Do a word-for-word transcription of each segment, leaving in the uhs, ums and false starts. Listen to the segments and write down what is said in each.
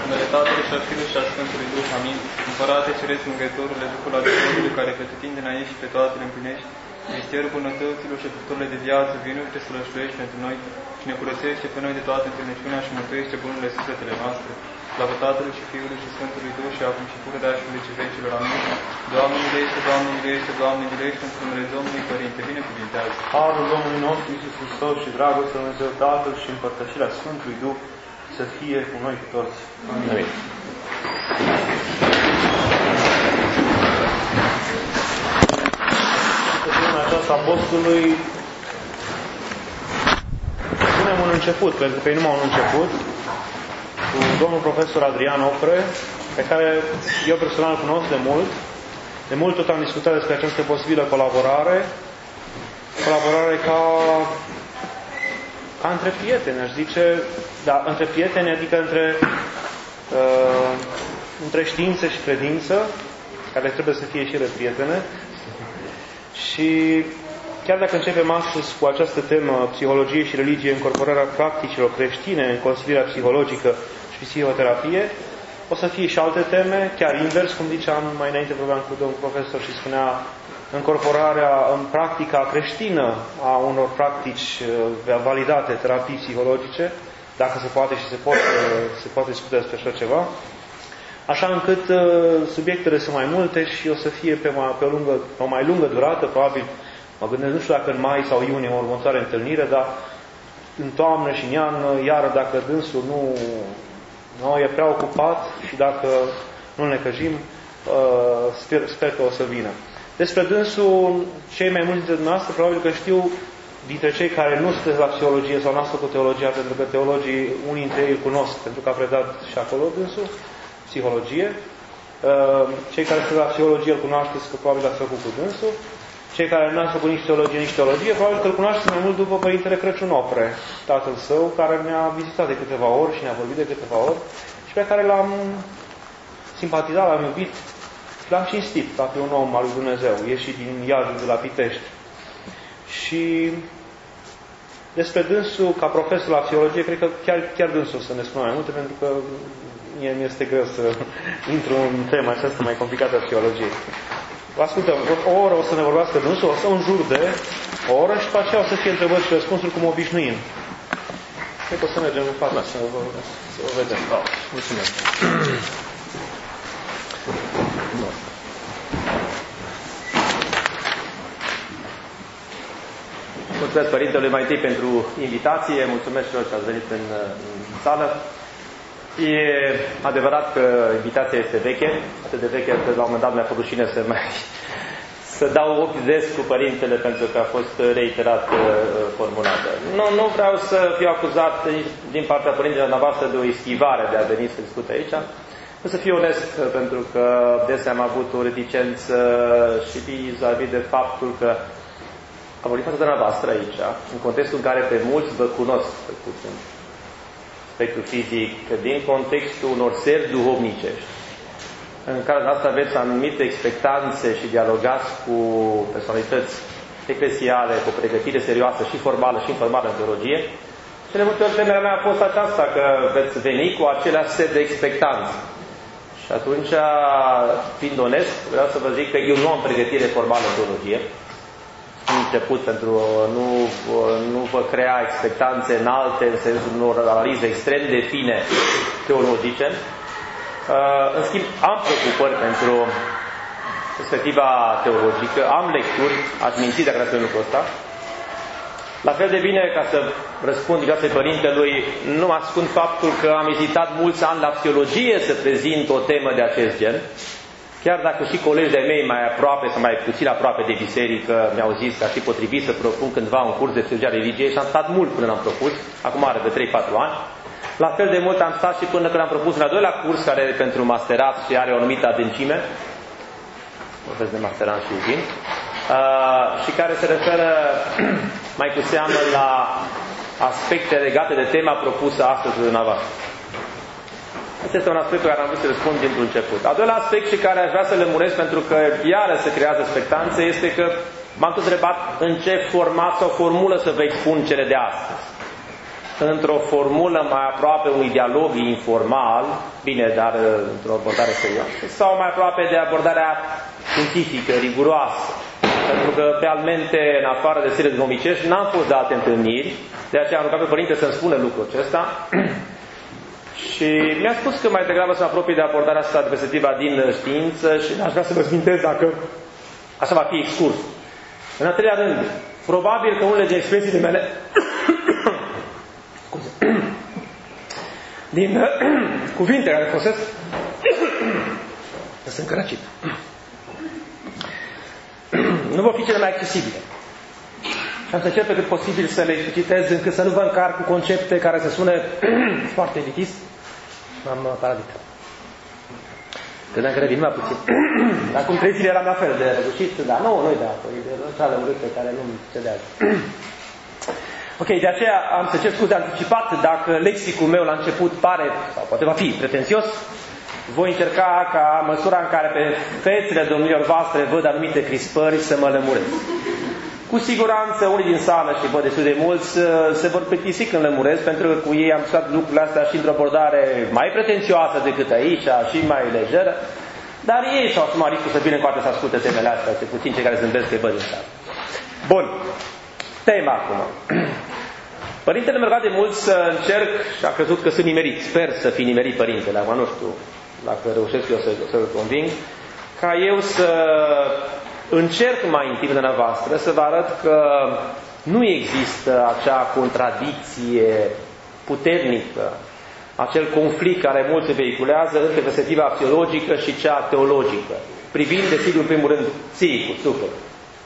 numele Tatălui și al Fiului și al Sfântului Duh. Amin. Împărate Ceresc, Mângâietorule, Duhul adevărului, care pretutindeni aici și pe toate le împlinești, misterul bunătăților și tuturele de viață, vinul te slășluiești pentru noi și ne curățește pe noi de toată întâlniciunea și mântuiește bunurile sufletele noastre. Slavă Tatălui și Fiului și Sfântului Duh și acum și pură de și vecii vecilor. Amin. Doamne miluiește, Doamne miluiește, Doamne miluiește, în numele Domnului Părinte, binecuvintează. Harul Domnului nostru Iisus Hristos și dragostea lui Dumnezeu Tatăl și împărtășirea Sfântului Duh să fie cu noi cu toți. Amin. Amin. Săptămâna aceasta Apostolului punem un început, pentru că e numai un început, cu domnul profesor Adrian Opre, pe care eu personal cunosc de mult. De mult tot am discutat despre această posibilă colaborare. Colaborare ca, ca între prieteni, aș zice, da, între prieteni, adică între, uh, între știință și credință, care trebuie să fie și ele prietene. Și chiar dacă începem astăzi cu această temă, psihologie și religie, incorporarea practicilor creștine în consilierea psihologică și psihoterapie, o să fie și alte teme, chiar invers, cum ziceam mai înainte, vorbeam cu domnul profesor și spunea incorporarea în practica creștină a unor practici validate, terapii psihologice, dacă se poate și se poate, se poate discuta despre așa ceva, așa încât subiectele sunt mai multe și o să fie pe, mai, pe o, lungă, o mai lungă durată, probabil, mă gândesc, nu știu dacă în mai sau iunie o următoare întâlnire, dar în toamnă și în iarnă, iară, dacă dânsul nu, nu e prea ocupat și dacă nu ne căjim, sper, sper că o să vină. Despre dânsul, cei mai mulți dintre dumneavoastră, probabil că știu, dintre cei care nu sunteți la psihologie sau n-ați făcut teologia, pentru că teologii, unii dintre ei îl cunosc, pentru că a predat și acolo dânsul, psihologie. Cei care sunt la psihologie îl cunoașteți, că probabil ați făcut cu dânsul. Cei care nu ați făcut nici teologie, nici teologie, probabil că îl cunoașteți mai mult după Părintele Crăciun Opre, tatăl său, care ne-a vizitat de câteva ori și ne-a vorbit de câteva ori și pe care l-am simpatizat, l-am iubit și l-am cinstit ca pe un om al lui Dumnezeu, ieșit din iadul de la Pitești. Și despre dânsul, ca profesor la psihologie, cred că chiar, chiar dânsul să ne spună mai multe, pentru că mie mi este greu să intru în tema aceasta mai complicată a psihologiei. Vă ascultăm, o oră o să ne vorbească dânsul, o să un jur de o oră și după aceea o să fie întrebări și răspunsuri cum obișnuim. Cred că o să mergem în față să o, să o vedem. Da. Mulțumesc. Mulțumesc Părintelui mai întâi pentru invitație, mulțumesc celor ce ați venit în, în sală. E adevărat că invitația este veche, atât de veche că la un moment dat mi-a fost rușine să mai să dau ochi des cu Părintele pentru că a fost reiterat uh, formulată. Nu, nu vreau să fiu acuzat din partea Părintelui dumneavoastră de o ischivare de a veni să discut aici, nu să fiu onest pentru că desea am avut o reticență și vis-a-vis de faptul că am vorbit față de dumneavoastră aici, în contextul în care pe mulți vă cunosc, pe puțin, aspectul fizic, din contextul unor seri duhovnicești, în care dumneavoastră aveți anumite expectanțe și dialogați cu personalități eclesiale, cu o pregătire serioasă și formală și informală în teologie, cele multe ori temerea mea a fost aceasta, că veți veni cu aceleași set de expectanțe. Și atunci, fiind onest, vreau să vă zic că eu nu am pregătire formală în teologie, în început pentru nu, nu vă crea expectanțe înalte în sensul unor analize extrem de fine teologice. În schimb, am preocupări pentru perspectiva teologică, am lecturi, aș minți dacă ați lucrul ăsta. La fel de bine, ca să răspund grație Părintelui, nu ascund faptul că am ezitat mulți ani la psihologie să prezint o temă de acest gen. Chiar dacă și colegii de mei mai aproape sau mai puțin aproape de biserică mi-au zis că ar fi potrivit să propun cândva un curs de psihologia religiei și am stat mult până l-am propus, acum are de trei patru ani. La fel de mult am stat și până când am propus un al doilea curs care pentru masterat și are o anumită adâncime, vorbesc de masterat și vin, uh, și care se referă mai cu seamă la aspecte legate de tema propusă astăzi de dumneavoastră. Acesta este un aspect pe care am vrut să răspund dintr-un început. Al doilea aspect și care aș vrea să lămuresc pentru că iară se creează expectanțe este că m-am tot întrebat în ce format sau formulă să vă expun cele de astăzi. într-o formulă mai aproape unui dialog informal, bine, dar într-o abordare serioasă, sau mai aproape de abordarea științifică, riguroasă. Pentru că, realmente, în afară de serile duhovnicești, n-am fost de alte întâlniri, de aceea am rugat pe Părinte să-mi spună lucrul acesta. Și mi-a spus că mai degrabă să mă apropie de abordarea asta de perspectiva din știință și aș vrea să vă smintez dacă așa va fi excurs. În al treilea rând, probabil că unele din expresiile mele din cuvinte care folosesc sunt încărăcit. Nu vor fi cele mai accesibile. Și am să încerc pe cât posibil să le citez încât să nu vă încarc cu concepte care se sună foarte elitist. M-am paradit. Credeam că revin mai puțin. Acum trei zile eram la fel de răgușit, dar nu, nu-i de apă, e de ceală urâtă care nu-mi cedează. Ok, de aceea am să cer scuze anticipat dacă lexicul meu la început pare, sau poate va fi pretențios, voi încerca ca măsura în care pe fețele domnilor voastre văd anumite crispări să mă lămuresc. Cu siguranță, unii din sală, și văd destul de mulți, se vor plictisi când lămuresc, pentru că cu ei am discutat lucrurile astea și într-o abordare mai pretențioasă decât aici, și mai lejeră, dar ei și-au asumat riscul să vină în coate să asculte temele astea, ce puțin cei care zâmbesc că-i văd în sală. Bun. Tema acum. Părintele mi-a rugat de mult să încerc și a crezut că sunt nimerit. Sper să fi nimerit Părintele, acum nu știu dacă reușesc eu să, să-l conving, ca eu să încerc mai întâi de dumneavoastră să vă arăt că nu există acea contradicție puternică, acel conflict care mulți se vehiculează între perspectiva psihologică și cea teologică, privind, desigur, în primul rând, psihicul, sufletul.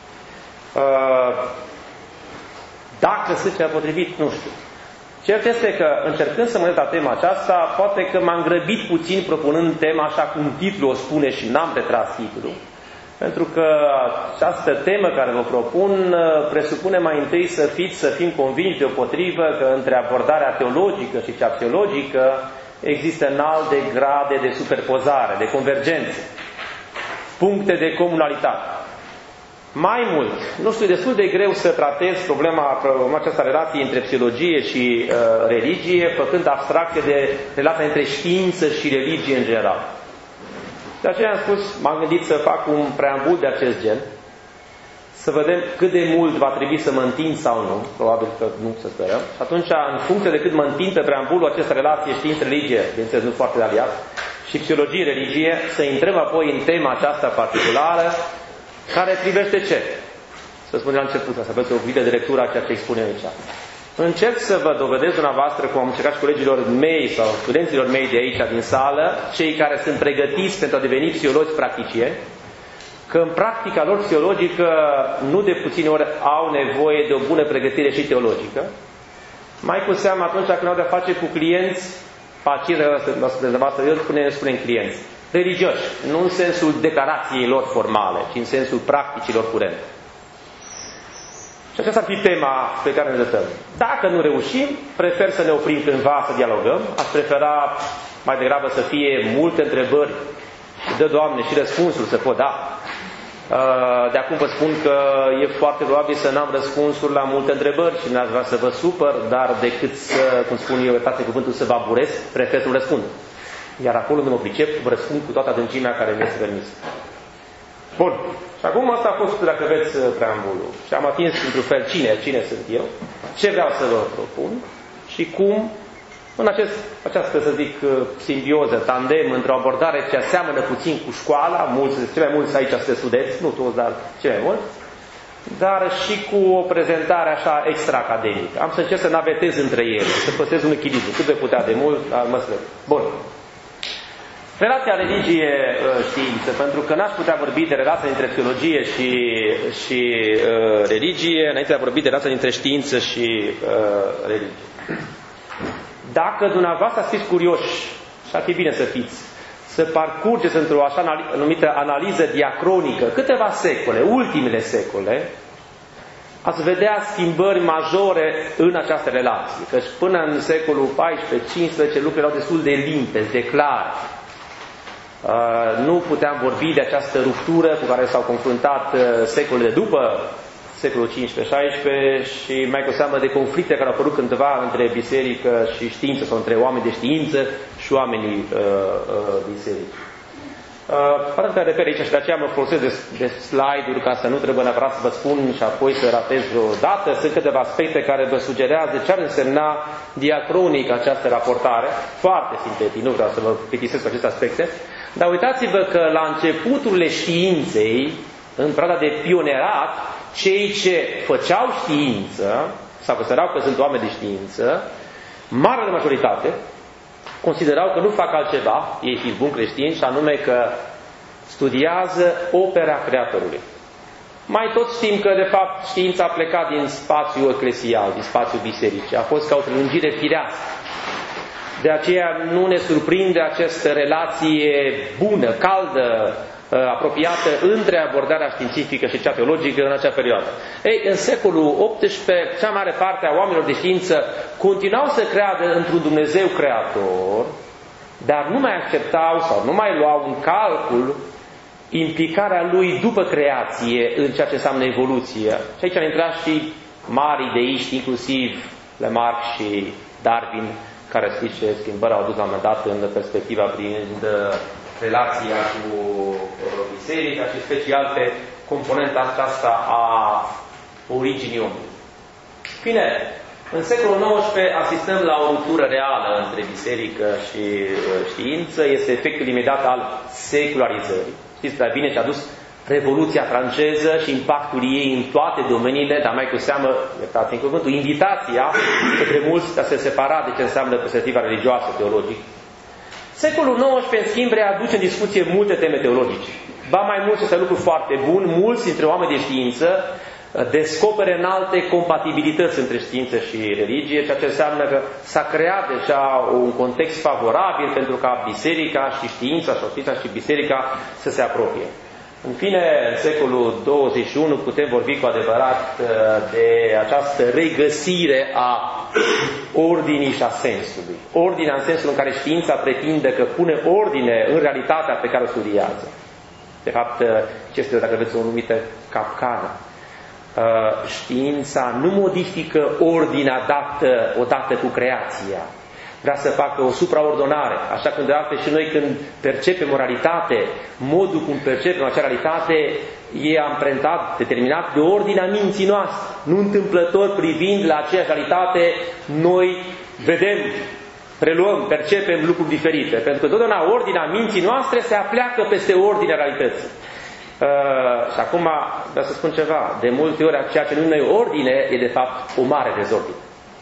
Dacă sunt cea potrivit, nu știu. Cert este că, încercând să mă uit la tema aceasta, poate că m-am grăbit puțin propunând tema așa cum titlul o spune și n-am retras titlul, pentru că această temă care vă propun presupune mai întâi să fiți, să fim convinși deopotrivă că între abordarea teologică și cea psihologică există înalte grade de superpozare, de convergență, puncte de comunalitate. Mai mult, nu știu, e destul de greu să tratez problema, problema această relație între psihologie și uh, religie, făcând abstracție de relația între știință și religie în general. De aceea am spus, m-am gândit să fac un preambul de acest gen, să vedem cât de mult va trebui să mă întind sau nu, probabil că nu, să sperăm. Și atunci, în funcție de cât mă întind pe preambulul această relație știință-religie, bineînțeles nu foarte aliat, și psihologie-religie, să intrăm apoi în tema aceasta particulară, care privește ce? Să spun la început, să aveți o ghidă de lectură a ceea ce expune aici. Încerc să vă dovedesc dumneavoastră, cum am încercat și colegilor mei sau studenților mei de aici, din sală, cei care sunt pregătiți pentru a deveni psihologi practicieni, că în practica lor psihologică nu de puține ori au nevoie de o bună pregătire și teologică, mai cu seamă atunci când au de-a face cu clienți, pacienții noastre, eu spunem, spunem clienți, religioși, nu în sensul declarației lor formale, ci în sensul practicilor curente. Și aceasta ar fi tema pe care ne dătăm. Dacă nu reușim, prefer să ne oprim cândva să dialogăm. Aș prefera mai degrabă să fie multe întrebări și dă Doamne și răspunsuri se pot da. De acum vă spun că e foarte probabil să n-am răspunsuri la multe întrebări și n-aș vrea să vă supăr, dar decât să, cum spun eu, iertați cuvântul, să vă aburesc, prefer să-mi răspund. Iar acolo unde mă pricep, vă răspund cu toată adâncimea care mi este permis. Bun. Și acum asta a fost, dacă veți, preambulul. Și am atins într-un fel cine, cine sunt eu, ce vreau să vă propun și cum, în acest, această, să zic, simbioză, tandem, într-o abordare ce aseamănă puțin cu școala, mulți, cei mai mulți aici sunteți studenți, nu toți, dar cei mai mulți, dar și cu o prezentare așa extra-academică. Am să încerc să navetez între ele, să păstrez un echilibru, cât de putea de mult, dar mă strâng. Bun. Relația religie-știință, pentru că n-aș putea vorbi de relația dintre teologie și, și uh, religie, înainte de a vorbi de relația dintre știință și uh, religie. Dacă dumneavoastră fiți curioși, și ar fi bine să fiți, să parcurgeți într-o așa numită analiză diacronică, câteva secole, ultimele secole, ați vedea schimbări majore în această relație. Căci până în secolul paisprezece cincisprezece lucrurile erau destul de limpezi, de clare. Uh, nu puteam vorbi de această ruptură cu care s-au confruntat uh, secolele după secolul cincisprezece șaisprezece și mai cu seamă de conflicte care au apărut cândva între biserică și știință sau între oameni de știință și oamenii uh, uh, bisericii. Fără uh, să refer aici și de aceea mă folosesc de, de slide-uri ca să nu trebuie neapărat să vă spun și apoi să ratez o dată. Sunt câteva aspecte care vă sugerează ce ar însemna diacronic această raportare. Foarte sintetic, nu vreau să vă plictisesc aceste aspecte. Dar uitați-vă că la începuturile științei, în perioada de pionerat, cei ce făceau știință, sau considerau că sunt oameni de știință, marele majoritate, considerau că nu fac altceva, ei fiind buni creștini, și anume că studiază opera Creatorului. Mai tot știm că, de fapt, știința a plecat din spațiul eclesial, din spațiul bisericii. A fost ca o prelungire firească. De aceea nu ne surprinde această relație bună, caldă, apropiată între abordarea științifică și cea teologică în acea perioadă. Ei, în secolul optsprezece, cea mare parte a oamenilor de știință continuau să creadă într-un Dumnezeu creator, dar nu mai acceptau sau nu mai luau în calcul implicarea lui după creație în ceea ce înseamnă evoluție. Și aici au intrat și mari deiști, inclusiv Lamarck și Darwin, care știți ce schimbări au adus la un moment dat în perspectiva privind relația cu biserica și special pe componenta aceasta a originii omului. Bine, în secolul nouăsprezece asistăm la o ruptură reală între biserică și știință. Este efectul imediat al secularizării. Știți prea bine ce a dus Revoluția franceză și impactul ei în toate domeniile, dar mai cu seamă, iertați-mi cuvântul, invitația către mulți de a se separa de ce înseamnă perspectiva religioasă, teologică. Secolul nouăsprezece, în schimb, readuce în discuție multe teme teologice. Ba mai mult, este lucru foarte bun, mulți dintre oameni de știință descopere înalte compatibilități între știință și religie, ceea ce înseamnă că s-a creat deja un context favorabil pentru ca biserica și știința, sau știința și biserica să se apropie. În fine, în secolul douăzeci și unu putem vorbi cu adevărat de această regăsire a ordinii și a sensului. Ordinea în sensul în care știința pretinde că pune ordine în realitatea pe care o studiază. De fapt, ce este, dacă vreți, o numită capcană. Știința nu modifică ordinea dată odată cu creația. Vrea să facă o supraordonare, așa cum de altfel și noi când percepem o realitate, modul cum percepem acea realitate e amprentat, determinat de ordinea minții noastre. Nu întâmplător, privind la aceeași realitate, noi vedem, preluăm, percepem lucruri diferite. Pentru că totdeauna ordinea minții noastre se apleacă peste ordinea realității. Uh, și acum vreau să spun ceva. De multe ori ceea ce nu e ordine e de fapt o mare dezordine.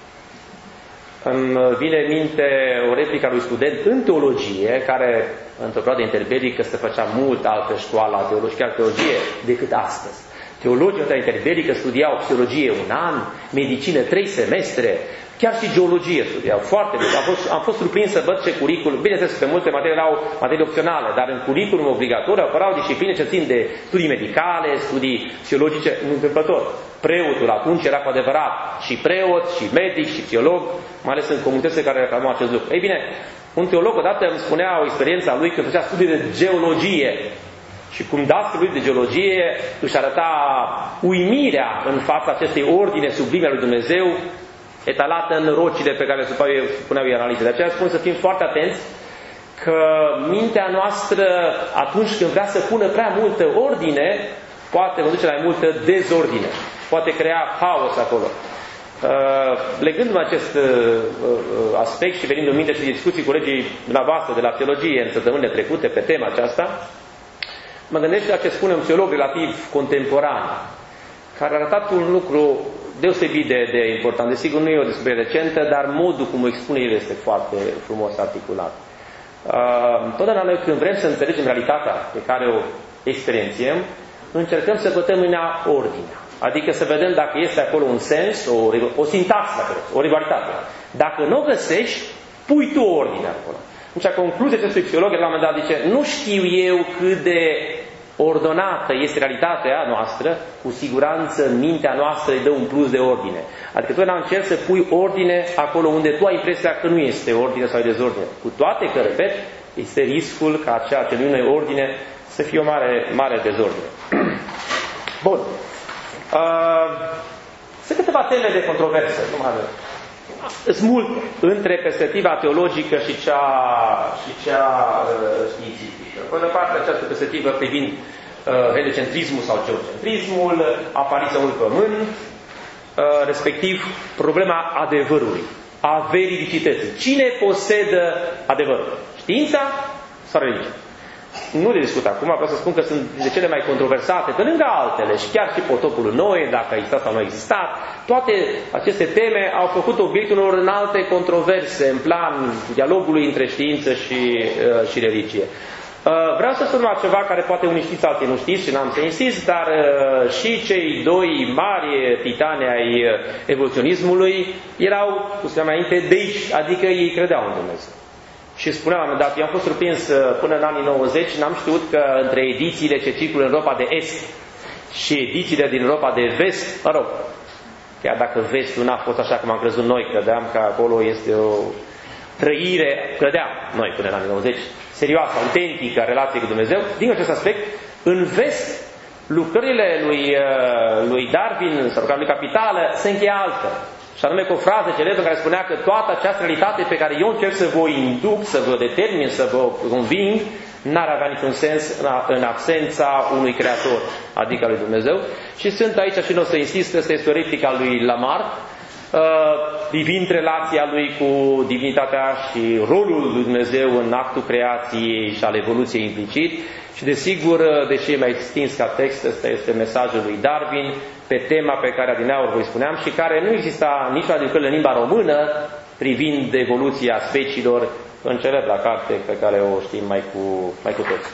Îmi vine în minte o replică a lui student în teologie, care într-o perioadă interbelică se făcea mult altă școală teologie, chiar teologie, decât astăzi. Teologii în interbelică studiau psihologie un an, medicină trei semestre, chiar și geologie studiau. Foarte mult. Am fost, am fost surprins să văd ce curriculum, bineînțeles că pe multe materii erau materii opționale, dar în curriculum obligatoriu apărau discipline ce țin de studii medicale, studii psihologice, nu întâmplător. Preotul atunci era cu adevărat și preot, și medic, și psiholog, mai ales în comunitățile care reclamau acest lucru. Ei bine, un teolog odată îmi spunea o experiență a lui când făcea studii de geologie. Și cum dascălul de geologie își arăta uimirea în fața acestei ordine sublime a lui Dumnezeu, etalată în rocile pe care spuneau ei analize. De aceea spun să fim foarte atenți că mintea noastră, atunci când vrea să pună prea multă ordine, poate conduce la mai multă dezordine. Poate crea haos acolo. Uh, legându-mă acest uh, aspect și venind în minte și discuții cu colegii dumneavoastră de la teologie în săptămânile trecute pe tema aceasta, mă gândesc la ce spune un teolog relativ contemporan, care a arătat un lucru deosebit de, de important. Desigur, nu e o descoperire recentă, dar modul cum o expune el este foarte frumos articulat. Uh, totdeauna noi când vrem să înțelegem realitatea pe care o experiențiem, încercăm să căutăm în ea ordinea. Adică să vedem dacă este acolo un sens, o, o sintaxă, o rivalitate. Dacă nu o găsești, pui tu o ordine acolo. Deci, concluzia acestui psiholog, la un moment dat, zice, nu știu eu cât de ordonată este realitatea noastră, cu siguranță mintea noastră îi dă un plus de ordine. Adică tu încerci să pui ordine acolo unde tu ai impresia că nu este ordine sau dezordine. Cu toate că, repet, este riscul ca ceea ce nu e ordine să fie o mare, mare dezordine. Bun. Uh, sunt câteva teme de controversă, nu mai avem. Sunt multe între perspectiva teologică și cea, și cea uh, științifică. Pe de parte, această perspectivă privind uh, heliocentrismul sau geocentrismul, apariția unui pământ, uh, respectiv problema adevărului, a veridicității. Cine posedă adevărul? Știința sau religia? Nu le discut acum, vreau să spun că sunt de cele mai controversate, pe lângă altele, și chiar și potopul Noe, dacă a existat sau nu a existat, toate aceste teme au făcut obiectul unor înalte controverse în plan dialogului între știință și, uh, și religie. Uh, vreau să spun ceva care poate unii știți, alții nu știți și n-am să insist, dar uh, și cei doi mari titani ai evoluționismului erau, cum spuneam înainte, deiști, adică ei credeau în Dumnezeu. Și spuneam la un moment dat, eu am fost surprins până în anii nouăzeci, n-am știut că între edițiile ce circulă în Europa de Est și edițiile din Europa de Vest, mă rog, chiar dacă Vestul n-a fost așa cum am crezut noi, credeam că acolo este o trăire, credeam noi până în anii nouăzeci, serioasă, autentică, relație cu Dumnezeu. Din acest aspect, în Vest, lucrările lui, lui Darwin sau lucrarea lui Capitală se încheie altfel. Și anume cu o frază celebră care spunea că toată această realitate pe care eu încerc să vă induc, să vă determin, să vă conving, n-ar avea niciun sens în absența unui creator, adică lui Dumnezeu. Și sunt aici și nu o să insist, asta este o replică a lui Lamarck, privind relația lui cu divinitatea și rolul lui Dumnezeu în actul creației și al evoluției implicit. Și desigur, deși e mai extins ca text, ăsta este mesajul lui Darwin pe tema pe care adineauri vă spuneam și care nu exista niciuna din lucrările în limba română privind evoluția speciilor în celebra carte pe care o știm mai cu, mai cu toți.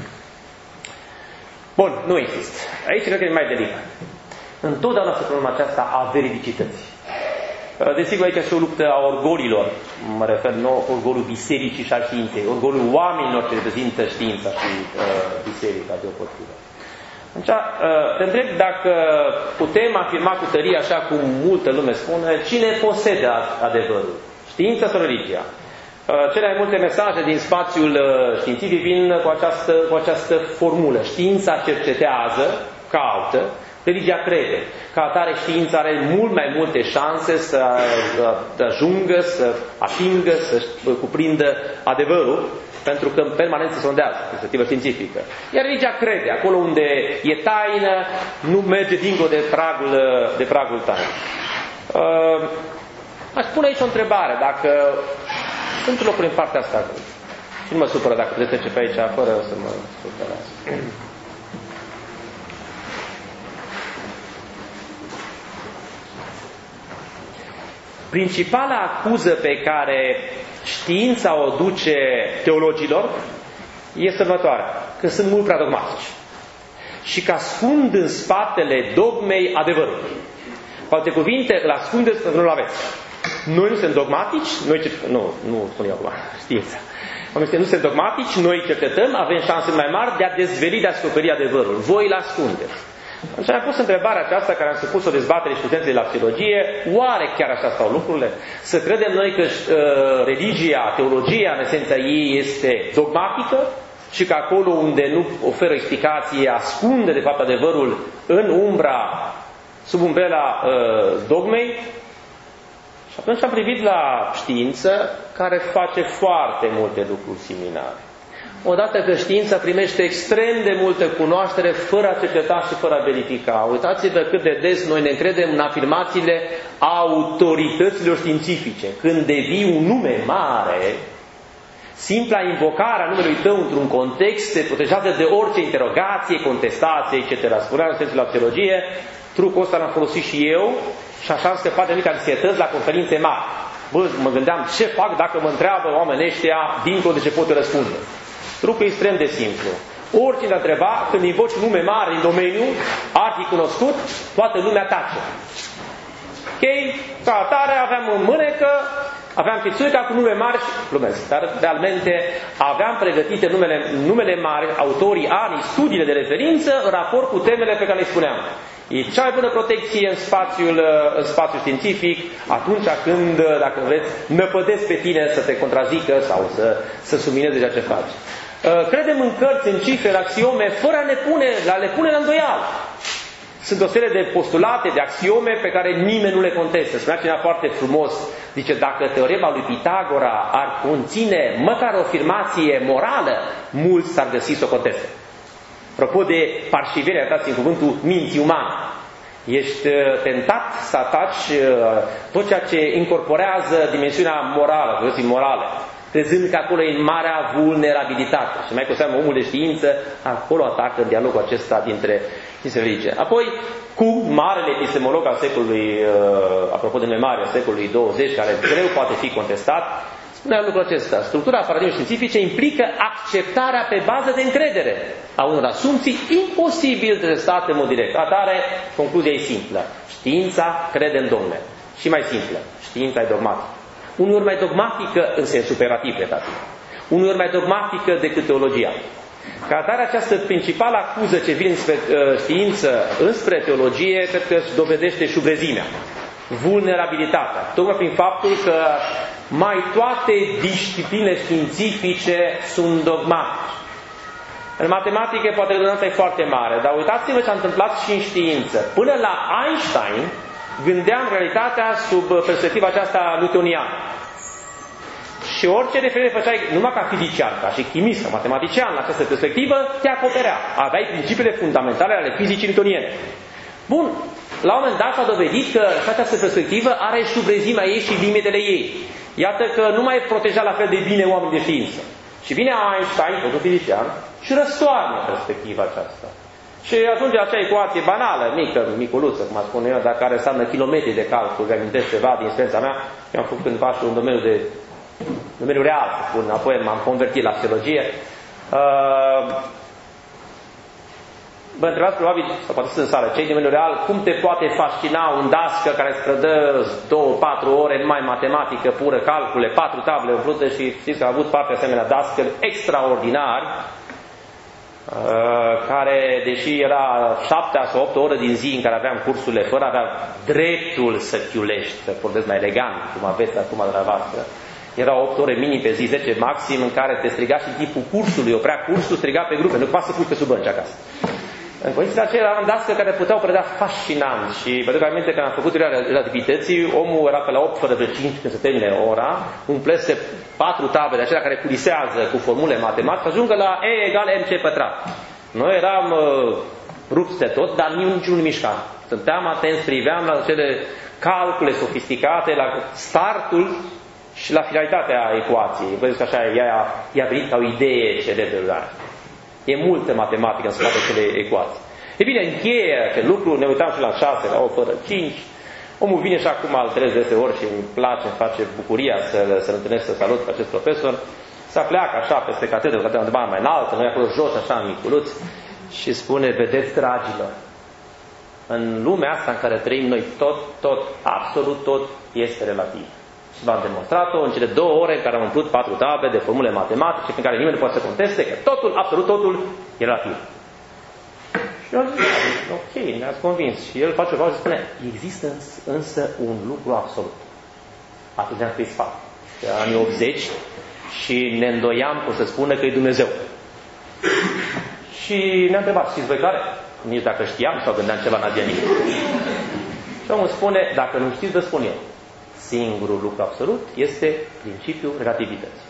Bun, nu insist. Aici cred că e mai delicat. Întotdeauna se problema aceasta a veridicității. Desigur, aici este o luptă a orgolilor, mă refer nu orgolul bisericii și al științei, orgolul oamenilor ce reprezintă știința și uh, biserica deopotrivă. Deci, uh, te întreb dacă putem afirma cu tărie, așa cum multă lume spune, cine posedă adevărul, știința sau religia. Uh, cele mai multe mesaje din spațiul uh, științific vin cu această, cu această formulă. Știința cercetează, caută, religia crede. Ca atare, știința are mult mai multe șanse să ajungă, să atingă, să cuprindă adevărul, pentru că în permanent se sondează, perspectivă științifică. Iar religia crede. Acolo unde e taină, nu merge dincolo de pragul, de pragul taină. Uh, aș pune aici o întrebare. Dacă sunt locuri în partea asta, și nu mă supără dacă puteți trece pe aici, fără să mă supărați. Principala acuză pe care știința o duce teologilor este următoarea, că sunt mult prea dogmatici și că ascund în spatele dogmei adevărul. Cu alte cuvinte, îl ascundeți pentru că nu-l aveți. Noi nu suntem dogmatici, noi cer... nu, nu spun eu acum, știința. Nu suntem dogmatici, noi cercetăm, avem șanse mai mari de a dezveli, de a descoperi adevărul. Voi îl ascundeți. Atunci am pus întrebarea aceasta care am supus o dezbatere studenții de la psihologie, oare chiar așa stau lucrurile? Să credem noi că uh, religia, teologia, în esența ei, este dogmatică și că acolo unde nu oferă explicație, ascunde de fapt adevărul în umbra, sub umbrela uh, dogmei? Și atunci am privit la știință, care face foarte multe lucruri similare. Odată că știința primește extrem de multă cunoaștere fără a cerceta și fără a verifica. Uitați-vă cât de des noi ne încredem în afirmațiile autorităților științifice. Când devii un nume mare, simpla invocarea numelui tău într-un context te protejează de orice interogație, contestație, et cetera. Spuneam în sensul la psihologie, trucul ăsta l-am folosit și eu și așa am scăpat de mici anxietăți la conferințe mari. Bă, mă gândeam ce fac dacă mă întreabă oamenii ăștia dincolo de ce pot răspunde. Trucul e extrem de simplu. Oricine a întreba, când invoci nume mari în domeniu, ar fi cunoscut, toată lumea tace. Ok? Ca atare aveam în mânecă, aveam fițuica cu nume mari și glumesc, dar realmente aveam pregătite numele, numele mari, autorii, anii, studiile de referință, în raport cu temele pe care le spuneam. E cea mai bună protecție în spațiul, în spațiul științific atunci când, dacă vreți, năpădesc pe tine să te contrazică sau să, să sumineze ceea ce faci. Credem în cărți, în cifre, în axiome, fără a ne pune, la le pune la îndoială. Sunt o serie de postulate, de axiome pe care nimeni nu le contestă. Spunea cineva foarte frumos, zice, dacă teorema lui Pitagora ar conține măcar o afirmație morală, mulți s-ar găsi să o conteste. Apropo de parșiverea, dați în cuvântul minții umane. Ești tentat să ataci tot ceea ce incorporează dimensiunea morală, vă morale, crezând că acolo e în marea vulnerabilitate. Și mai cu seamă omul de știință, acolo atacă în dialogul acesta dintre religie. Apoi, cu marele epistemolog al secolului, apropo de memoria secolului douăzeci, care greu poate fi contestat, spunea lucrul acesta. Structura paradigmei științifice implică acceptarea pe bază de încredere a unor asumții imposibil de testate în mod direct. Atare, concluzia e simplă. Știința crede în dogme. Și mai simplă. Știința e dogmatică. Uneori mai dogmatică în sens superativ, iertați-mă. Uneori mai dogmatică decât teologia. Ca atare, această principală acuză ce vine spre uh, știință înspre teologie, cred că își dovedește șubrezimea, vulnerabilitatea, tocmai prin faptul că mai toate disciplinele științifice sunt dogmatice. În matematică poate redundanța e foarte mare, dar uitați-vă ce a întâmplat și în știință. Până la Einstein gândeam realitatea sub perspectiva aceasta newtoniană. Și orice referire făceai, numai ca fizician, ca și chimist, ca matematician, la această perspectivă, te acoperea. Aveai principiile fundamentale ale fizicii newtoniene. Bun, la un moment dat s-a dovedit că această perspectivă are șubrezimea ei și limitele ei. Iată că nu mai proteja la fel de bine oamenii de știință. Și vine Einstein, tot un fizician, și răstoarnă perspectiva aceasta. Și atunci acea ecuație banală, mică, miculuță, cum a spune eu, dar care înseamnă kilometri de calcul, reamintesc ceva din experiența mea, eu am făcut cândva și un domeniu de domeniul real, să spun, apoi m-am convertit la psihologie. Uh, Vă întrebați probabil, sau poate sunt în sală, cei din domeniul real, cum te poate fascina un dască care îți predă două patru ore numai matematică pură, calcule, patru table umplute și știți că a avut parte asemenea dască extraordinari, uh, care, deși era șapte sau opt ore din zi în care aveam cursurile, fără avea dreptul să chiulești, să vorbesc mai elegant, cum aveți acum de la voastră. Era opt ore minim pe zi, zece maxim, în care te striga și tipul cursului, oprea cursul, striga pe grupe, nu poate să pui pe sub bănci acasă. În condițiile acelea eram dască care puteau preda fascinant și vă duc aminte că am făcut teoria relativității, omul era pe la opt fără de cinci când se termine ora, umplese patru tabele acelea care culisează cu formule matematice, ajungă la E egal mc pătrat. Noi eram uh, rupți de tot, dar niciunul nu mișca. Stăteam atenți, priveam la cele calcule sofisticate, la startul și la finalitatea ecuației. Vedeți că așa ea i-a venit ca o idee cerebrală. E multă matematică în spatele acelei ecuații. E bine, încheie acel lucru, ne uitam și la șase, la opt fără cinci. Omul vine și acum al treizeci de ori și îmi place, îmi face bucuria să-l să întâlnesc, să salut pe acest profesor. Să pleacă așa peste catedră, catedră undeva mai înaltă, noi acolo jos, așa în miculuț, și spune, vedeți, dragilor, în lumea asta în care trăim noi, tot, tot, absolut tot este relativ. Și v-am demonstrat-o în cele două ore în care am umplut patru tabele de formule matematice prin care nimeni nu poate să conteste că totul, absolut totul, e relativ. Și eu zic, ok, ne-ați convins. Și el face o pauză și spune, există însă un lucru absolut. Atât ne-am scris fapt. În anii optzeci și ne îndoiam cum să spună că e Dumnezeu. Și ne-a întrebat, știți voi care? Nici dacă știam sau gândeam ceva n-a nimic. Și omul spune, dacă nu știți, vă spun eu. Singurul lucru absolut este principiul relativității.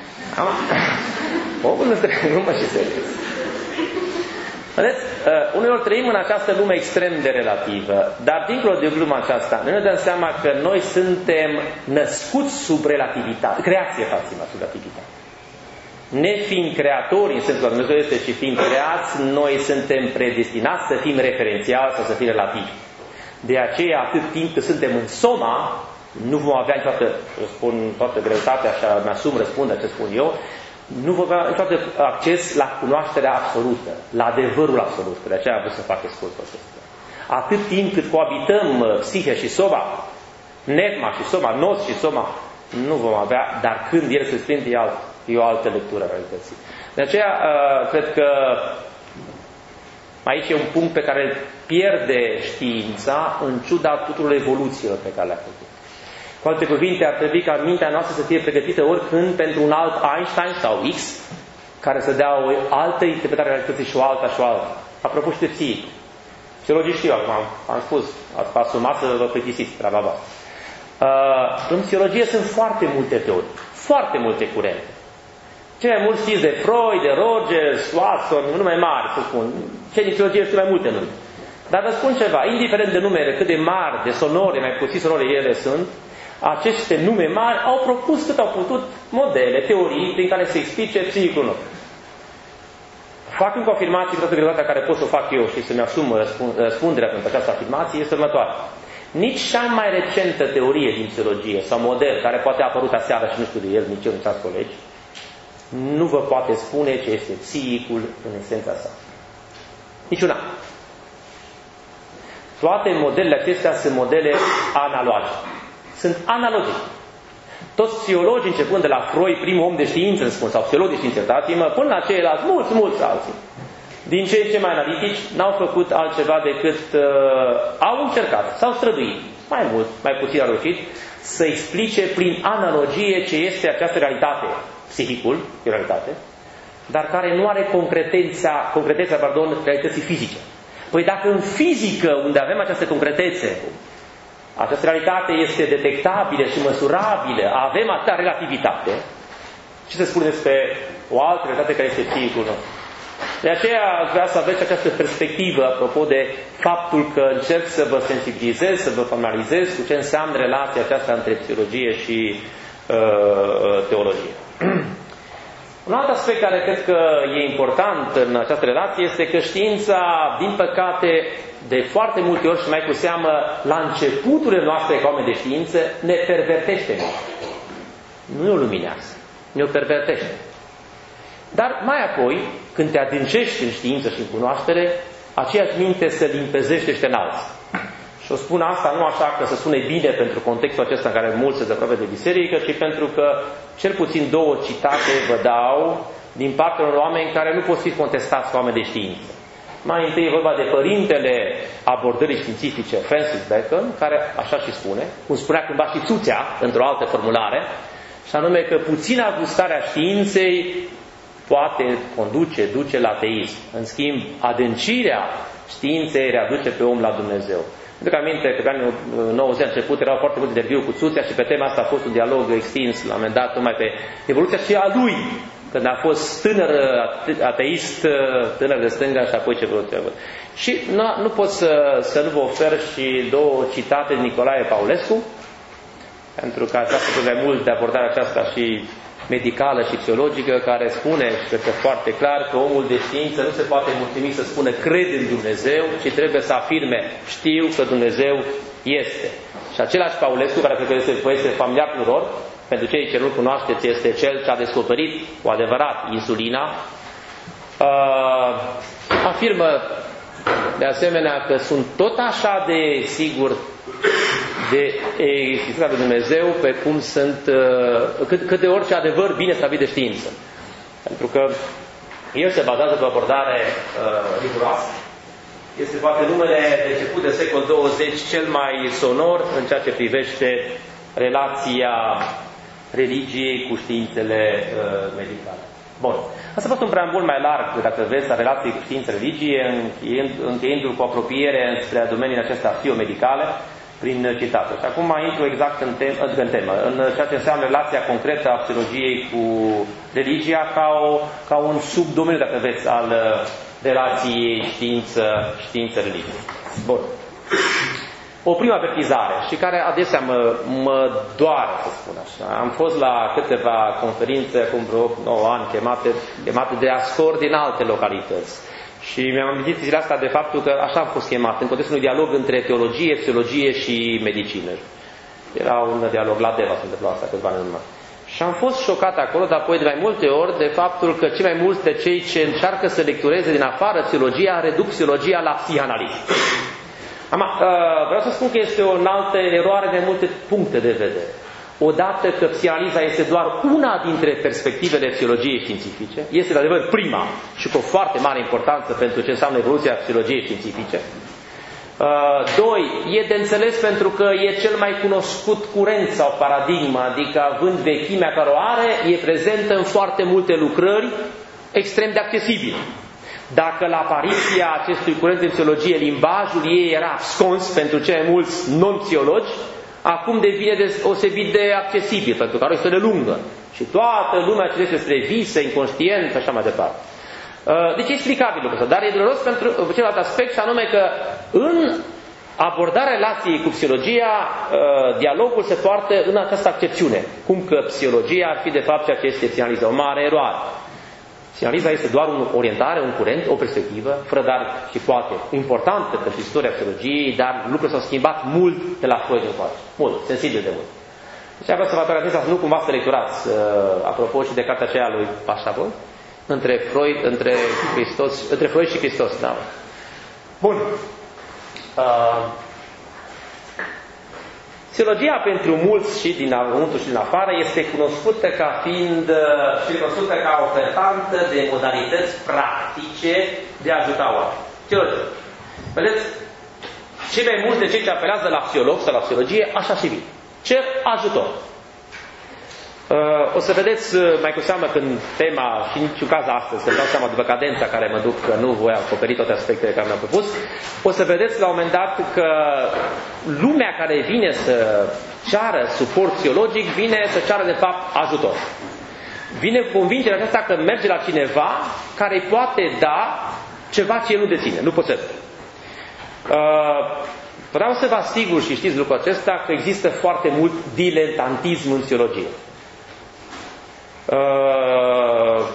Omul între glumă și serios. Vedeți, uh, uneori trăim în această lume extrem de relativă, dar dincolo de gluma aceasta, noi ne dăm seama că noi suntem născuți sub relativitate, creație față sub relativitate. Nefiind creatori, în sensul că Dumnezeu este și fiind creați, noi suntem predestinați să fim referențiali sau să fim relativi. De aceea, atât timp cât suntem în soma, nu vom avea niciodată, eu spun toată greutatea, așa mi-asum răspunderea ce spun eu, nu vom avea niciodată acces la cunoașterea absolută, la adevărul absolut, că de aceea vreau să fac scurtul acesta. Atât timp cât coabităm psihe și soma, netma și soma, nos și soma, nu vom avea, dar când el se sprinde, e, alt, e o altă lectură a realității. De aceea, cred că aici e un punct pe care îl pierde știința în ciuda tuturor evoluțiilor pe care le-a făcut. Cu alte cuvinte, ar trebui ca mintea noastră să fie pregătită oricând pentru un alt Einstein sau X, care să dea o altă interpretare a realității și o alta și o alta. Apropo, știți, Psihologii știu, acum am, am spus, ați asumat să vă plictisiți treaba voastră. Uh, în psihologie sunt foarte multe teorii, foarte multe curente. Cei mai mulți știți de Freud, de Rogers, Watson, nume mari, să spun. Cei din psihologie știu mai multe nume. Dar vă spun ceva, indiferent de numere, cât de mari, de sonore, mai puțin sonore ele sunt, aceste nume mari au propus cât au putut modele, teorii prin care se explice psihicul nostru. Fac încă o afirmație, toată greutatea care pot să o fac eu și să-mi asum răspunderea pentru această afirmație este următoarea. Nici cea mai recentă teorie din psihologie sau model, care poate a apărut aseară și nu știu de el, nici eu, nici alți colegi, nu vă poate spune ce este psihicul în esența sa. Niciuna. Toate modelele acestea sunt modele analogice. Sunt analogii. Toți psihologii, începând de la Freud, primul om de știință, îmi spun, sau psihologi de știință, iertați-mă, până la ceilalți, mulți, mulți alții, din cei ce mai analitici, n-au făcut altceva decât uh, au încercat, s-au străduit, mai mult, mai puțin au reușit, să explice prin analogie ce este această realitate, psihicul, e o realitate, dar care nu are concreteța, concreteța pardon, realității fizice. Păi dacă în fizică, unde avem această concretețe, această realitate este detectabilă și măsurabilă, avem atâta relativitate, ce să spune despre o altă realitate care este psihicul nostru? De aceea aș vrea să aveți această perspectivă apropo de faptul că încerc să vă sensibilizez, să vă familiarizez cu ce înseamnă relația aceasta între psihologie și uh, teologie. Un alt aspect care cred că e important în această relație este că știința, din păcate, de foarte multe ori și mai cu seamă la începuturile noastre ca oameni de știință, ne pervertește. Nu o luminează, ne o pervertește. Dar mai apoi, când te adâncești în știință și în cunoaștere, aceeași minte se limpezește și te înalți. Și o spun asta nu așa că să sune bine pentru contextul acesta în care mulți se aproape de biserică, ci pentru că cel puțin două citate vă dau din partea unor oameni care nu pot fi contestați ca oameni de știință. Mai întâi e vorba de părintele abordării științifice, Francis Bacon, care așa și spune, cum spunea cândva și Țuțea, într-o altă formulare, și anume că puțina gustarea științei poate conduce, duce la ateism. În schimb, adâncirea științei readuce pe om la Dumnezeu. Pentru că aminte că pe anii nouăzeci început erau foarte multe interviuri cu Țuțea și pe tema asta a fost un dialog extins la un moment dat numai pe evoluția și a lui, când a fost tânăr ateist, tânăr de stânga și apoi ce vreau. Și nu, nu pot să, să nu vă ofer și două citate de Nicolae Paulescu, pentru că aceasta este mai mult de abordarea aceasta și medicală și psihologică, care spune, și cred că foarte clar, că omul de știință nu se poate mulțumi să spună cred în Dumnezeu, ci trebuie să afirme știu că Dumnezeu este. Și același Paulescu, care cred că este, este familiar tuturor, pentru cei ce nu cunoașteți, este cel ce a descoperit cu adevărat insulina, uh, afirmă de asemenea că sunt tot așa de sigur de existența de Dumnezeu pe cum sunt uh, cât, cât de orice adevăr bine stabilit de știință. Pentru că el se bazează pe o abordare uh, riguroasă. Este poate numele de început de secol douăzeci cel mai sonor în ceea ce privește relația religiei cu științele uh, medicale. Bun. Asta a fost un preambul mai larg, dacă vreți, a relației cu știință-religie, încheiindu-l cu apropiere spre domeniile acestea biomedicale, prin citate. Și acum intru exact în, tem- în temă, în ceea ce înseamnă relația concretă a psihologiei cu religia ca, o, ca un subdomeniu, dacă vreți, al relației știință, știință-religie. Bun. O primă avertizare și care adesea mă, mă doare, să spun așa. Am fost la câteva conferințe acum vreo nouă ani chemate, chemate de ascori din alte localități. Și mi-am amintit zilele asta de faptul că așa am fost chemat, în contextul unui dialog între teologie, psihologie și medicină. Era un dialog la Deva, se întâmplă asta câțiva ani în urmă. Și am fost șocat acolo, dar apoi de mai multe ori, de faptul că cei mai mulți de cei ce încearcă să lectureze din afară psihologia, reduc psihologia la psihanaliză. Ama, vreau să spun că este o altă eroare de multe puncte de vedere. Odată că psihanaliza este doar una dintre perspectivele psihologiei științifice, este de adevăr prima și cu o foarte mare importanță pentru ce înseamnă evoluția psihologiei științifice. Doi, e de înțeles pentru că e cel mai cunoscut curent sau paradigmă, adică având vechimea care o are, e prezentă în foarte multe lucrări extrem de accesibile. Dacă la apariția acestui curent în psihologie limbajul ei era scons pentru cei mulți non-psihologi, acum devine deosebit de accesibil, pentru că are o istorie lungă. Și toată lumea citește despre vise, inconștient și așa mai departe. Deci e explicabil lucrul ăsta, dar e dureros pentru celălalt aspect, și anume că în abordarea relației cu psihologia, dialogul se poartă în această accepțiune, cum că psihologia ar fi de fapt ceea ce este psihanaliza, o mare eroare. Psihanaliza este doar o orientare, un curent, o perspectivă, fără dar și poate importantă pentru istoria psihologiei, dar lucrurile s-au schimbat mult de la Freud încoace. Mult, sensibil de mult. Deci vreau să vă atrag atenția să nu cumva să lecturați, uh, apropo și de cartea aceea lui Pașabon, între Freud, între Hristos, între Freud și Hristos, da. Bun. Uh, Psihologia pentru mulți și din înăuntru și din afară este cunoscută ca fiind și recunoscută ca ofertantă de modalități practice de a ajuta oameni. Psihologie. Vedeți? Cei mai mulți de cei ce apelează la psiholog sau la psihologie, așa și vin. Cer ajutor. O să vedeți mai cu seamă când tema, și în niciun caz astăzi, că dau seama după cadența care mă duc, că nu voi acoperi toate aspectele care mi-am propus, o să vedeți la un moment dat că lumea care vine să ceară suport psihologic, vine să ceară de fapt ajutor. Vine cu convingerea aceasta că merge la cineva care îi poate da ceva ce el nu deține, nu poate. Vreau să vă asigur și știți lucrul acesta că există foarte mult diletantism în psihologie. Uh,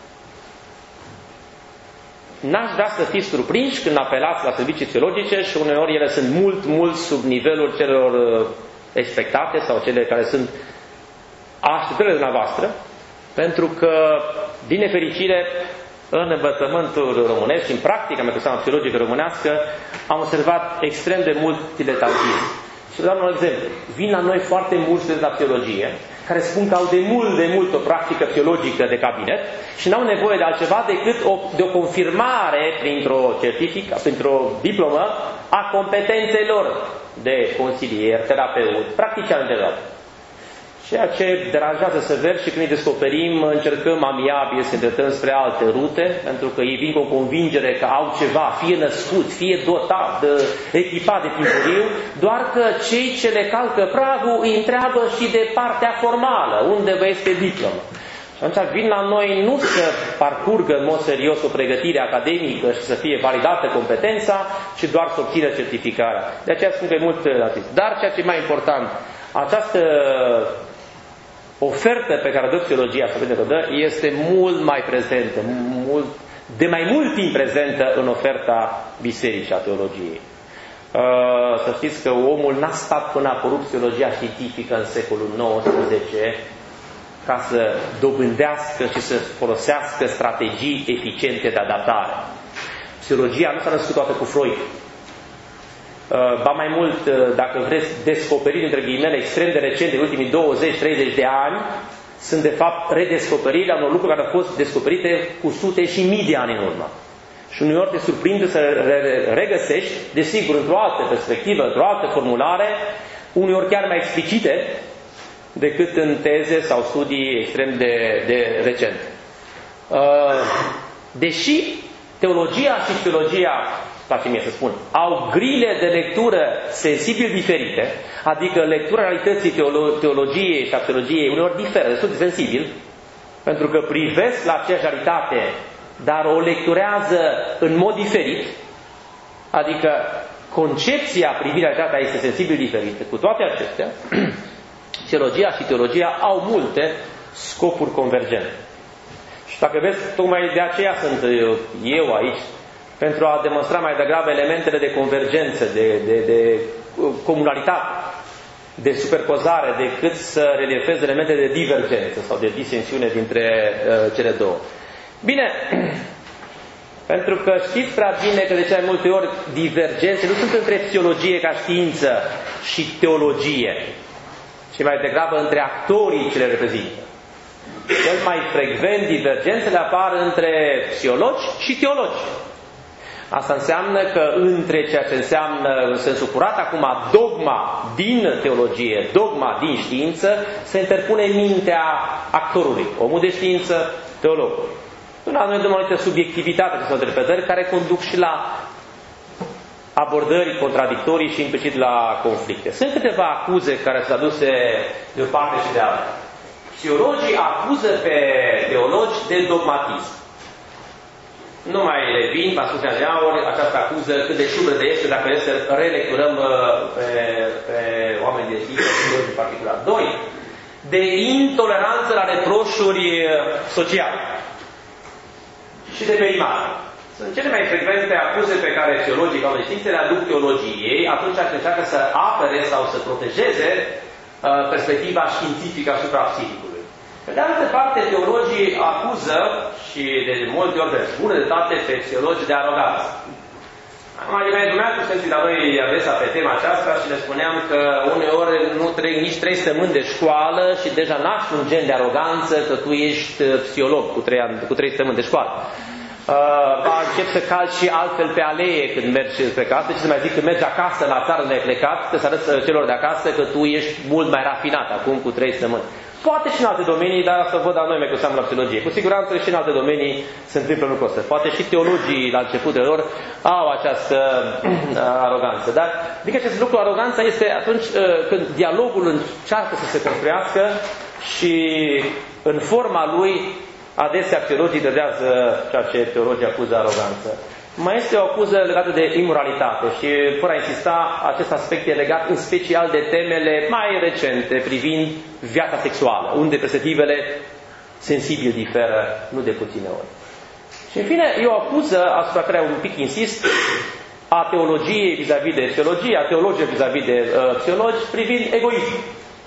n-aș vrea să fiți surprinși când apelați la servicii psihologice și uneori ele sunt mult, mult sub nivelul celor uh, expectate sau cele care sunt așteptările dumneavoastră, pentru că, din nefericire, în învățământul românesc și în practica mea psihologică românească am observat extrem de mult diletantism. Și vă dau un exemplu. Vin la noi foarte mulți studenți la psihologie care spun că au de mult, de mult o practică psihologică de cabinet și n-au nevoie de altceva decât o, de o confirmare printr-o certifică, printr-o diplomă a competențelor de consilier, terapeut, practician în general. Ceea ce deranjează sever și când îi descoperim, încercăm amiabil să îndreptăm spre alte rute, pentru că ei vin cu o convingere că au ceva, fie născut, fie dotat, echipat de timpuriu, doar că cei ce le calcă pragul îi întreabă și de partea formală, unde vă este diplomă. Și atunci vin la noi nu să parcurgă în mod serios o pregătire academică și să fie validată competența, ci doar să obțină certificarea. De aceea spun că e mult relativ. Dar ceea ce e mai important, această ofertă pe care o dă psihologia, să vedem că dă, este mult mai prezentă, mult, de mai mult timp prezentă în oferta bisericii a teologiei. Uh, să știți că omul n-a stat până a apărut psihologia științifică în secolul nouăsprezece ca să dobândească și să folosească strategii eficiente de adaptare. Psihologia nu s-a născut toată cu Freud. Ba mai mult, dacă vreți, descoperiri între ghilimele extrem de recente, de ultimii douăzeci treizeci de ani, sunt de fapt redescoperiri a unor lucruri care au fost descoperite cu sute și mii de ani în urmă. Și uneori te surprinde să le regăsești, desigur, într-o altă perspectivă, într-o altă formulare, uneori chiar mai explicite decât în teze sau studii extrem de, de recente. Deși teologia și psihologia, place mie să spun, au grile de lectură sensibil diferite, adică lectura realității teolo- teologiei și a psihologiei uneori diferă, destul de sensibil, pentru că privesc la aceeași realitate, dar o lecturează în mod diferit, adică concepția privind realitatea este sensibil diferită. Cu toate acestea, psihologia și teologia au multe scopuri convergente. Și dacă vezi, tocmai de aceea sunt eu aici, pentru a demonstra mai degrabă elementele de convergență, de, de, de comunalitate, de superpozare, decât să reliefez elemente de divergență sau de disensiune dintre uh, cele două. Bine, pentru că știți prea bine că de cele mai multe ori divergențe nu sunt între psihologie ca știință și teologie, ci mai degrabă între actorii ce le reprezintă. Cel mai frecvent divergențele apar între psihologi și teologi. Asta înseamnă că între ceea ce înseamnă în sensul curat acum dogma din teologie, dogma din știință, se interpune mintea actorului, omul de știință, teologul. Noi dăm o anumită subiectivitate acestor interpretări care conduc și la abordări contradictorii și implicit la conflicte. Sunt câteva acuze care sunt aduse de o parte și de alta. Psihologii acuză pe teologi de dogmatism. Nu mai revin, v-am spus de ori, această acuză cât de șubredă este dacă este să relecturăm pe, pe oameni de știință și în particular. Doi, de intoleranță la reproșuri sociale și de perimare. Sunt cele mai frecvente acuze pe care teologii ca de știință le aduc teologiei atunci când încearcă să apere sau să protejeze uh, perspectiva științifică asupra psihicului. Pe de altă parte, teologii acuză și de multe ori de bună dreptate pe psihologi de aroganță. Mai mai dumneavoastră sunteți la noi adresa pe tema aceasta și le spuneam că uneori nu trec nici trei săptămâni de școală și deja naști un gen de aroganță că tu ești psiholog cu trei, ani, cu trei săptămâni de școală. Uh, încep să calci și altfel pe alee când mergi spre casă și să mai zic că mergi acasă la țară unde ai plecat, că să arăți celor de acasă că tu ești mult mai rafinat acum cu trei săptămâni. Poate și în alte domenii, dar asta văd la noi mai cu seamă la psihologie. Cu siguranță și în alte domenii se întâmplă lucrul ăsta. Poate și teologii la începutul lor au această aroganță. Dar, adică acest lucru, aroganța este atunci când dialogul încearcă să se construiască și în forma lui adesea teologii dădează ceea ce teologii acuză aroganță. Mai este o acuză legată de imoralitate și, fără a insista, acest aspect e legat în special de temele mai recente privind viața sexuală, unde perspectivele sensibil diferă, nu de puține ori. Și, în fine, e o acuză asupra care un pic insist a teologiei vis-a-vis de teologie, a teologiei vis-a-vis de uh, psihologi privind egoism.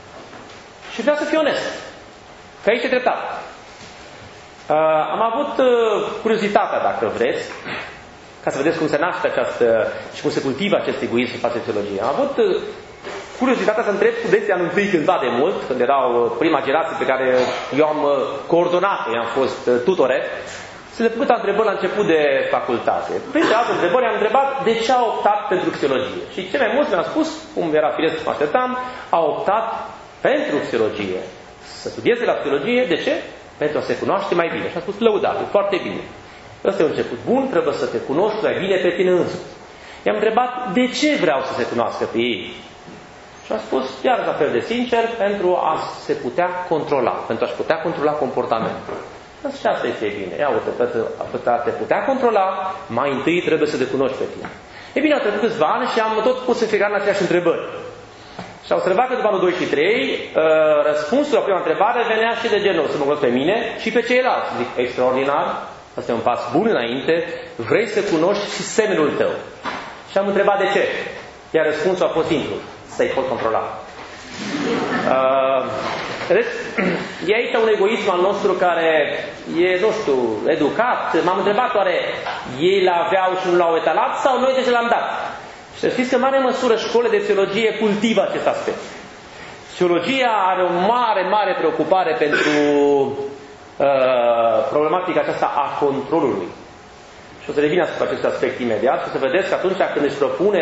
Și vreau să fiu onest, că aici e dreptate. Uh, am avut uh, curiozitatea, dacă vreți, ca să vedeți cum se naște această și cum se cultivă acest egoism în față de teologie. Am avut uh, curiozitatea să întreb studenții anul întâi cândva de mult, când erau uh, prima generație pe care eu am uh, coordonat, eu am fost uh, tutore, să le pun întrebări la început de facultate. Printre alte întrebări am întrebat de ce au optat pentru psihologie. Și cei mai mulți mi-au spus, cum era firesc să mă așteptam, au optat pentru psihologie. Să studieze la psihologie, de ce? Pentru a se cunoaște mai bine. Și am spus, lăudabil, foarte bine. Ăsta e un început bun, trebuie să te cunoști mai bine pe tine însuți. I-am întrebat de ce vreau să se cunoască pe ei. Și am spus, iar la fel de sincer, pentru a se putea controla, pentru a-și putea controla comportamentul. Și asta este bine. Ia uite, pentru a te putea controla, mai întâi trebuie să te cunoști pe tine. E bine, au trecut câțiva ani și am tot pus în fiecare în aceleași întrebări. Și au observat că după anul doi și trei, răspunsul la prima întrebare venea și de genul să mă cunosc pe mine și pe ceilalți. Zic, extraordinar, asta e un pas bun înainte, vrei să cunoști și semenul tău. Și am întrebat de ce. Iar răspunsul a fost simplu, să-i pot controla. Uh, deci, e aici un egoism al nostru care e, nu știu, educat. M-am întrebat, oare ei l-aveau și nu l-au etalat sau noi deja l-am dat? Și să știți că în mare măsură școlile de psihologie cultivă acest aspect. Psihologia are o mare, mare preocupare pentru uh, problematica aceasta a controlului. Și o să revin asupra acest aspect imediat și o să vedeți că atunci când își propune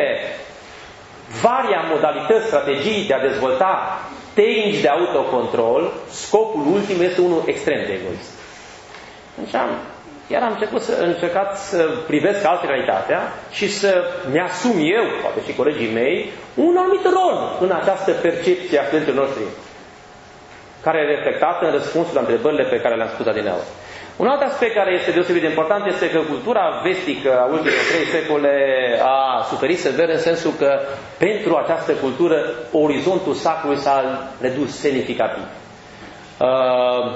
varia modalități, strategii de a dezvolta tehnici de autocontrol, scopul ultim este unul extrem de egoist. Deci am, iar am început să, încercat să privesc altă realitatea și să mi-asum eu, poate și colegii mei, un anumit rol în această percepție a studenților noștri, care e reflectată în răspunsul la întrebările pe care le-am spus adineauri. Un alt aspect care este deosebit de important este că cultura vestică a ultimilor trei secole a suferit sever în sensul că pentru această cultură orizontul sacrului s-a redus semnificativ. Uh,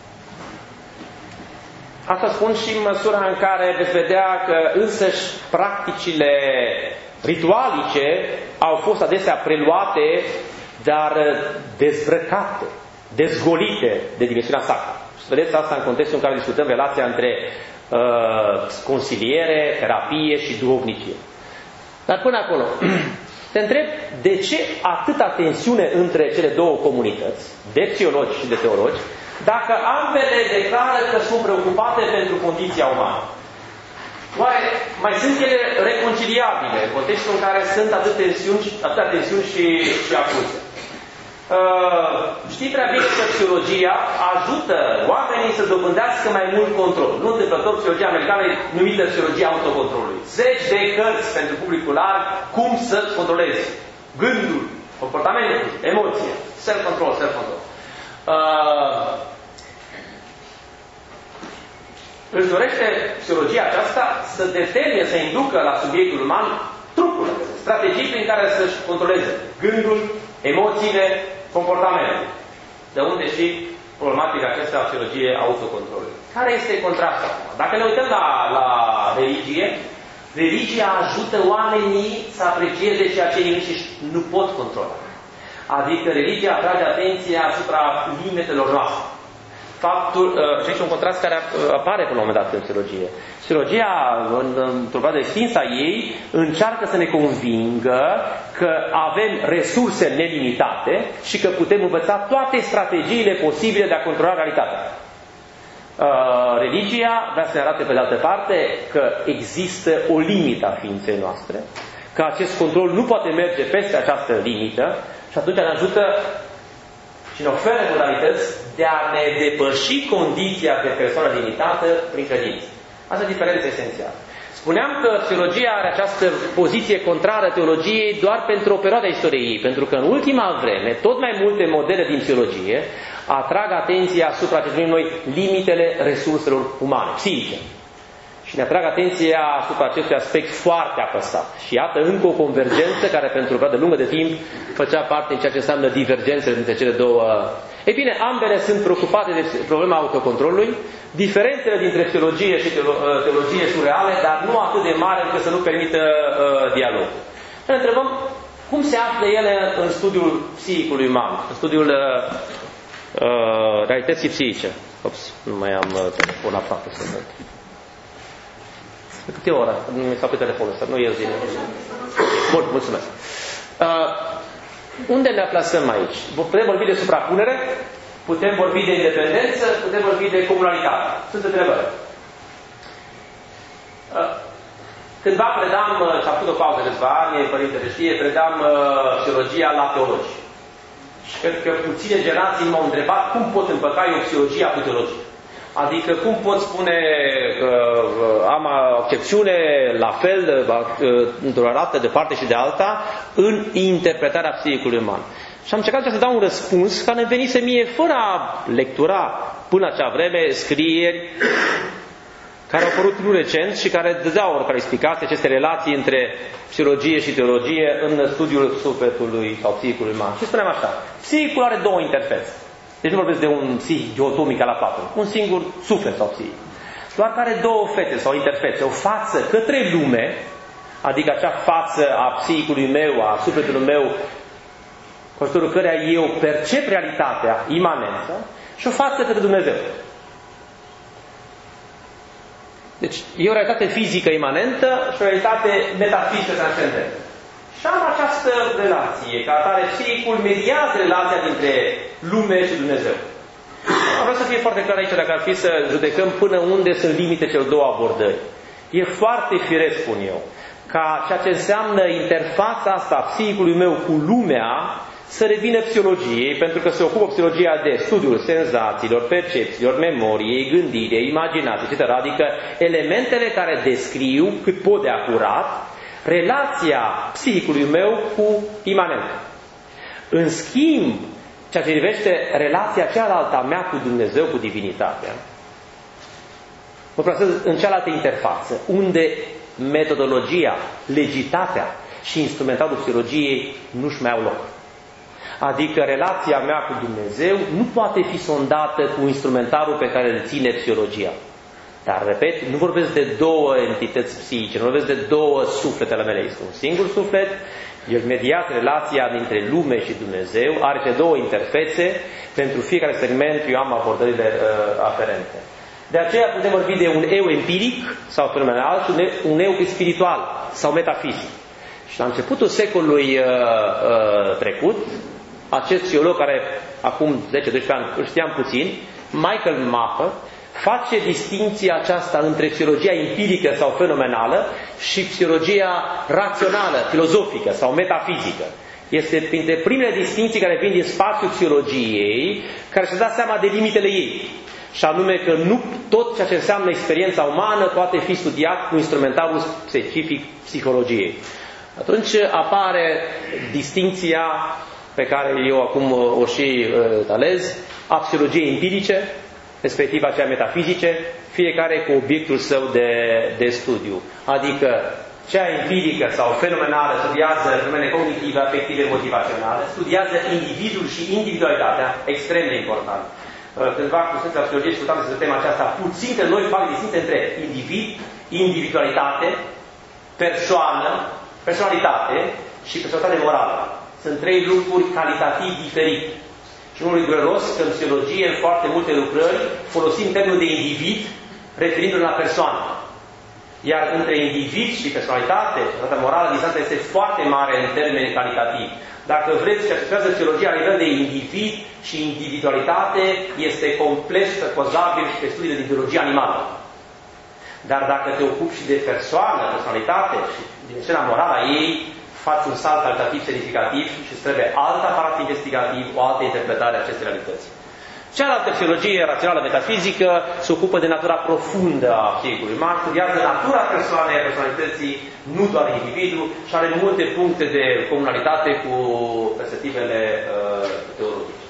asta spun și în măsura în care veți vedea că însăși practicile ritualice au fost adesea preluate, dar dezbrăcate, dezgolite de dimensiunea sacră. Să vedeți asta în contextul în care discutăm relația între uh, consiliere, terapie și duhovnicie. Dar până acolo, te întreb de ce atâta tensiune între cele două comunități, de psihologi și de teologi, dacă ambele declară că sunt preocupate pentru condiția umană. Oare mai sunt ele reconciliabile în contextul în care sunt atât tensiuni, atâta tensiuni și, și acuze? Uh, știi prea bine că psihologia ajută oamenii să dobândească mai mult control. Nu întâmplător, psihologia americană e numită psihologia autocontrolului. Zeci de cărți pentru publicul larg, cum să controlezi gândul, comportamentul, emoție, self-control, self-control. Uh, își dorește psihologia aceasta să determine, să inducă la subiectul uman trucul, strategii prin care să-și controleze gândul, emoțiile, comportamentul. De unde și problematica aceasta a psihologiei autocontrolului. Care este contrastul? Dacă ne uităm la, la religie, religia ajută oamenii să aprecieze ceea ce ei înșiși nu pot controla. Adică religia atrage atenția asupra limitelor noastre. Faptul, uh, și aici un contrast care apare până la un moment dat în psihologie. Psihologia, în, într-o perioadă extinsă a ei, încearcă să ne convingă că avem resurse nelimitate și că putem învăța toate strategiile posibile de a controla realitatea. Uh, religia vrea să ne arate pe de altă parte că există o limită a ființei noastre, că acest control nu poate merge peste această limită și atunci ne ajută și ne oferă modalități de a ne depăși condiția de persoană limitată prin credință. Asta e diferența esențială. Spuneam că psihologia are această poziție contrară teologiei doar pentru o perioadă a istoriei ei, pentru că în ultima vreme tot mai multe modele din psihologie atrag atenția asupra ce numim noi limitele resurselor umane, psihice. Și ne atrag atenția asupra acestui aspect foarte apăsat. Și iată încă o convergență care pentru o perioadă lungă de timp făcea parte din ceea ce înseamnă divergențele dintre cele două. Ei bine, ambele sunt preocupate de problema autocontrolului. Diferențele dintre psihologie și teologie sunt reale, dar nu atât de mari încât să nu permită uh, dialog. Ne întrebăm cum se află ele în studiul psihicului uman, în studiul uh, uh, realității psihice. Ops, nu mai am uh, telefon aproape să văd. De câte ore? Nu mi s-a pe telefonul ăsta, nu e zi. Bun, mulțumesc. Uh, unde ne plasăm aici? Putem vorbi de suprapunere, putem vorbi de independență, putem vorbi de comunalitate. Sunt întrebări. Uh, cândva predam, și am făcut o pauză câțiva ani, părintele știe, predam uh, psihologia la teologi. Și cred că puține generații m-au întrebat cum pot împăca eu psihologia cu teologie. Adică cum pot spune că am accepțiune la fel, într-o rată de parte și de alta, în interpretarea psihicului uman. Și am încercat să dau un răspuns care îmi venise mie fără a lectura până acea vreme scrieri care au apărut nu recent și care dădeau oricare explicație aceste relații între psihologie și teologie în studiul sufletului sau psihicului uman. Și spuneam așa, psihicul are două interfețe. Deci nu vorbesc de un psihic diotomic la Platon, un singur suflet sau psihic. Doar care două fete sau interfețe, o față către lume, adică acea față a psihicului meu, a sufletului meu, cu ajutorul căreia eu percep realitatea imanentă, și o față către Dumnezeu. Deci e o realitate fizică imanentă și o realitate metafizică transcendentă. Și am această relație, ca atare psihicul mediază relația dintre lume și Dumnezeu. Vreau să fie foarte clar aici, dacă ar fi să judecăm până unde sunt limite celor două abordări. E foarte firesc, spun eu, ca ceea ce înseamnă interfața asta a psihicului meu cu lumea să revină psihologiei, pentru că se ocupă psihologia de studiul senzațiilor, percepțiilor, memoriei, gândirii, imaginației, et cetera. Adică elementele care descriu cât pot de acurat relația psihicului meu cu imanentul. În schimb, ceea ce privește relația cealaltă a mea cu Dumnezeu, cu divinitatea, mă plasez în cealaltă interfață, unde metodologia, legitatea și instrumentalul psihologiei nu-și mai au loc. Adică relația mea cu Dumnezeu nu poate fi sondată cu instrumentarul pe care îl ține psihologia. Dar, repet, nu vorbesc de două entități psihice, nu vorbesc de două suflete ale mele. Este un singur suflet, el mediat relația dintre lume și Dumnezeu, are cele două interfețe, pentru fiecare segment eu am abordările uh, aferente. De aceea putem vorbi de un eu empiric sau fenomenal și un eu, un eu spiritual sau metafizic. Și la începutul secolului uh, uh, trecut, acest psiholog care acum zece doisprezece ani îl știam puțin, Michael Maher, face distinția aceasta între psihologia empirică sau fenomenală și psihologia rațională, filozofică sau metafizică. Este printre primele distinții care vin din spațiul psihologiei, care și-a dat seama de limitele ei. Și anume că nu tot ceea ce înseamnă experiența umană poate fi studiat cu instrumentarul specific psihologiei. Atunci apare distinția pe care eu acum o și talez, a psihologiei empirice, respectiv aceea metafizice, fiecare cu obiectul său de, de studiu. Adică cea empirică sau fenomenală studiază fenomene cognitive, afective, motivaționale, studiază individul și individualitatea, extrem de important. Cândva cu Sfânta Psihologie discutam despre tema aceasta, puțin că noi facem distinție între individ, individualitate, persoană, personalitate și personalitate morală. Sunt trei lucruri calitativ diferite. Și unul dureros că în psihologie, în foarte multe lucrări, folosim termenul de individ referindu-ne la persoană. Iar între individ și personalitate, personalitatea morală, distanța este foarte mare în termeni calitativi. Dacă vreți să cercetează psihologia la nivel de individ și individualitate, este complex, prepozabil și pe studiile din biologie animală. Dar dacă te ocupi și de persoană, personalitate și dimensiunea morală a ei, faci un salt calitativ semnificativ și îți trebuie alt aparat investigativ, o altă interpretare a acestei realități. Cealaltă psihologie rațională metafizică se ocupă de natura profundă a psihicului uman, studiază natura persoanei, a personalității, nu doar individul, și are multe puncte de comunalitate cu perspectivele uh, teologice.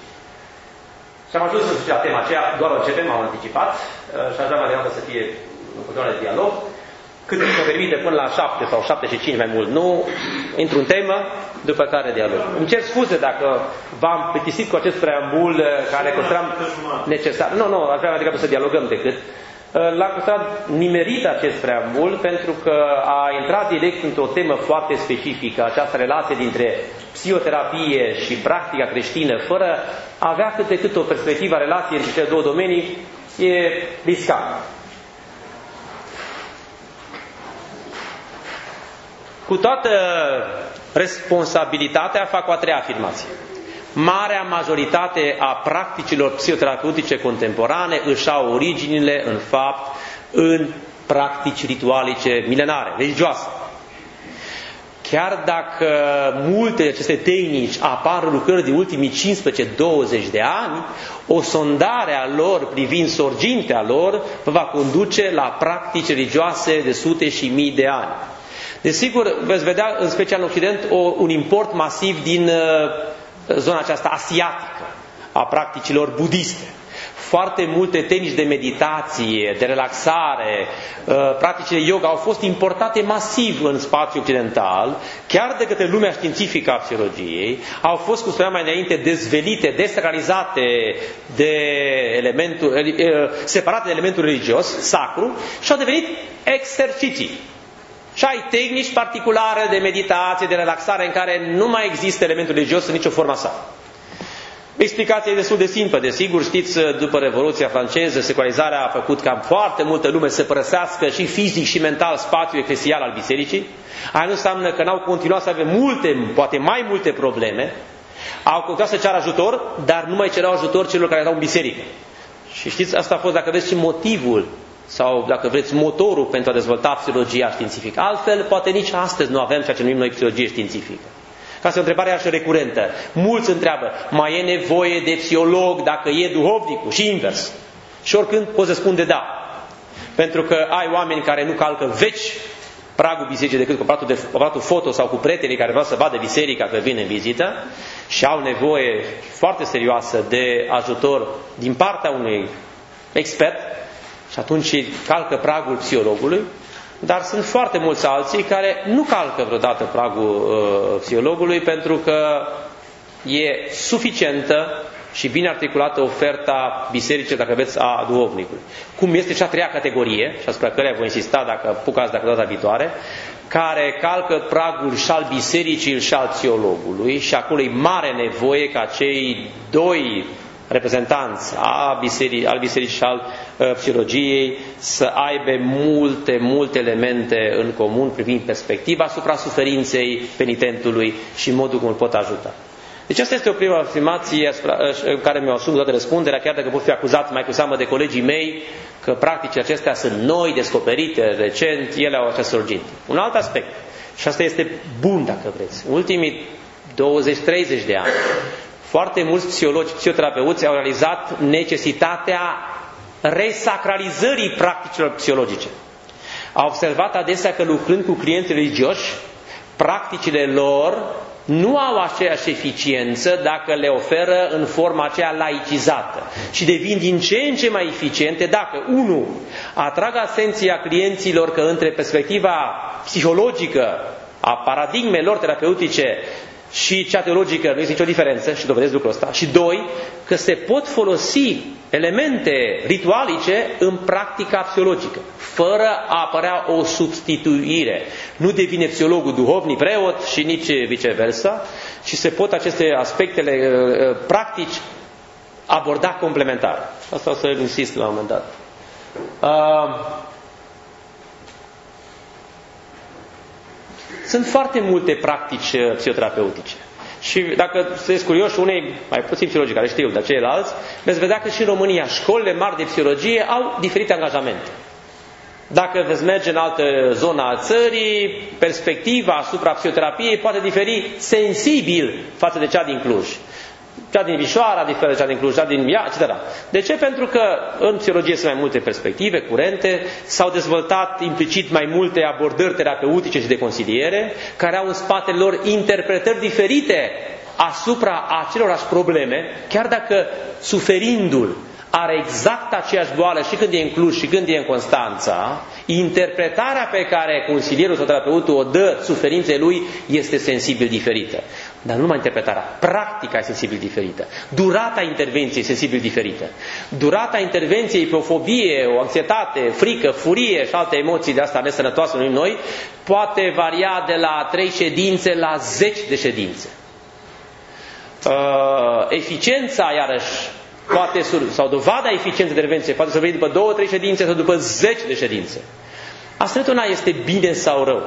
Și am ajuns în sfârșit la tema aceea, doar o începem, am anticipat, uh, și aș vrea mai degrabă să fie în continuare de dialog. Cât mă permite până la șapte sau șapte și cinci mai mult, nu, intru în temă, după care dialog. Îmi cer scuze dacă v-am plictisit cu acest preambul care consideram necesar. Nu, nu, aș vrea mai degrabă să dialogăm decât. L-am considerat nimerit acest preambul pentru că a intrat direct într-o temă foarte specifică, această relație dintre psihoterapie și practica creștină, fără a avea cât de cât o perspectivă a relației între cele două domenii, e riscant. Cu toată responsabilitatea fac o a treia afirmație. Marea majoritate a practicilor psihoterapeutice contemporane își au originile, în fapt, în practici ritualice milenare, religioase. Chiar dacă multe de aceste tehnici apar în lucrări de ultimii cincisprezece douăzeci de ani, o sondare a lor privind sorgintea lor vă va conduce la practici religioase de sute și mii de ani. Desigur, veți vedea, în special în Occident, o, un import masiv din uh, zona aceasta asiatică a practicilor budiste. Foarte multe tehnici de meditație, de relaxare, uh, practicile yoga au fost importate masiv în spațiul occidental, chiar de către lumea științifică a psihologiei, au fost, cum spuneam mai înainte, dezvelite, desacralizate de elementul, uh, separate de elementul religios, sacru, și au devenit exerciții. Și ai tehnici particulare de meditație, de relaxare, în care nu mai există elementul religios în nicio formă sa. Explicația e destul de simplă, desigur, știți, după Revoluția franceză, secularizarea a făcut ca foarte multă lume să părăsească și fizic și mental spațiul eclesial al bisericii. Aia nu înseamnă că n-au continuat să avem multe, poate mai multe probleme, au continuat să ceară ajutor, dar nu mai cereau ajutor celor care erau în biserică. Și știți, asta a fost, dacă vreți, și motivul sau, dacă vreți, motorul pentru a dezvolta psihologia științifică. Altfel, poate nici astăzi nu avem ceea ce numim noi psihologie științifică. Ca să o întrebare așa recurentă. Mulți întreabă, mai e nevoie de psiholog dacă e duhovnicul? Și invers. Și oricând poți răspunde da. Pentru că ai oameni care nu calcă veci pragul bisericii decât cu aparatul, de, aparatul foto sau cu prietenii care vreau să vadă biserica că vin în vizită și au nevoie foarte serioasă de ajutor din partea unui expert și atunci calcă pragul psihologului, dar sunt foarte mulți alții care nu calcă vreodată pragul uh, psihologului pentru că e suficientă și bine articulată oferta bisericii, dacă veți, a duhovnicului. Cum este și a treia categorie, și asupra căreia voi insista dacă apucați dacă data viitoare, care calcă pragul și al bisericii și al psihologului și acolo e mare nevoie ca cei doi reprezentanți a bisericii, al bisericii și al uh, psihologiei să aibă multe, multe elemente în comun privind perspectiva asupra suferinței penitentului și modul cum îl pot ajuta. Deci asta este o primă afirmație în care mi-o asum toată răspunderea, chiar dacă pot fi acuzat mai cu seamă de colegii mei că practicile acestea sunt noi, descoperite recent, ele au această urgență. Un alt aspect, și asta este bun dacă vreți, în ultimii douăzeci treizeci de ani. Foarte mulți psihologi, psihoterapeuți au realizat necesitatea resacralizării practicilor psihologice. Au observat adesea că lucrând cu clienți religioși, practicile lor nu au aceeași eficiență dacă le oferă în forma aceea laicizată și devin din ce în ce mai eficiente dacă, unu, atrag atenția clienților că între perspectiva psihologică a paradigmelor terapeutice și cea teologică nu este nicio diferență și dovedesc lucrul ăsta. Și doi, că se pot folosi elemente ritualice în practica psihologică, fără a apărea o substituire. Nu devine psihologul duhovnic preot și nici viceversa, și se pot aceste aspectele uh, practici aborda complementar. Asta o să insist la un moment dat. Uh, Sunt foarte multe practici psihoterapeutice. Și dacă sunteți curioși, unei mai puțin psihologi care știu, dar ceilalți, veți vedea că și în România școlile mari de psihologie au diferite angajamente. Dacă veți merge în altă zonă a țării, perspectiva asupra psihoterapiei poate diferi sensibil față de cea din Cluj. Cea din Vișoara diferă de cea din Cluj, cea din Ia, et cetera. De ce? Pentru că în psihologie sunt mai multe perspective, curente, s-au dezvoltat implicit mai multe abordări terapeutice și de consiliere, care au în spatele lor interpretări diferite asupra acelorași probleme, chiar dacă suferindul are exact aceeași boală și când e în Cluj și când e în Constanța, interpretarea pe care consilierul sau terapeutul o dă suferinței lui este sensibil diferită. Dar nu numai interpretarea, practica e sensibil diferită. Durata intervenției e sensibil diferită. Durata intervenției pe o fobie, o anxietate, frică, furie și alte emoții de asta nesănătoase în noi poate varia de la trei ședințe la zeci de ședințe. Uh, eficiența, iarăși, poate, sau dovada eficienței de intervenție poate să veni după două, trei ședințe sau după zeci de ședințe. Asta nu este bine sau rău.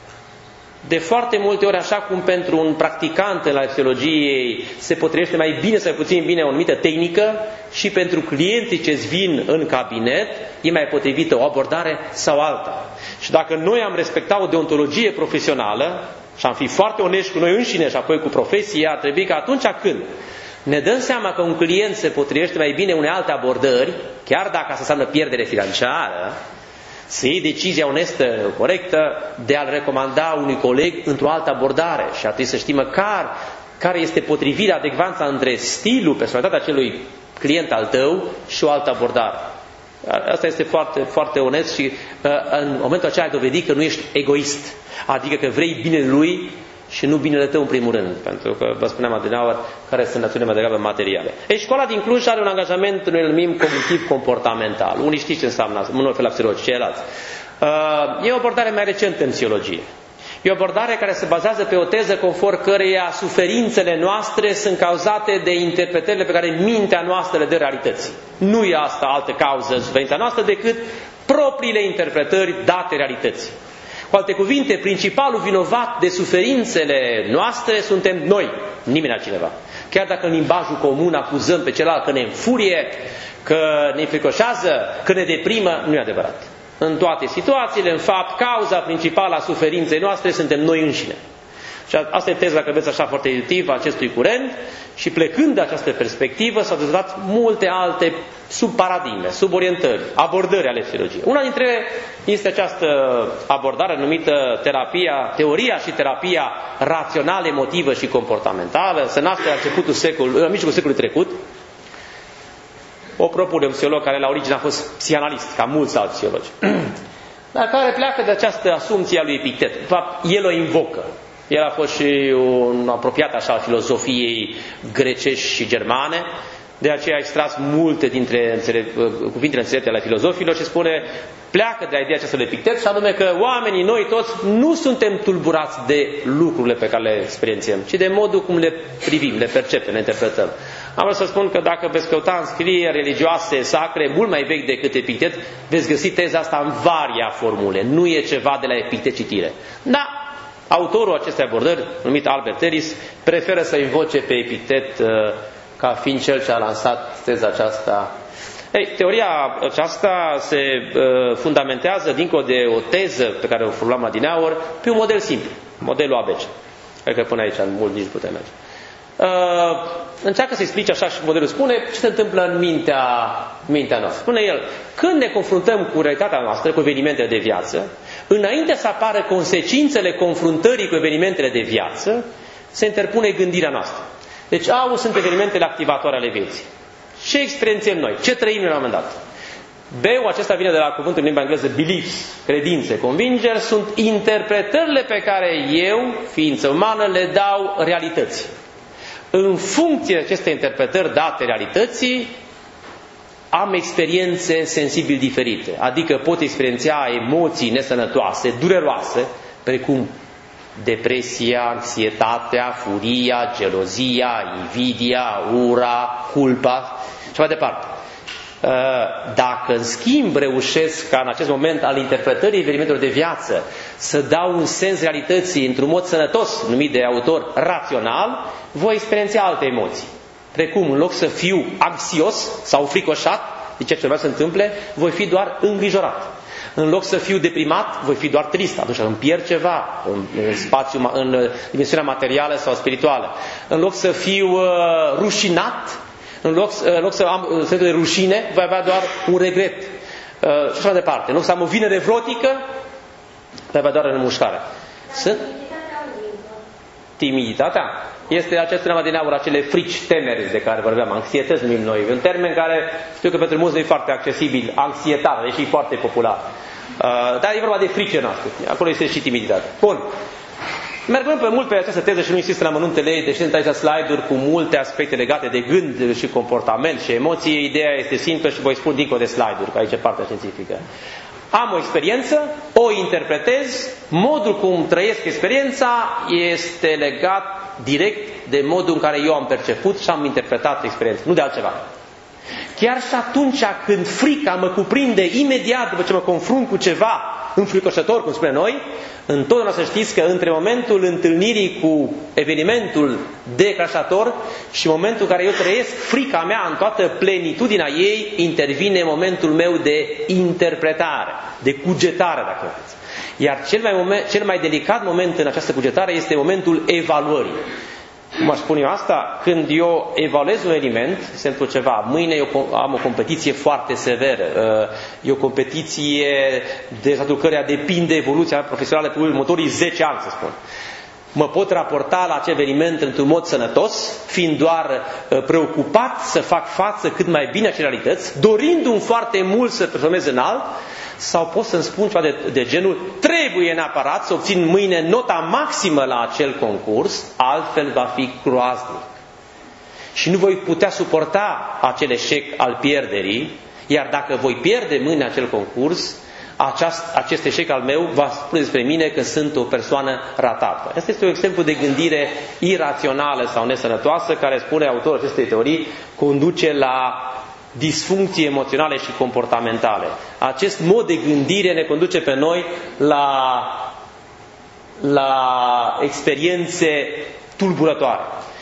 De foarte multe ori, așa cum pentru un practicant în psihologiei se potrivește mai bine sau mai puțin bine o anumită tehnică, și pentru clienții ce-ți vin în cabinet e mai potrivită o abordare sau alta. Și dacă noi am respectat o deontologie profesională și am fi foarte onești cu noi înșine și apoi cu profesia, ar trebui că atunci când ne dăm seama că un client se potrivește mai bine unei alte abordări, chiar dacă asta înseamnă pierdere financiară, să iei decizia onestă, corectă, de a-l recomanda unui coleg într-o altă abordare. Și ar trebui să știm măcar care este potrivirea, adecvanța între stilul, personalitatea acelui client al tău și o altă abordare. Asta este foarte, foarte onest și în momentul acela ai dovedit că nu ești egoist. Adică că vrei binele lui și nu binele tău în primul rând, pentru că vă spuneam adineauri care sunt națiunile mai degrabă materiale. Ei, școala din Cluj are un angajament, noi îl numim cognitiv-comportamental. Unii știți ce înseamnă asta, unul fel la psihologi, ceilalți. E o abordare mai recentă în psihologie. E o abordare care se bazează pe o teză conform căreia suferințele noastre sunt cauzate de interpretările pe care mintea noastră le dă realității. Nu e asta altă cauză suferința noastră decât propriile interpretări date realității. Cu alte cuvinte, principalul vinovat de suferințele noastre suntem noi, nimeni altcineva. Chiar dacă în limbajul comun acuzăm pe celălalt că ne înfurie, că ne fricoșează, că ne deprimă, nu e adevărat. În toate situațiile, în fapt, cauza principală a suferinței noastre suntem noi înșine. Și asta e teza, dacă vedeți așa, foarte educativă a acestui curent, și plecând de această perspectivă s-au dezvoltat multe alte subparadigme, suborientări, abordări ale psihologiei. Una dintre ele este această abordare numită terapia, teoria și terapia rațională, emotivă și comportamentală. Se naște la începutul secolului, la mijlocul secolului trecut. O propune un psiholog care la origine a fost psihanalist, ca mulți alți psihologi, dar care pleacă de această asumție a lui Epictet. De fapt, el o invocă. El a fost și un apropiat așa al filozofiei grecești și germane, de aceea a extras multe dintre înțele, cuvintele înțelepte ale filozofilor și spune, pleacă de la ideea aceasta de Epictet, și anume că oamenii, noi toți, nu suntem tulburați de lucrurile pe care le experiențiem, ci de modul cum le privim, le percepem, le interpretăm. Am vrut să spun că dacă veți căuta în scrieri religioase sacre, mult mai vechi decât Epictet, veți găsi teza asta în varia formule. Nu e ceva de la Epictet citire. Da, autorul acestei abordări, numit Albert Ellis, preferă să invoce pe Epictet uh, ca fiind cel ce a lansat teza aceasta. Ei, teoria aceasta se uh, fundamentează, dincolo de o teză pe care o formulam adineauri, pe un model simplu, modelul A B C. Cred că până aici mult nici putem merge. Uh, încearcă să explice, așa și modelul spune, ce se întâmplă în mintea, mintea noastră. Spune el, când ne confruntăm cu realitatea noastră, cu evenimentele de viață, înainte să apară consecințele confruntării cu evenimentele de viață, se interpune gândirea noastră. Deci, au, sunt evenimentele activatoare ale vieții. Ce experiențiem noi? Ce trăim la un moment dat? B-ul acesta vine de la cuvântul în limba engleză beliefs, credințe, convingeri, sunt interpretările pe care eu, ființă umană, le dau realității. În funcție de aceste interpretări date realității, am experiențe sensibil diferite. Adică pot experiența emoții nesănătoase, dureroase, precum depresia, anxietatea, furia, gelozia, invidia, ura, culpa și mai departe. Dacă, în schimb, reușesc ca în acest moment al interpretării evenimentelor de viață să dau un sens realității într-un mod sănătos, numit de autor rațional, voi experiența alte emoții. Precum, în loc să fiu anxios sau fricoșat de ceea ce vreau să întâmple, voi fi doar îngrijorat. În loc să fiu deprimat, voi fi doar trist. Atunci îmi pierd ceva în, în spațiu, în dimensiunea materială sau spirituală. În loc să fiu uh, rușinat, În loc, în loc să am sensul de rușine, voi avea doar un regret. Uh, și așa mai departe. În loc să am o vină nevrotică, voi avea doar înmușcare. Sunt? Timiditatea este acest termen din aur, acele frici, temeri de care vorbeam, anxietăți numim noi. Un termen care știu că pentru mulți nu e foarte accesibil, anxietate, deși e foarte popular. Uh, dar e vorba de frice noastre. Acolo este și timiditatea. Bun. Mergând pe mult pe această teză și nu insist în amănuntele ei, deși sunt aici slide-uri cu multe aspecte legate de gând și comportament și emoții, ideea este simplă și voi spun dincolo de slide-uri, că aici e partea științifică. Am o experiență, o interpretez, modul cum trăiesc experiența este legat direct de modul în care eu am perceput și am interpretat experiența, nu de altceva. Chiar și atunci când frica mă cuprinde imediat după ce mă confrunt cu ceva înfricoșător, cum spune noi, întotdeauna să știți că între momentul întâlnirii cu evenimentul declanșator și momentul în care eu trăiesc frica mea în toată plenitudinea ei, intervine momentul meu de interpretare, de cugetare, dacă vreți. Iar cel mai, moment, cel mai delicat moment în această cugetare este momentul evaluării. Cum aș spune eu asta? Când eu evaluez un element, de exemplu ceva, mâine eu am o competiție foarte severă, e o competiție de rezultatul căreia depinde evoluția profesională pe următorii zece ani, să spun. Mă pot raporta la acel eveniment într-un mod sănătos, fiind doar preocupat să fac față cât mai bine acele realități, dorindu-mi foarte mult să performez înalt, sau pot să-mi spun ceva de, de genul, trebuie neapărat să obțin mâine nota maximă la acel concurs, altfel va fi groaznic. Și nu voi putea suporta acel eșec al pierderii, iar dacă voi pierde mâine acel concurs, aceast, acest eșec al meu va spune despre mine că sunt o persoană ratată. Asta este un exemplu de gândire irațională sau nesănătoasă, care, spune autorul acestei teorii, conduce la disfuncții emoționale și comportamentale. Acest mod de gândire ne conduce pe noi la, la experiențe tulburătoare.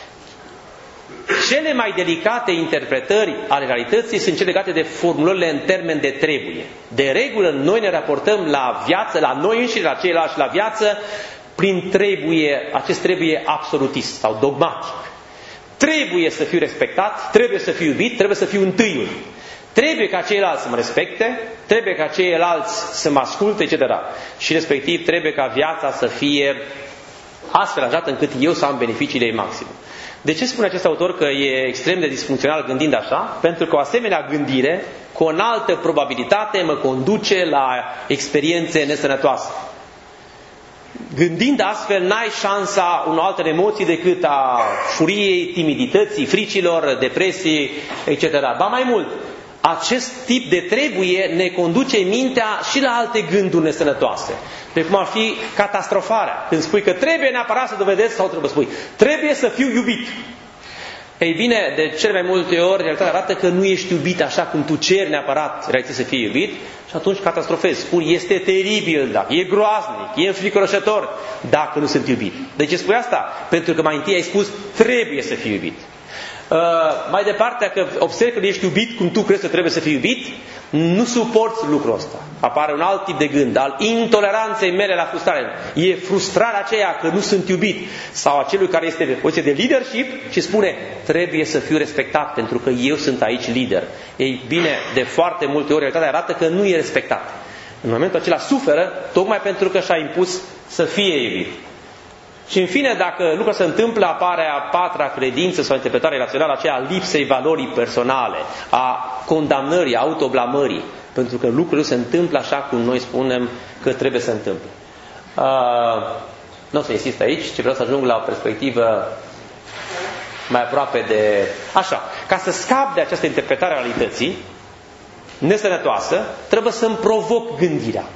Cele mai delicate interpretări ale realității sunt cele legate de formulările în termen de trebuie. De regulă, noi ne raportăm la viață, la noi înșine, la ceilalți, la viață, prin trebuie, acest trebuie absolutist sau dogmatic. Trebuie să fiu respectat, trebuie să fiu iubit, trebuie să fiu întâiul. Trebuie ca ceilalți să mă respecte, trebuie ca ceilalți să mă asculte, et cetera. Și respectiv trebuie ca viața să fie astfel aranjată încât eu să am beneficiile ei maxime. De ce spune acest autor că e extrem de disfuncțional gândind așa? Pentru că o asemenea gândire, cu o înaltă probabilitate, mă conduce la experiențe nesănătoase. Gândind astfel, n-ai șansa unor alte emoții decât a furiei, timidității, fricilor, depresii, et cetera. Ba mai mult, acest tip de trebuie ne conduce mintea și la alte gânduri nesănătoase. Precum ar fi catastrofarea. Când spui că trebuie neapărat să dovedești sau trebuie să spui, trebuie să fiu iubit. Ei bine, de cele mai multe ori, realitatea arată că nu ești iubit așa cum tu ceri neapărat realitatea să fii iubit și atunci catastrofezi. Spui, este teribil, dacă e groaznic, e înfricoșător dacă nu sunt iubit. De ce spui asta? Pentru că mai întâi ai spus, trebuie să fii iubit. Uh, mai departe, dacă observi că ești iubit cum tu crezi că trebuie să fii iubit, nu suporți lucrul ăsta. Apare un alt tip de gând, al intoleranței mele la frustrare. E frustrarea aceea că nu sunt iubit. Sau a celui care este pe poziție de leadership și spune, trebuie să fiu respectat pentru că eu sunt aici lider. Ei bine, de foarte multe ori realitatea arată că nu e respectat. În momentul acela suferă tocmai pentru că și-a impus să fie iubit. Și în fine, dacă lucrul se întâmplă, apare a patra credință sau interpretare rațională, aceea a lipsei valorii personale, a condamnării, a autoblamării, pentru că lucrurile se întâmplă așa cum noi spunem că trebuie să se întâmple. Uh, nu o să insist aici, ci vreau să ajung la o perspectivă mai aproape de... Așa, ca să scap de această interpretare a realității nesănătoasă, trebuie să-mi provoc gândirea.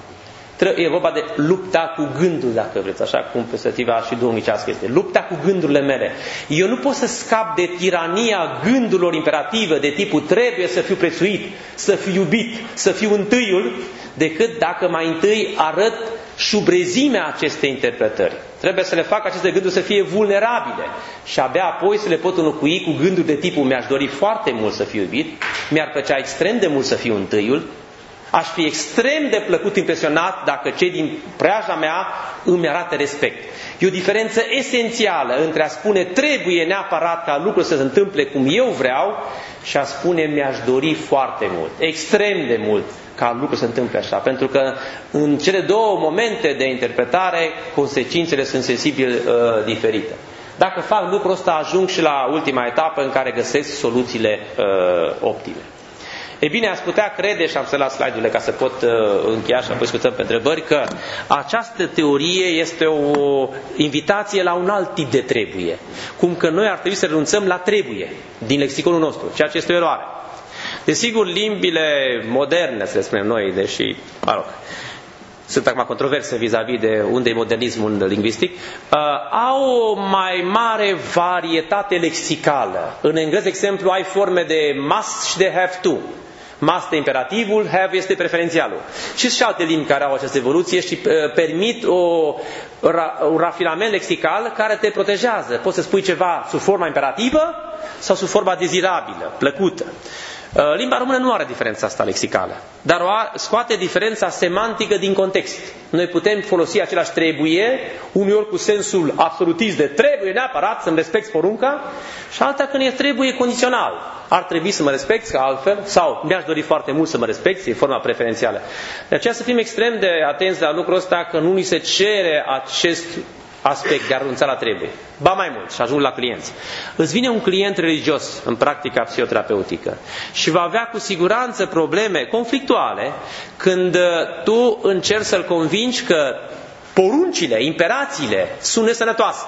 E vorba de lupta cu gândul, dacă vreți, așa cum perspectiva și duhovnicească este. Lupta cu gândurile mele. Eu nu pot să scap de tirania gândurilor imperative de tipul trebuie să fiu prețuit, să fiu iubit, să fiu întâiul, decât dacă mai întâi arăt șubrezimea acestei interpretări. Trebuie să le fac aceste gânduri să fie vulnerabile și abia apoi să le pot înlocui cu gânduri de tipul mi-aș dori foarte mult să fiu iubit, mi-ar plăcea extrem de mult să fiu întâiul, aș fi extrem de plăcut impresionat dacă cei din preajma mea îmi arată respect. E o diferență esențială între a spune trebuie neapărat ca lucrul să se întâmple cum eu vreau și a spune mi-aș dori foarte mult, extrem de mult ca lucrul să se întâmple așa. Pentru că în cele două momente de interpretare consecințele sunt sensibil uh, diferite. Dacă fac lucrul ăsta, ajung și la ultima etapă în care găsesc soluțiile uh, optime. E bine, ați putea crede, și am să las slide-urile ca să pot uh, încheia și apoi scutăm pe întrebări, că această teorie este o invitație la un alt tip de trebuie. Cum că noi ar trebui să renunțăm la trebuie din lexiconul nostru, ceea ce este o eroare. Desigur, limbile moderne, să le spunem noi, deși, mă rog, sunt acum controverse vis-a-vis de unde e modernismul lingvistic, uh, au o mai mare varietate lexicală. În engleză, exemplu, ai forme de must și de have to. Must este imperativul, have este preferențialul. Și și alte limbi care au această evoluție și uh, permit o, ra, un rafinament lexical care te protejează. Poți să spui ceva sub forma imperativă sau sub forma dezirabilă, plăcută. Limba română nu are diferența asta lexicală, dar o scoate diferența semantică din context. Noi putem folosi același trebuie, uneori cu sensul absolutist de trebuie neapărat să-mi respecti porunca, și alta când e trebuie condițional. Ar trebui să mă respecti ca altfel, sau mi-aș dori foarte mult să mă respecti, în forma preferențială. De aceea să fim extrem de atenți la lucrul ăsta, că nu ni se cere acest aspect de a renunța la trebuie. Ba mai mult, și ajung la clienți. Îți vine un client religios în practica psihoterapeutică și va avea cu siguranță probleme conflictuale când tu încerci să-l convingi că poruncile, imperațiile sunt nesănătoase.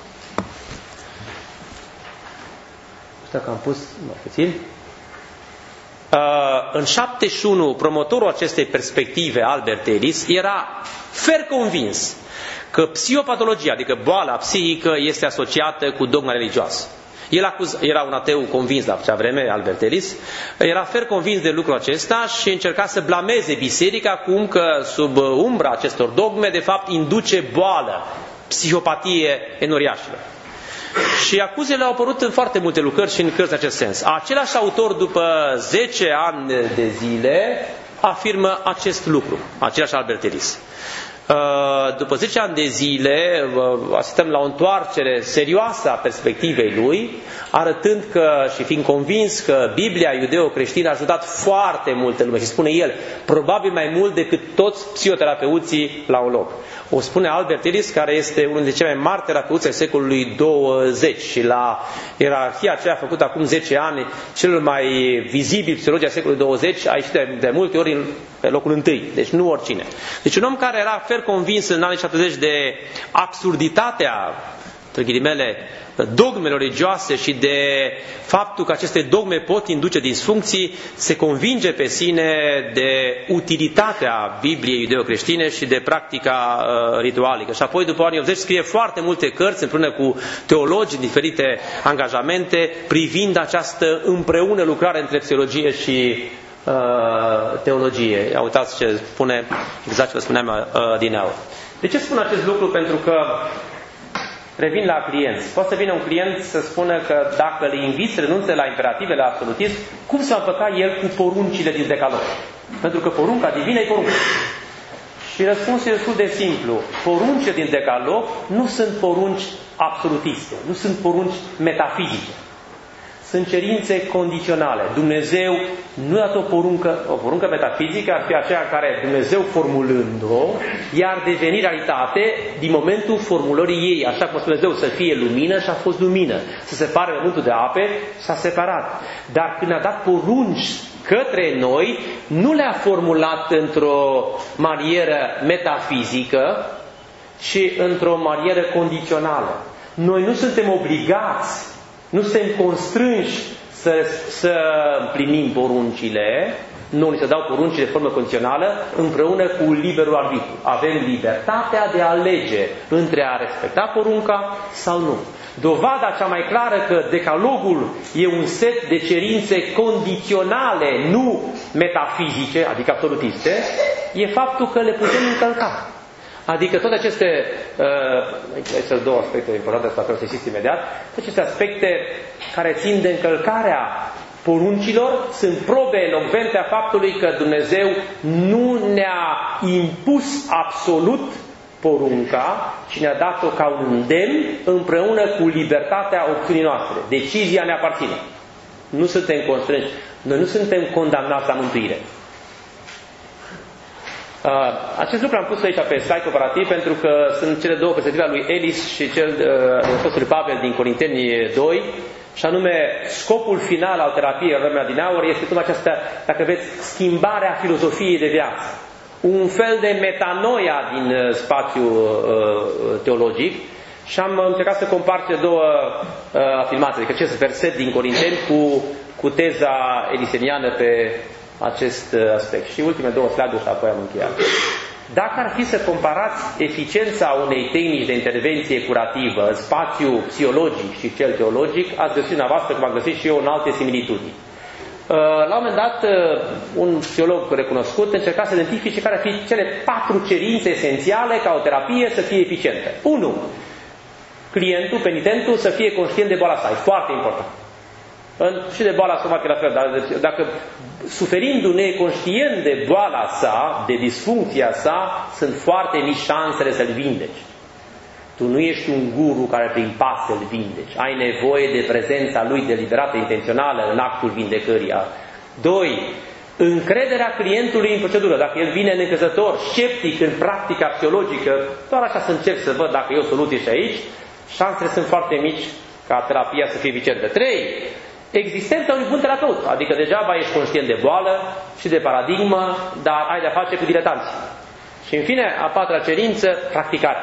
Știu că am pus mai puțin. Uh, în șaptezeci și unu, promotorul acestei perspective, Albert Ellis, era fer convins că psihopatologia, adică boala psihică, este asociată cu dogma religioasă. El acuz, era un ateu convins la acea vreme, Albert Ellis, era fer convins de lucrul acesta și încerca să blameze biserica cum că sub umbra acestor dogme, de fapt, induce boală, psihopatie în uriașilor. Și acuzele au apărut în foarte multe lucrări și în cărți în acest sens. Același autor, după zece ani de zile, afirmă acest lucru, același Albert Ellis. După zece ani de zile asistăm la o întoarcere serioasă a perspectivei lui, arătând că și fiind convins că Biblia iudeo-creștină a ajutat foarte multe lume și spune el, probabil mai mult decât toți psihoterapeuții la un loc. O spune Albert Ellis, care este unul dintre cei mai mari terapeuți ai secolului douăzeci și la ierarhia aceea făcută acum zece ani, cel mai vizibil psihologi ai secolului douăzeci a ieșit de, de multe ori pe locul întâi, deci nu oricine. Deci un om care era fer convins în anii șaptezeci de absurditatea, între ghilimele, dogmelor religioase și de faptul că aceste dogme pot induce disfuncții, se convinge pe sine de utilitatea Bibliei iudeo-creștine și de practica uh, ritualică. Și apoi, după anii optzeci, scrie foarte multe cărți împreună cu teologi în diferite angajamente privind această împreună lucrare între psihologie și uh, teologie. Ia uitați ce spune, exact ce vă spuneam uh, din aur. De ce spun acest lucru? Pentru că Revin la clienți. Poate să vină un client să spună că dacă le inviți să renunțe la imperativele absolutism, cum să împăca el cu poruncile din Decalog? Pentru că porunca divină e poruncă. Și răspunsul e destul de simplu. Poruncile din Decalog nu sunt porunci absolutiste, nu sunt porunci metafizice. Sunt cerințe condiționale. Dumnezeu nu a dat o poruncă, o poruncă metafizică, ar fi aceea care Dumnezeu formulând-o, iar deveni realitate din momentul formulării ei, așa cum spune Dumnezeu, să fie lumină și a fost lumină. Să separe elementul de ape, s-a separat. Dar când a dat porunci către noi, nu le-a formulat într-o manieră metafizică, ci într-o manieră condițională. Noi nu suntem obligați, nu suntem constrânși să, să împlinim poruncile, nu ni se dau porunci de formă condițională, împreună cu liberul arbitru. Avem libertatea de a alege între a respecta porunca sau nu. Dovada cea mai clară că Decalogul e un set de cerințe condiționale, nu metafizice, adică absolutiste, e faptul că le putem încălca. Adică toate aceste, uh, sunt două aspecte importante, asta vreau să insist imediat, toate aceste aspecte care țin de încălcarea poruncilor sunt probe elocvente a faptului că Dumnezeu nu ne-a impus absolut porunca, ci ne-a dat-o ca un îndemn împreună cu libertatea opțiunii noastre. Decizia ne aparține. Nu suntem constrânși. Noi nu suntem condamnați la mântuire. Uh, acest lucru am pus aici pe slide comparativ pentru că sunt cele două perspective ale lui Ellis și cel uh, Apostolului Pavel din Corinteni doi, și anume scopul final al terapiei în vremea din aur este tocmai această, dacă veți, schimbarea filozofiei de viață. Un fel de metanoia din uh, spațiu uh, teologic, și am încercat să compar cele două uh, afirmații, adică acest verset din Corinteni cu, cu teza eliseniană pe acest aspect. Și ultimele două slide-uri și apoi am încheiat. Dacă ar fi să comparați eficiența unei tehnici de intervenție curativă în spațiu psihologic și cel teologic, ați găsit dumneavoastră, cum am găsit și eu, în alte similitudini. La un moment dat, un psiholog recunoscut încerca să identifice care ar fi cele patru cerințe esențiale ca o terapie să fie eficientă. unu. Clientul, penitentul, să fie conștient de boala sa. E foarte important. Și de boala somatică la fel, dar dacă suferindu-ne e conștient de boala sa, de disfuncția sa, sunt foarte mici șansele să-l vindeci. Tu nu ești un guru care prin pas să-l vindeci. Ai nevoie de prezența lui deliberată, intențională în actul vindecării. Doi. Încrederea clientului în procedură. Dacă el vine neîncrezător, sceptic în practica psihologică, doar așa să încerc să văd dacă e o soluție și aici, șansele sunt foarte mici ca terapia să fie eficientă. Trei. Existența unui bun terapeut, adică degeaba ești conștient de boală și de paradigmă, dar ai de-a face cu diletanți. Și în fine, a patra cerință, practicare.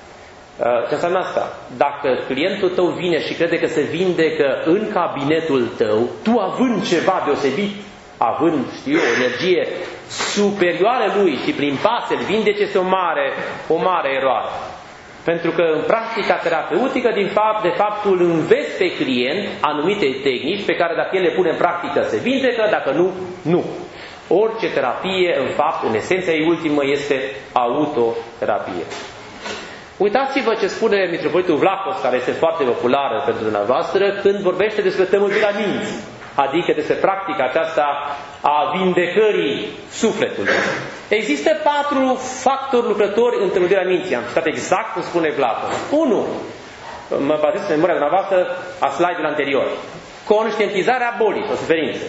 Ce înseamnă asta? Dacă clientul tău vine și crede că se vindecă în cabinetul tău, tu având ceva deosebit, având, știu eu, o energie superioară lui și prin pas îl vindece, este o mare, o mare eroare. Pentru că în practica terapeutică, din fapt, de fapt, îl înveți pe client anumite tehnici pe care dacă el le pune în practică se vindecă, dacă nu, nu. Orice terapie, în fapt, în esența ei ultimă, este autoterapie. Uitați-vă ce spune mitropolitul Vlahos, care este foarte populară pentru dumneavoastră, când vorbește despre tămâirea minții, adică despre practica aceasta a vindecării sufletului. Există patru factori lucrători în tămâirea minții. Am citat exact cum spune Vlahos. unu. Mă bazez în memoria dumneavoastră a slide-ului anterior. Conștientizarea bolii sau suferinței.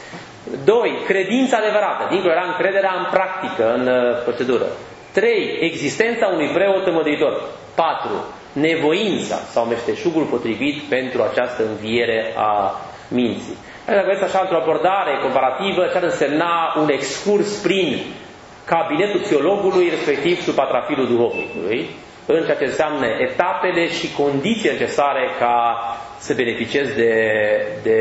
doi. Credința adevărată. Dincolo era încrederea în practică, în uh, procedură. trei. Existența unui preot tămăduitor. patru. Nevoința sau meșteșugul potrivit pentru această înviere a minții. Dacă vedeți așa într-o abordare comparativă, ce ar însemna un excurs prin cabinetul psihologului, respectiv sub patrafilul duhovnicului, în ceea ce înseamnă etapele și condiții necesare ca să beneficiezi de, de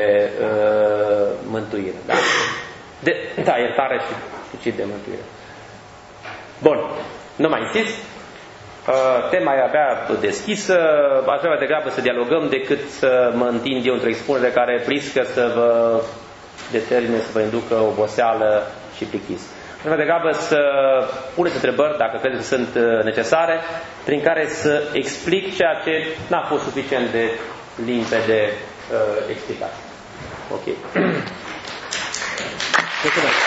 uh, mântuire. Da? De, da, iertare și fucit de mântuire. Bun, nu mai insist. Uh, tema e abia deschisă. Aș vrea mai degrabă să dialogăm decât să mă întind eu într-o expunere care riscă să vă determine, să vă inducă oboseală și plictis. mai degrabă să puneți întrebări, dacă credeți că sunt necesare, prin care să explic ceea ce n-a fost suficient de limpede uh, explicat. Ok. Mulțumesc.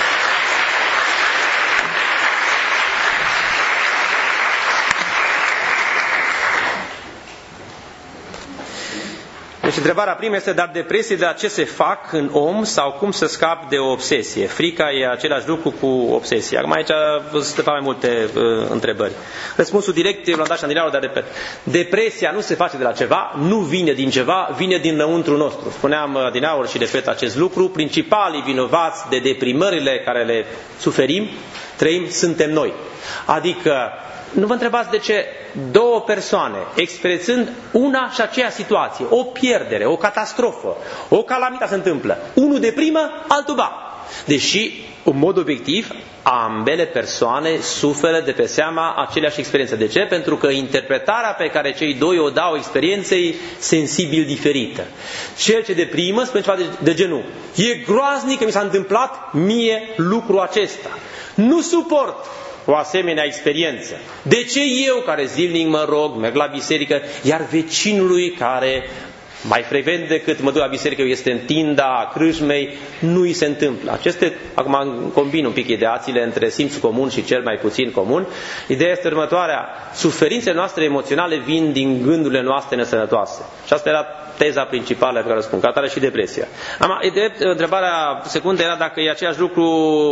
Deci întrebarea primă este, dar depresie de la ce se fac în om sau cum să scap de o obsesie? Frica e același lucru cu obsesia. Acum aici sunt mai multe uh, întrebări. Răspunsul direct e l-am dat și Andrineaur, dar repet. Depresia nu se face de la ceva, nu vine din ceva, vine dinăuntru nostru. Spuneam Andrineaur și repet acest lucru, principalii vinovați de deprimările care le suferim, trăim, suntem noi. Adică nu vă întrebați de ce două persoane, experiențând una și aceea situație, o pierdere, o catastrofă, o calamitate se întâmplă, unul deprimă, altul ba. Deși, în mod obiectiv, ambele persoane suferă de pe seama aceleași experiențe. De ce? Pentru că interpretarea pe care cei doi o dau experienței sensibil diferită. Cel ce deprimă spune ceva de, de genul: e groaznic că mi s-a întâmplat mie lucrul acesta. Nu suport o asemenea experiență. De ce eu, care zilnic mă rog, merg la biserică, iar vecinului care mai frecvent decât mă duc la biserică este în tinda crâșmei, nu îi se întâmplă. Aceste, acum combin un pic ideațiile între simțul comun și cel mai puțin comun. Ideea este următoarea: suferințele noastre emoționale vin din gândurile noastre nesănătoase. Și asta era teza principală pe care o spun, ca tare și depresia. Am, de, întrebarea secundă era dacă e același lucru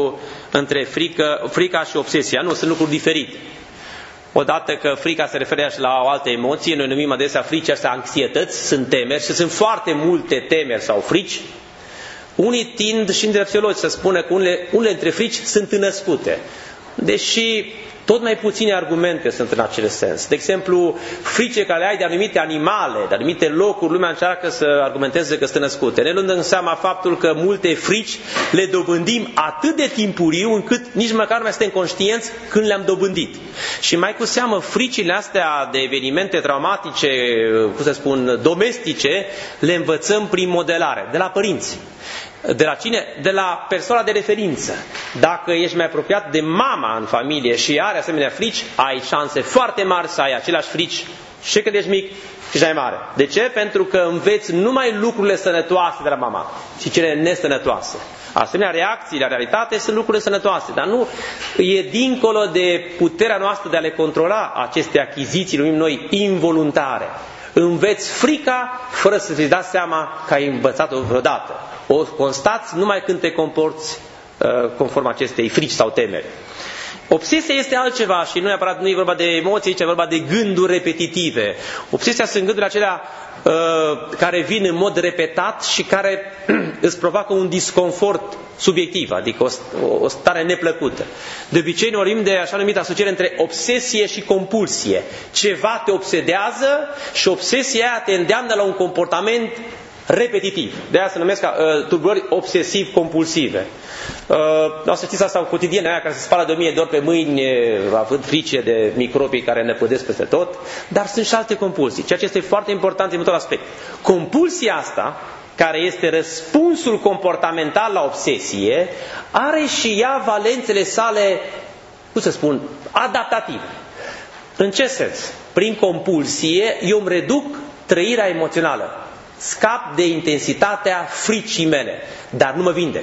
între frică, frica și obsesia. Nu, sunt lucruri diferite. Odată că frica se referă și la o altă emoție, noi numim adesea frici astea anxietăți, sunt temeri și sunt foarte multe temeri sau frici. Unii tind și între psihologi să spună că unele, unele dintre frici sunt născute, deși tot mai puține argumente sunt în acest sens. De exemplu, frice care ai de anumite animale, de anumite locuri, lumea încearcă să argumenteze că sunt născute. Ne luând în seama faptul că multe frici le dobândim atât de timpuriu încât nici măcar nu mai suntem conștienți când le-am dobândit. Și mai cu seamă, fricile astea de evenimente traumatice, cum să spun, domestice, le învățăm prin modelare, de la părinți. De la cine? De la persoana de referință. Dacă ești mai apropiat de mama în familie și are asemenea frici, ai șanse foarte mari să ai aceleași frici și când ești mic și mai mare. De ce? Pentru că înveți numai lucrurile sănătoase de la mama și cele nesănătoase. Asemenea, reacții la realitate sunt lucruri sănătoase, dar nu e dincolo de puterea noastră de a le controla aceste achiziții, numim noi involuntare. Înveți frica fără să-ți dați seama că ai învățat-o vreodată. O constați numai când te comporți uh, conform acestei frici sau temeri. Obsesia este altceva și nu, neapărat, nu e vorba de emoții, ci e vorba de gânduri repetitive. Obsesia sunt gândurile acelea uh, care vin în mod repetat și care îți provoacă un disconfort subiectiv, adică o, o stare neplăcută. De obicei noi vorbim de așa numită asociere între obsesie și compulsie. Ceva te obsedează și obsesia aia te îndeamnă la un comportament repetitiv. De aia se numesc uh, tulburări obsesiv-compulsive. Uh, o să știți asta cotidiană, aia care se spală de o mie de ori pe mâini, având frice de microbii care ne pădesc peste tot, dar sunt și alte compulsii. Ceea ce este foarte important în următorul aspect. Compulsia asta, care este răspunsul comportamental la obsesie, are și ea valențele sale, cum să spun, adaptative. În ce sens? Prin compulsie eu îmi reduc trăirea emoțională. Scap de intensitatea fricii mele, dar nu mă vindec.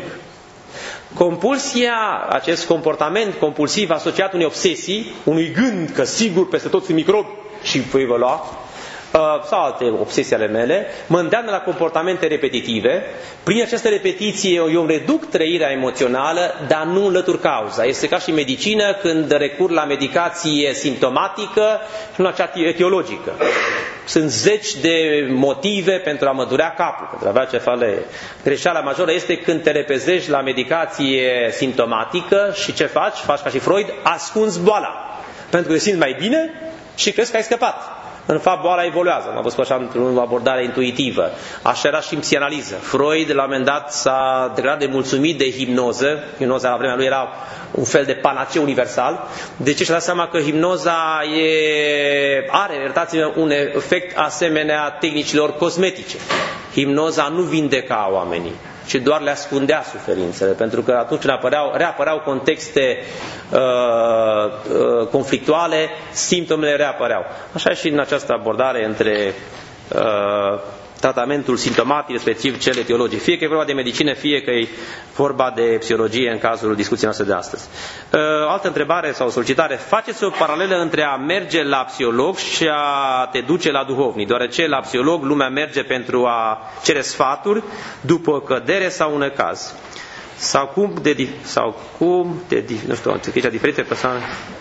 Compulsia, acest comportament compulsiv asociat unei obsesii, unui gând că sigur peste tot sunt microbi și voi vă lua, sau alte obsesii ale mele, mă îndeamnă la comportamente repetitive. Prin această repetiție eu îmi reduc trăirea emoțională, dar nu înlătur cauza. Este ca și medicină când recur la medicație simptomatică și nu la cea etiologică. Sunt zeci de motive pentru a mă durea capul, pentru a avea cefaleie. Greșeala majoră este când te repezești la medicație simptomatică și ce faci? Faci ca și Freud, ascunzi boala. Pentru că te simți mai bine și crezi că ai scăpat. În fapt, boala evoluează. Am văzut așa într-o abordare intuitivă. Așa era și în psianaliză. Freud, la un moment dat, s-a declarat de mulțumit de hipnoză. Hipnoza la vremea lui era un fel de panaceu universal. De ce și-a dat seama că hipnoza e, are, iertați-mă, un efect asemenea tehnicilor cosmetice. Hipnoza nu vindeca oamenii. ci doar le ascundea suferințele, pentru că atunci când apăreau, reapăreau contexte uh, uh, conflictuale, simptomele reapăreau. Așa și în această abordare între uh, tratamentul simptomatic, respectiv cele teologice. Fie că e vorba de medicină, fie că e vorba de psihologie în cazul discuției noastre de astăzi. Altă întrebare sau solicitare. Faceți o paralelă între a merge la psiholog și a te duce la duhovnic, deoarece la psiholog lumea merge pentru a cere sfaturi după cădere sau un necaz. Sau cum de, sau cum de nu știu, aici diferite persoane.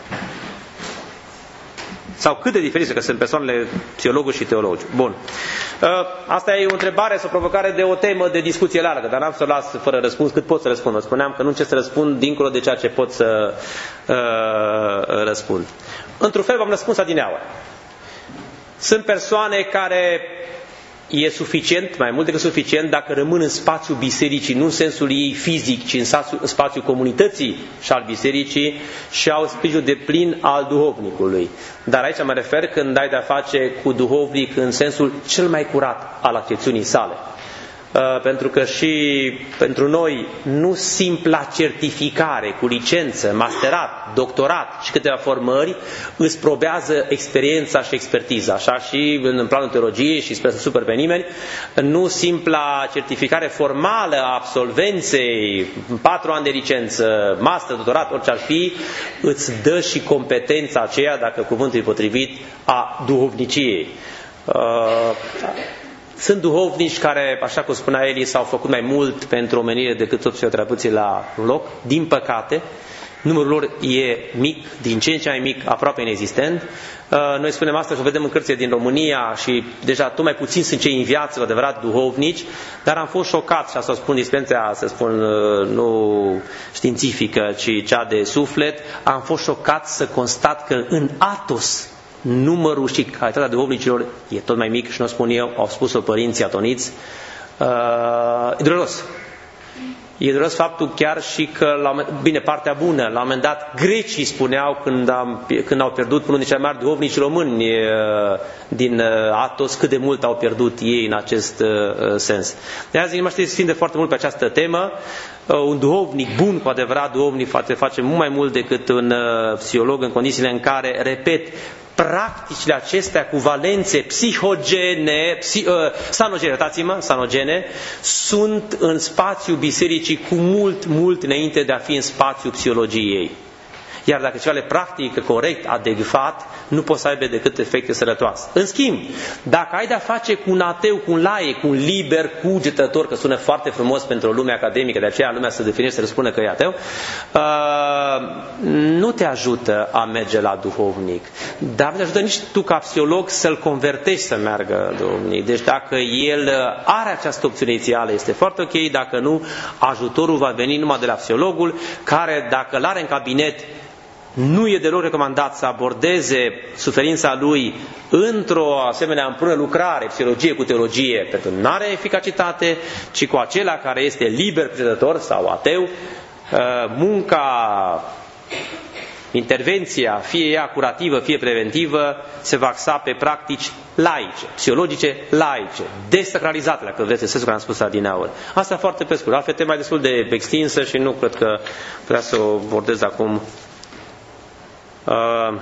Sau cât de diferite că sunt persoanele psihologuri și teologi. Bun. Asta e o întrebare sau o provocare de o temă de discuție largă, dar n-am să o las fără răspuns cât pot să răspund. Spuneam că nu încerc să răspund dincolo de ceea ce pot să uh, răspund. Într-un fel v-am răspuns adineauri. Sunt persoane care e suficient, mai mult decât suficient, dacă rămân în spațiul bisericii, nu în sensul ei fizic, ci în spațiul, în spațiul comunității și al bisericii și au sprijinul de plin al duhovnicului. Dar aici mă refer când ai de-a face cu duhovnic în sensul cel mai curat al accepțiunii sale. Uh, pentru că și pentru noi nu simpla certificare cu licență, masterat, doctorat și câteva formări îți probează experiența și expertiza. Așa și în planul teologiei, și sper să super pe nimeni, nu simpla certificare formală a absolvenței, patru ani de licență, master, doctorat, orice ar fi, îți dă și competența aceea, dacă cuvântul e potrivit, a duhovniciei. Uh, Sunt duhovnici care, așa cum spunea Eli, s-au făcut mai mult pentru omenire decât toți psihoterapeuții la loc. Din păcate, numărul lor e mic, din ce în ce mai mic, aproape inexistent. Noi spunem asta și o vedem în cărțile din România și deja tot mai puțin sunt cei în viață, cu adevărat, duhovnici, dar am fost șocat, și asta o spun dispensia, să spun, nu științifică, ci cea de suflet, am fost șocat să constat că în Atos numărul și calitatea duhovnicilor e tot mai mic și nu o spun eu, au spus-o părinții atoniți. Uh, e dureros. E dureros faptul chiar și că, la, bine, partea bună, la un moment dat grecii spuneau când, am, când au pierdut unul dintre cei mai mari duhovnici români uh, din uh, Atos, cât de mult au pierdut ei în acest uh, sens. De azi mă știți, fiind de foarte mult pe această temă, uh, un duhovnic bun, cu adevărat duhovnic, face, face mult mai mult decât un uh, psiholog în condițiile în care, repet, practicile acestea cu valențe psihogene, psi, uh, sanogene, iertați-mă, sanogene, sunt în spațiul bisericii cu mult, mult înainte de a fi în spațiul psihologiei. Iar dacă ceva le practică corect, adecvat, nu poți să aibă decât efecte sănătoase. În schimb, dacă ai de-a face cu un ateu, cu un laic, cu un liber cugetător, că sună foarte frumos pentru o lume academică, de aceea lumea să definește, să răspunde că e ateu, uh, nu te ajută a merge la duhovnic. Dar nu te ajută nici tu ca psiholog să-l convertești să meargă duhovnic. Deci dacă el are această opțiune inițială, este foarte ok, dacă nu, ajutorul va veni numai de la psihologul, care dacă l-are în cabinet, nu e deloc recomandat să abordeze suferința lui într-o asemenea împreună lucrare, psihologie cu teologie, pentru că nu are eficacitate, ci cu acela care este liber predător sau ateu, munca, intervenția, fie ea curativă, fie preventivă, se va axa pe practici laice, psihologice laice, desacralizate, dacă vreți, în sensul care am spus adineauri. Asta foarte pe scurt. Altfel, tema e destul de extinsă și nu cred că vrea să o abordez acum. Uh,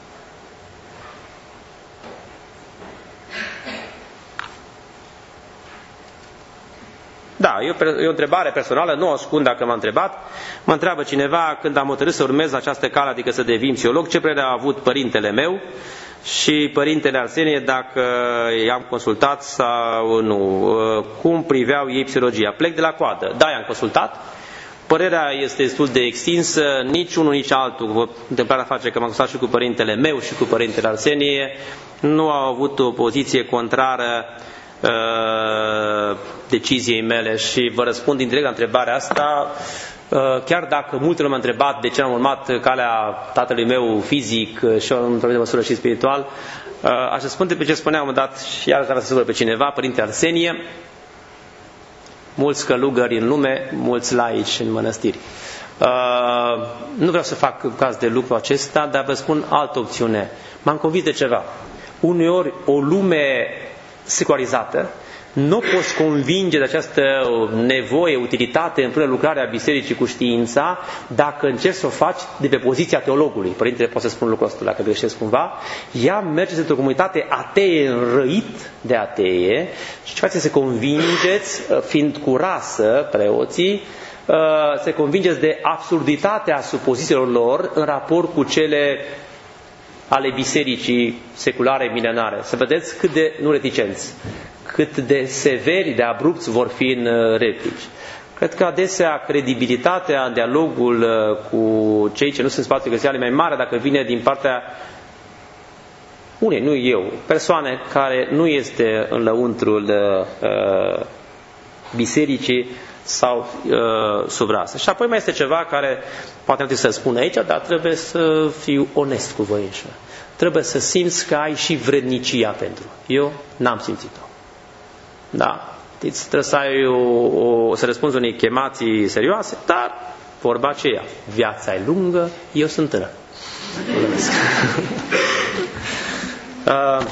da, e o, e o întrebare personală, nu o ascund dacă m-a întrebat. Mă întreabă cineva, când am hotărât să urmez această cale, adică să devin psiholog, ce părere a avut părintele meu și părintele Arsenie, dacă i-am consultat sau nu, uh, cum priveau ei psihologia. Plec de la coadă. Da, i-am consultat. Părerea este destul de extinsă, nici unul, nici altul, întâmplarea face că m-am consultat și cu părintele meu și cu părintele Arsenie, nu au avut o poziție contrară uh, deciziei mele și vă răspund indirect la întrebarea asta, uh, chiar dacă multe lume m-a întrebat de ce am urmat calea tatălui meu fizic și într-o măsură și spiritual, uh, aș răspunde pe ce spunea un moment dat și iar să supăr pe cineva, părintele Arsenie. Mulți călugări în lume, mulți laici în mănăstiri. Uh, nu vreau să fac caz de lucru acesta, dar vă spun altă opțiune. M-am convins de ceva. Uneori o lume secularizată nu poți convinge de această nevoie, utilitate în până lucrarea bisericii cu știința dacă încerci să o faci de pe poziția teologului. Părintele poate să spun lucrul ăsta dacă greșesc cumva. Ea merge într-o comunitate atee, înrăit de atee și ce face să convingeți, fiind cu rasă preoții, se convingeți de absurditatea supozițiilor lor în raport cu cele ale bisericii seculare milenare. Să vedeți cât de, nu reticenți, cât de severi, de abrupți vor fi în replici. Cred că adesea credibilitatea în dialogul cu cei ce nu sunt spațiu eclesiale mai mare dacă vine din partea unei, nu eu, persoane care nu este în lăuntrul uh, bisericii sau uh, sub rasă. Și apoi mai este ceva care poate nu trebuie să spun aici, dar trebuie să fiu onest cu voi înșine. Trebuie să simți că ai și vrednicia pentru. Eu n-am simțit-o. Da. Trebuie să ai o, o, să răspunzi unei chemații serioase, dar vorba aceea, viața e lungă, eu sunt tânăr. uh,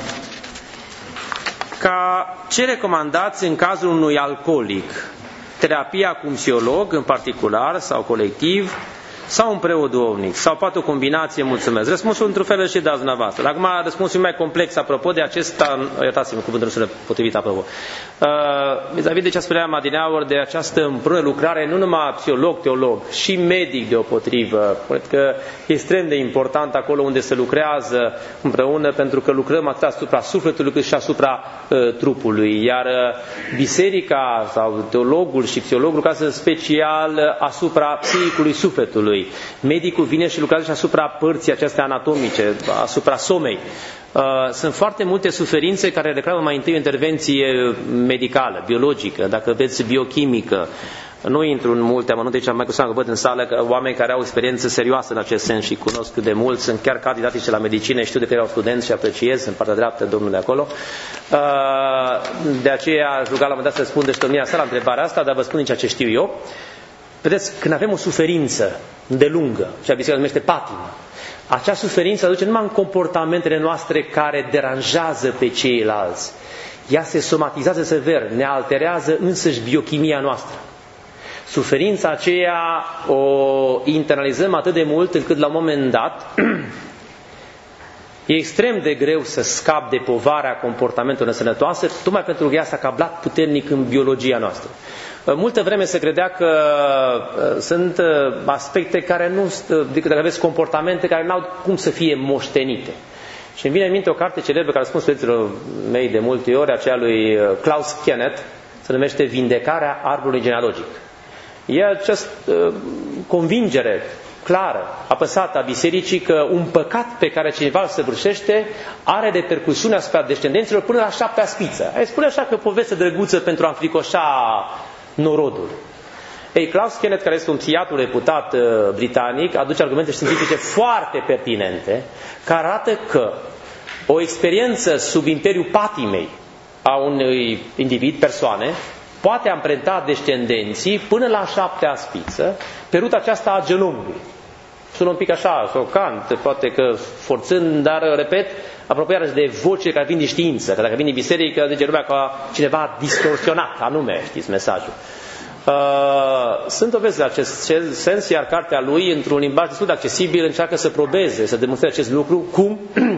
ca ce recomandați în cazul unui alcoolic? Terapia cu un psiholog în particular sau colectiv sau un preot duhovnic sau poate o combinație, mulțumesc. Răspunsul într-un fel și dați dumneavoastră. Acum răspunsul e mai complex apropo de acesta, iertați-mă cuvântul nu sună potrivit apropo. Uh, vis-a-vis de ce spuneam adineauri de această împreună lucrare, nu numai psiholog, teolog, și medic deopotrivă. Cred că e extrem de important acolo unde se lucrează împreună pentru că lucrăm atât asupra sufletului cât și asupra uh, trupului. Iar uh, biserica sau teologul și psihologul lucrează special asupra psihicului sufletului. Medicul vine și lucrează și asupra părții acestea anatomice, asupra somei. Sunt foarte multe suferințe care reclamă mai întâi o intervenție medicală, biologică, dacă veți biochimică. Nu intru în multe amănunte, deci am mai că văd în sală că oameni care au experiență serioasă în acest sens și cunosc de mult, sunt chiar candidatice la medicină, știu de că erau studenți și apreciez în partea dreaptă domnul de acolo. De aceea aș ruga la un moment dat să răspund de domnia sa la întrebarea asta, dar vă spun din ceea ce știu eu. Vedeți, când avem o suferință îndelungă, cea biserica numește patimă, acea suferință aduce numai în comportamentele noastre care deranjează pe ceilalți. Ea se somatizează sever, ne alterează însăși biochimia noastră. Suferința aceea o internalizăm atât de mult încât la un moment dat e extrem de greu să scap de povarea comportamentelor nesănătoase, tocmai pentru că ea s-a cablat puternic în biologia noastră. Multă vreme se credea că sunt aspecte care nu, adică dacă aveți comportamente care nu au cum să fie moștenite. Și îmi vine în minte o carte celebră care a spus studenților mei de multe ori, aceea lui Klaus Kenneth, se numește Vindecarea arborului genealogic. E această convingere clară, apăsată a bisericii că un păcat pe care cineva îl săvârșește are repercusiune asupra descendenților până la șaptea spiță. Ai spune așa că poveste drăguță pentru a înfricoșa norodul. Ei, Klaus Kenneth, care este un psihiatru reputat uh, britanic, aduce argumente științifice foarte pertinente, care arată că o experiență sub imperiul patimei a unui individ, persoane, poate amprenta descendenții până la șaptea spiță pe ruta aceasta a genomului. Sună un pic așa, șocant, poate că forțând, dar, repet, apropo iarăși de voce care vin din știință, că dacă vin din biserică, zice lumea că cineva distorsionat, anume, știți mesajul. Uh, sunt dovezi de acest sens, iar cartea lui, într-un limbaj destul de accesibil, încearcă să probeze, să demonstreze acest lucru, cum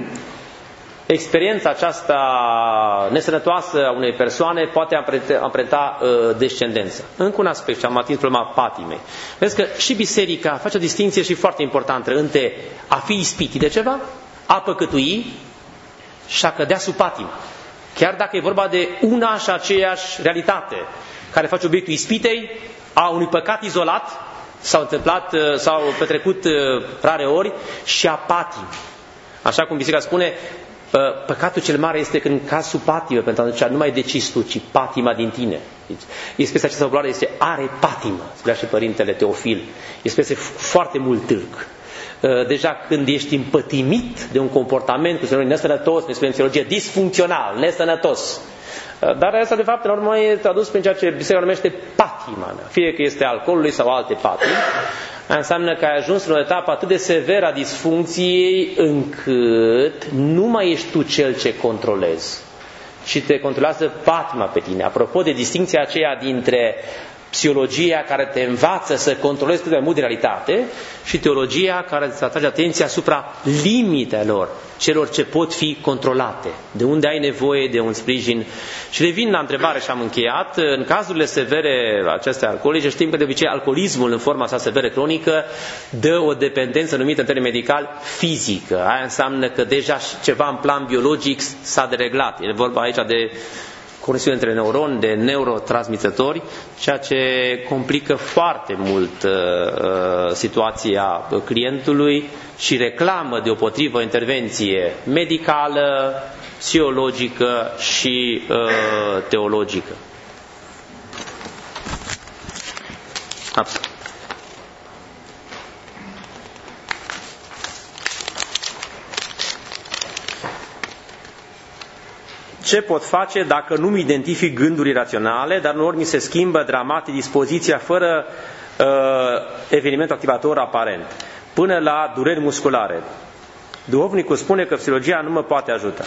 experiența aceasta nesănătoasă a unei persoane poate amprenta uh, descendența. Încă un aspect, și am atins problema patimei. Vezi că și biserica face o distinție și foarte importantă între a fi ispitit de ceva, a păcătui și a cădea sub patimă. Chiar dacă e vorba de una și aceeași realitate care face obiectul ispitei, a unui păcat izolat, s-au întâmplat, s-au petrecut rare ori, și a patimii. Așa cum biserica spune, păcatul cel mare este când cazi sub patimă, pentru că nu mai decizi tu, ci patima din tine. Expresia aceasta populară este are patimă, spunea și părintele Teofil. Expresie foarte mult tâlc. Deja când ești împătimit de un comportament cu semnul nesănătos, despre psihologie, disfuncțional, nesănătos. Dar asta, de fapt, în urmă e tradus prin ceea ce biserica numește patima. Fie că este alcoolului sau alte patimi, înseamnă că ai ajuns în o etapă atât de severă a disfuncției încât nu mai ești tu cel ce controlezi, și te controlează patima pe tine. Apropo de distinția aceea dintre psihologia care te învață să controlezi cât mai mult de realitate și teologia care îți atrage atenția asupra limitelor celor ce pot fi controlate, de unde ai nevoie de un sprijin. Și revin la întrebare și am încheiat. În cazurile severe acestea alcoolice, știm că de obicei alcoolismul în forma sa severă cronică dă o dependență numită în termeni medical fizică. Aia înseamnă că deja ceva în plan biologic s-a dereglat. E vorba aici de conexiune între neuroni, de neurotransmițători, ceea ce complică foarte mult uh, situația clientului și reclamă deopotrivă intervenție medicală, psihologică și uh, teologică. Absolut. Ce pot face dacă nu-mi identific gânduri iraționale, dar uneori mi se schimbă dramatic dispoziția fără uh, evenimentul activator aparent, până la dureri musculare? Duhovnicul spune că psihologia nu mă poate ajuta.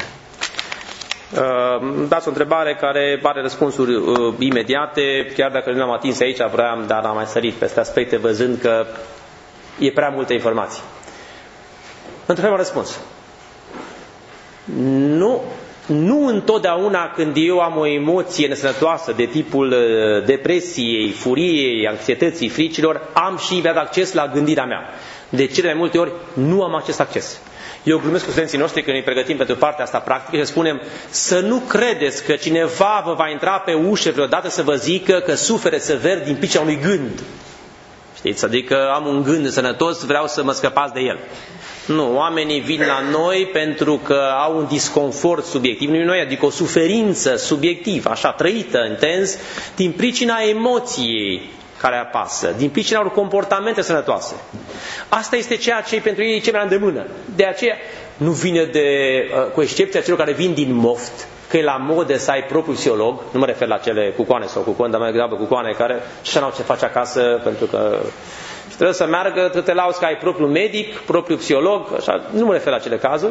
Uh, dați o întrebare care are răspunsuri uh, imediate, chiar dacă nu l-am atins aici, vreau, dar am mai sărit peste aspecte văzând că e prea multă informație. Într-un răspuns. Nu Nu întotdeauna când eu am o emoție nesănătoasă de tipul depresiei, furiei, anxietății, fricilor, am și imediat acces la gândirea mea. De cele mai multe ori nu am acest acces. Eu glumesc cu studenții noștri când îi pregătim pentru partea asta practică și spunem să nu credeți că cineva vă va intra pe ușă vreodată să vă zică că sufere sever din pricina unui gând. Știți? Adică am un gând sănătos, vreau să mă scăpați de el. Nu, oamenii vin la noi pentru că au un disconfort subiectiv, nu noi, adică o suferință subiectivă, așa, trăită intens, din pricina emoției care apasă, din pricina unor comportamente sănătoase. Asta este ceea ce pentru ei e cel mai la îndemână. De aceea nu vine de, cu excepția celor care vin din moft, că e la modă să ai propriul psiholog, nu mă refer la cele cucoane sau cuconi, dar mai degrabă cucoane care și n-au ce face acasă pentru că și trebuie să meargă, trebuie să te lauzi că ai propriul medic, propriul psiholog, așa, nu mă refer la acele cazuri,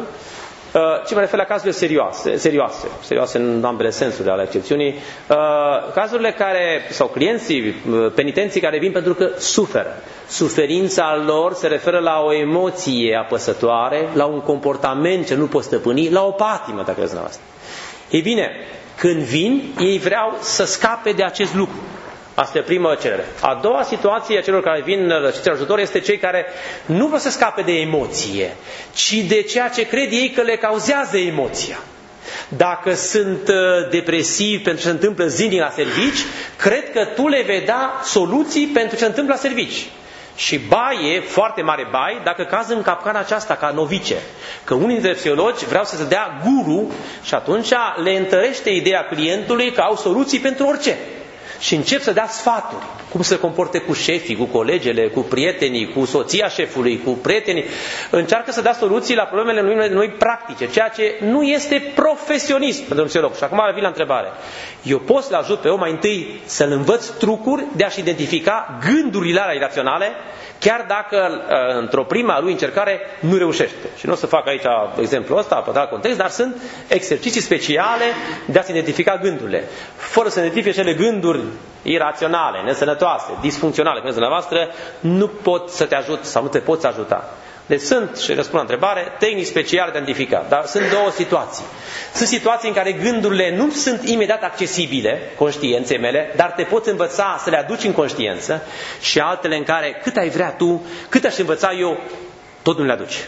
ci mă refer la cazurile serioase, serioase, serioase în ambele sensuri ale accepțiunii, cazurile care, sau clienții, penitenții care vin pentru că suferă. Suferința lor se referă la o emoție apăsătoare, la un comportament ce nu poți stăpâni, la o patimă, dacă vreți dumneavoastră. Ei bine, când vin, ei vreau să scape de acest lucru. Asta e prima cerere. A doua situație a celor care vin și cer ajutor este cei care nu vor să scape de emoție, ci de ceea ce cred ei că le cauzează emoția. Dacă sunt depresivi pentru ce se întâmplă zilnic la servici, cred că tu le vei da soluții pentru ce se întâmplă la servici. Și baie, foarte mare bai, dacă caz în capcana aceasta ca novice. Că unii dintre psihologi vreau să se dea guru și atunci le întărește ideea clientului că au soluții pentru orice. Și încep să dea sfaturi. Cum să se comporte cu șefii, cu colegele, cu prietenii, cu soția șefului, cu prietenii. Încearcă să dea soluții la problemele noi, noi practice, ceea ce nu este profesionism pentru un psiholog. Și acum vin la întrebare. Eu pot să-l ajut pe om mai întâi să-l învăț trucuri de a-și identifica gândurile alea iraționale, chiar dacă într-o prima lui încercare nu reușește. Și nu o să fac aici exemplul ăsta, pe alt context, dar sunt exerciții speciale de a-ți identifica gândurile. Fără să identifice cele gânduri iraționale, nesănătoase, disfuncționale, cum dumneavoastră, nu pot să te ajut sau nu te poți ajuta. Deci sunt, și răspund la întrebare, tehnici speciale de identificat. Dar sunt două situații. Sunt situații în care gândurile nu sunt imediat accesibile conștiinței mele, dar te poți învăța să le aduci în conștiință, și altele în care cât ai vrea tu, cât aș învăța eu, tot nu le aduci.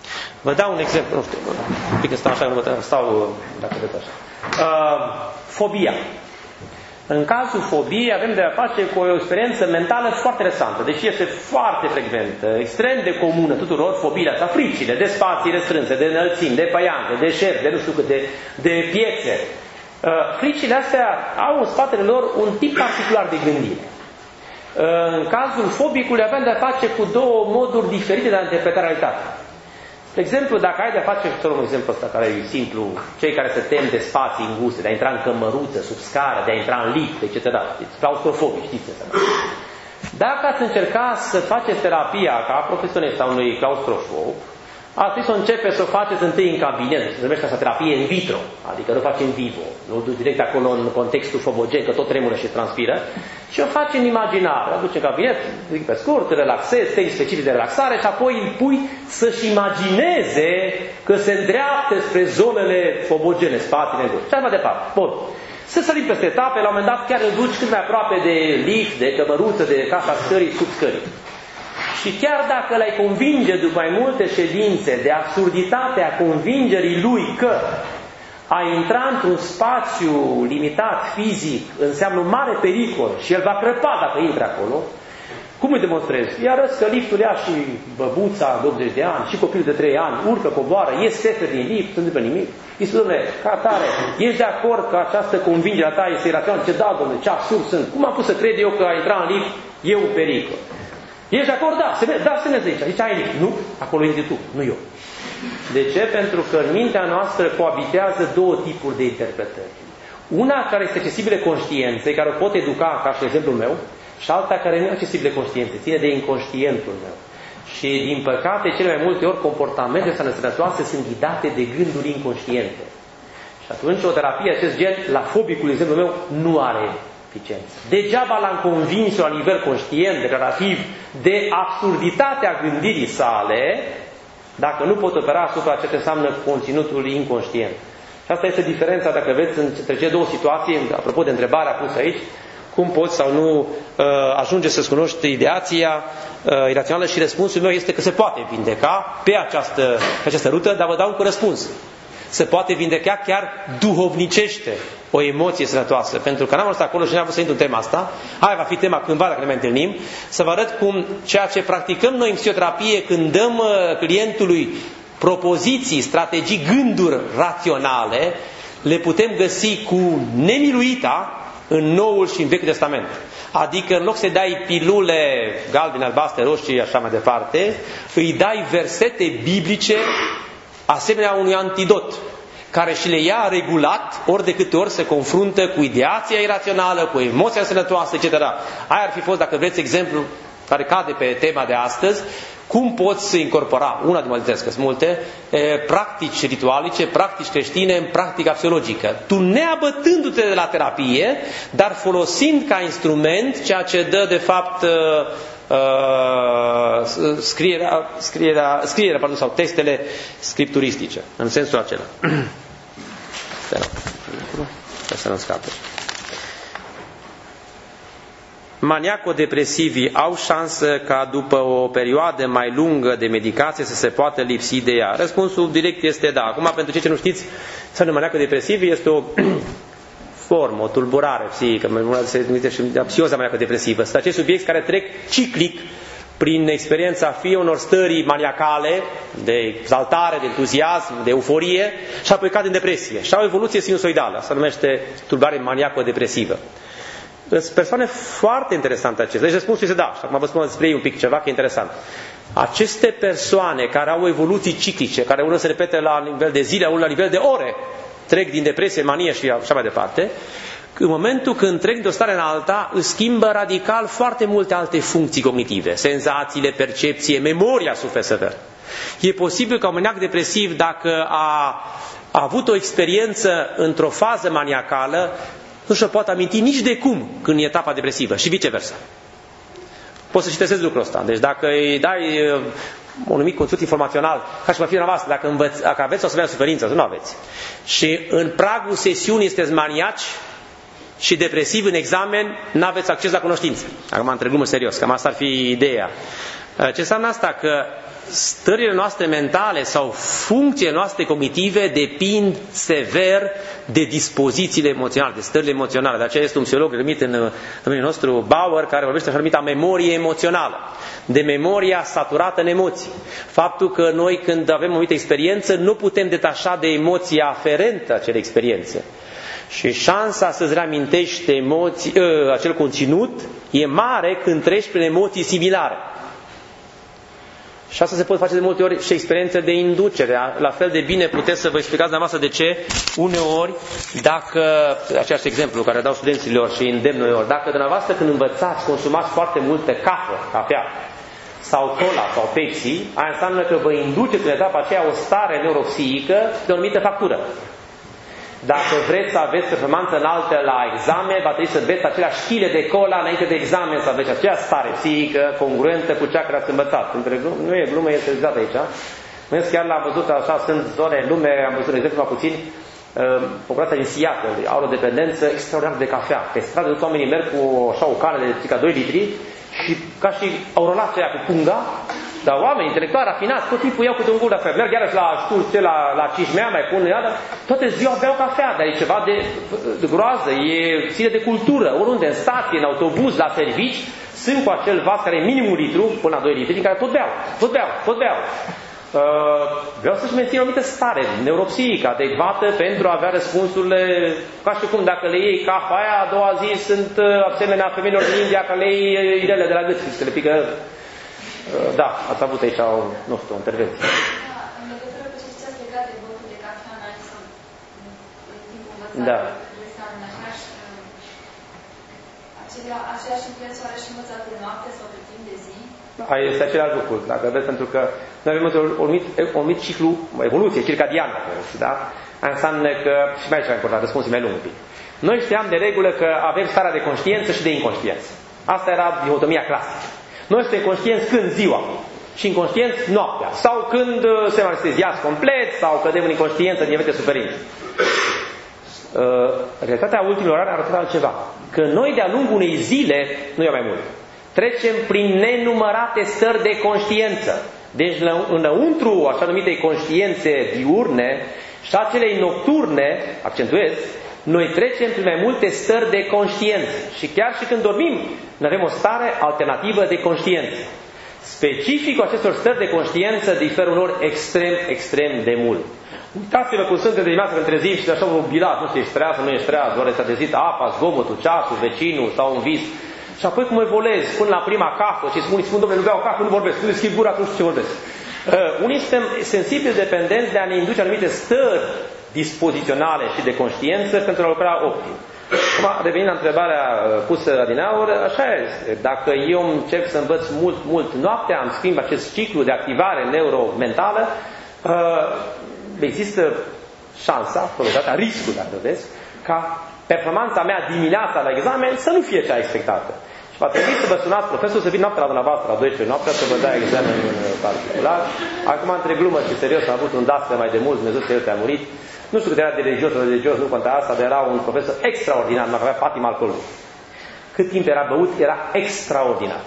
Vă dau un exemplu, nu știu, un pic că stau așa, nu vă stau dacă vedeți așa. Uh, fobia. În cazul fobiei avem de a face cu o experiență mentală foarte interesantă, deși este foarte frecventă, extrem de comună tuturor, fobiile astea, fricile de spații restrânse, de înălțimi, de păianțe, de șerpi, de nu știu cât, de, de piețe. Uh, fricile astea au în spatele lor un tip particular de gândire. Uh, în cazul fobicului avem de a face cu două moduri diferite de a interpreta realitatea. De exemplu, dacă ai de-a face, să luăm un exemplu ăsta care e simplu, cei care se tem de spații înguste, de a intra în cămăruță, sub scară, de a intra în lift, et cetera. Claustrofobic, știți asta. Dacă ați încerca să faceți terapia ca profesionist a unui claustrofob, Ar trebui să începeți să o faceți întâi în cabinet, se numește asta terapie in vitro, adică nu faci în vivo, nu duci direct acolo în contextul fobogen, că tot tremură și transpiră, și o faci în imaginar, o aduci în cabinet, zic pe scurt, relaxezi, tehnici specifice de relaxare și apoi îl pui să-și imagineze că se îndreaptă spre zonele fobogene, spatele, și așa mai departe. Bun. Să sărim peste etape, la un moment dat chiar îl duci cât mai aproape de lift, de cămăruță, de casa scării, sub scării. Și chiar dacă l-ai convinge după mai multe ședințe de absurditatea convingerii lui că a intra într-un spațiu limitat fizic înseamnă un mare pericol și el va crăpa dacă intre acolo, cum îi demonstrezi? Îi arăți că liftul ia și băbuța de optzeci de ani, și copilul de trei ani, urcă, coboară, ies sefer din lift, nu se întâmplă nimic. Îi spune, dom'le, ca tare, ești de acord că această convingere a ta este irațională? Ce da, dom'le, ce absurd sunt. Cum am pus să cred eu că a intra în lift e un pericol? Ești de acord? Da, semnezi, da, semnezi aici. Aici ai lift. Nu, acolo ești tu, nu eu. De ce? Pentru că în mintea noastră coabitează două tipuri de interpretări. Una care este accesibilă conștiinței, care o pot educa, ca și exemplul meu, și alta care nu e accesibilă conștiinței, ține de inconștientul meu. Și, din păcate, cele mai multe ori, comportamentele sănătoase sunt ghidate de gânduri inconștiente. Și atunci, o terapie acest gen, la fobicul exemplul meu, nu are eficiență. Degeaba l-am convins la nivel conștient, declarativ, de absurditatea gândirii sale, dacă nu pot opera asupra ce înseamnă conținutul inconștient. Și asta este diferența, dacă veți, între cele două situații, apropo de întrebarea pusă aici, cum poți sau nu uh, ajunge să-ți cunoști ideația uh, irațională, și răspunsul meu este că se poate vindeca pe această, pe această rută, dar vă dau încă răspuns. Se poate vindeca chiar duhovnicește o emoție sănătoasă. Pentru că n-am fost acolo și n-am vrut să intru în tema asta. Aia va fi tema cândva, dacă ne mai întâlnim. Să vă arăt cum ceea ce practicăm noi în psihoterapie, când dăm uh, clientului propoziții, strategii, gânduri raționale, le putem găsi cu nemiluita în Noul și în Vechiul Testament. Adică în loc să dai pilule galbene, albastre, roșii și așa mai departe, îi dai versete biblice asemenea unui antidot, care și le ia regulat ori de câte ori se confruntă cu ideația irațională, cu emoția sănătoasă, et cetera. Aia ar fi fost, dacă vreți, exemplu care cade pe tema de astăzi, cum poți incorpora, una din multe, că sunt multe, practici ritualice, practici creștine în practica psihologică. Tu neabătându-te de la terapie, dar folosind ca instrument ceea ce dă, de fapt, Uh, scrierea, scrierea, scrierea pardon, sau textele scripturistice, în sensul acela. Să nu scape. Maniaco-depresivii au șansă ca după o perioadă mai lungă de medicație să se poată lipsi de ea? Răspunsul direct este da. Acum, pentru cei ce nu știți, să maniaco-depresivii este o formă, o tulburare psihică, se numește și psihoza maniaco-depresivă. Sunt acești subiecti care trec ciclic prin experiența fie unor stări maniacale, de exaltare, de entuziasm, de euforie, și apoi cad în depresie. Și au o evoluție sinusoidală, se numește tulburare maniaco-depresivă. Sunt persoane foarte interesante acestea. Deci răspunsul este da. Și acum vă spun despre ei un pic ceva, că e interesant. Aceste persoane care au evoluții ciclice, care unul se repete la nivel de zile, unul la nivel de ore, trec din depresie, manie și așa mai departe, în momentul când trec de o stare în alta, își schimbă radical foarte multe alte funcții cognitive, senzațiile, percepție, memoria suferă sever. E posibil ca un maniac depresiv, dacă a, a avut o experiență într-o fază maniacală, nu și-o poate aminti nici de cum când e etapa depresivă și viceversa. Poți să citesc lucrul ăsta. Deci dacă îi dai un mic conținut informațional, ca și mă fi dumneavoastră, dacă, învăț, dacă aveți o asemenea suferință, nu aveți. Și în pragul sesiunii sunteți maniaci și depresiv în examen, nu aveți acces la cunoștință. Acum între glumă serios, cam asta ar fi ideea. Ce înseamnă asta? Că stările noastre mentale sau funcțiile noastre cognitive depind sever de dispozițiile emoționale, de stările emoționale. De aceea este un psiholog numit în domeniul nostru Bauer, care vorbește așa numită memorie emoțională, de memoria saturată în emoții. Faptul că noi, când avem o anumită experiență, nu putem detașa de emoția aferentă acelei experiențe. Și șansa să-ți reamintești emoții, acel conținut e mare când treci prin emoții similare. Și asta se poate face de multe ori și experiențe de inducere. La fel de bine puteți să vă explicați dumneavoastră de ce uneori, dacă, același exemplu care dau studenților și îndemn uneori, dacă dumneavoastră când învățați, consumați foarte multă cafă, cafea, sau cola sau Pepsi, aia înseamnă că vă induceți în etapa aceea o stare neuropsihică de o anumită factură. Dacă vreți să aveți performanță înaltă la examen, va trebui să beți aceleași chile de cola înainte de examen, să aveți aceeași stare psihică congruentă cu cea care ați învățat. Nu e glumă, este exact aici. Mă chiar l-am văzut așa, sunt zone în lume, am văzut, de exemplu, mai puțin, uh, populația din Seattle au o dependență extraordinară de cafea. Pe stradă toți oamenii merg cu așa o cană de circa doi litri și ca și au rolat aia cu punga, dar oameni intelectuali rafinați, tot timpul iau câte un gură de cafea. Merg iarăși la, știu ce, la, la Cismea, mai pun iară, toate ziua beau cafea, dar e ceva de, de groază, e ține de cultură, oriunde, în stație, în autobuz, la servici, sunt cu acel vas care e minim un litru, până la doi litri, din care tot beau, tot beau, tot beau. Uh, vreau să-și mențin o anumită stare neuropsihică adecvată pentru a avea răspunsurile, ca și cum dacă le iei cafa aia, a doua zi sunt uh, asemenea femeilor din India care le iei irele de la gât, că le pică. Uh, da, ați avut aici o, nu știu, o intervenție. Da, în legătură cu ce ați legat de băutul de cafea în ani sau în timpul învățării da. de examen, același, aceleași influență are și învățatul noapte sau pe timp de zi? Este același lucru, dacă vedeți, pentru că noi avem un anumit, un anumit ciclu, evoluție circadiană, da? Înseamnă că, și mai aici am important, răspunsul mai lung un pic. Noi știam de regulă că avem starea de conștiință și de inconștiență. Asta era dihotomia clasică. Noi suntem conștienți când ziua și inconștienți noaptea. Sau când se anesteziați complet, sau cădem în inconștiență din evente suferințe. Uh, realitatea ultimilor ani arată altceva. Că noi de-a lungul unei zile, nu e mai mult, trecem prin nenumărate stări de conștiință. Deci înăuntru așa numitei conștiințe diurne și acelei nocturne, accentuez, noi trecem prin mai multe stări de conștiință. Și chiar și când dormim, noi avem o stare alternativă de conștiință. Specificul acestor stări de conștiință diferă unor extrem, extrem de mult. Uitați-vă cum sunt de dimineață când trezim și de așa un bilat, nu știu, ești trează, nu ești trează, doar s-a trezit apa, zgomotul, ceasul, vecinul sau un vis. Și apoi cum evoluezi până la prima cafă și spun, spun, domnule, nu beau cafă, nu vorbesc, nu deschid gura, nu știu ce vorbesc. Uh, unii suntem sensibili dependenți de a ne induce anumite stări dispoziționale și de conștiință pentru a lucra optim. Acum, revenind la întrebarea pusă adineauri, așa este. Dacă eu încerc să învăț mult, mult noaptea, îmi schimb acest ciclu de activare neuromentală, uh, există șansa, probabilitatea, riscul, dacă vedeți, ca performanța mea dimineața la examen să nu fie cea expectată. Și va trebui să vă sunați profesor să vin noaptea la dumneavoastră, la douăsprezece noaptea, să vă dea examen în particular. Acum, între glumă și serios, am avut un dască mai de mult, Dumnezeu să el te-a murit. Nu știu cât era de religios sau religios, nu conta asta, dar era un profesor extraordinar, nu avea patima alcoolului. Cât timp era băut, era extraordinar.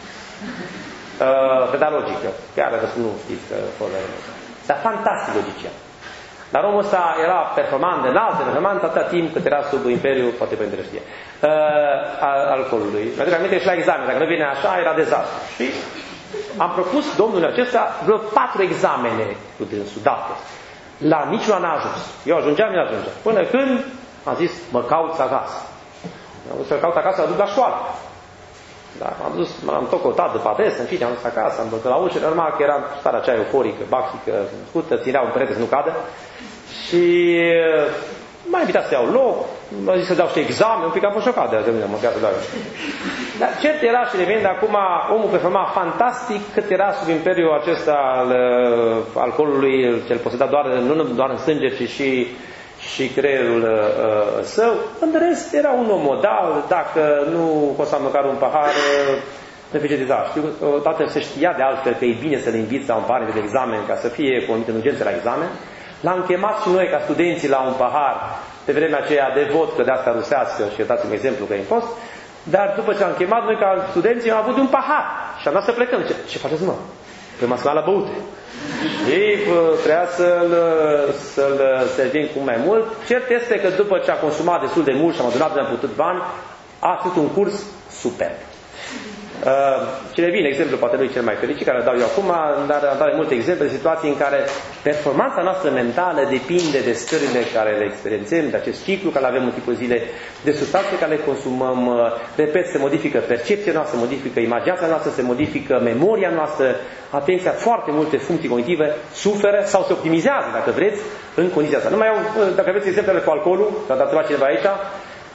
Uh, pedagogică, chiar dacă nu știți că uh, dar fantastic logician. Dar omul ăsta era performant, înalt, performant atâta timp cât era sub imperiul, poate părintele știe, uh, al alcoolului. Mă aduc aminte și la examen, dacă nu vine așa, era dezastru. Și am propus domnului acesta vreo patru examene cu dânsul date. La niciuna n-a ajuns. Eu ajungeam, el ajungea. Până când am zis, mă cauți acasă. Am dus să-l caut acasă, l-a dus la școală. Da, am dus, m-am tot căutat după adresă, în fine, am dus acasă, am băgat la ușă, normal că era starea aceea euforică, baxică, scută, ținea un perete să nu cadă. Și m-a invitat să iau loc, m-a zis să dau și examen, un pic am fost șocat de azi, măcar să dau. Dar cert era și revenind acum, omul performa fantastic cât era sub imperiul acesta al uh, alcoolului, cel posedat doar, nu doar în sânge, ci și, și creierul uh, său. În rest era un om modal, dacă nu costa măcar un pahar, ne vegetiza. Știu, odată se știa de altfel că e bine să le inviți la un pahar de examen ca să fie cu o anumită urgență la examen. L-am chemat și noi ca studenții la un pahar pe vremea aceea de vodcă de asta rusească și dați-mi exemplu că e impost, dar după ce am chemat noi ca studenții am avut un pahar și am dat să plecăm. Ce, ce faceți, mă? Păi m-a sunat la băute. Ei trebuia să-l, să-l servim cu mai mult. Cert este că după ce a consumat destul de mult și am adunat de am putut bani, a făcut un curs superb. Uh, cine vine, exemplu, poate nu e cel mai fericit, care îl dau eu acum, dar am dat multe exemple de situații în care performanța noastră mentală depinde de stările care le experiențăm, de acest ciclu care avem în timpul zile, de substanțe care le consumăm, uh, repet, se modifică percepția noastră, se modifică imaginația noastră, se modifică memoria noastră, atenția, foarte multe funcții cognitive suferă sau se optimizează, dacă vreți, în condiția asta. Nu mai au, dacă aveți exemplele cu alcoolul, că a dat ceva cineva aici,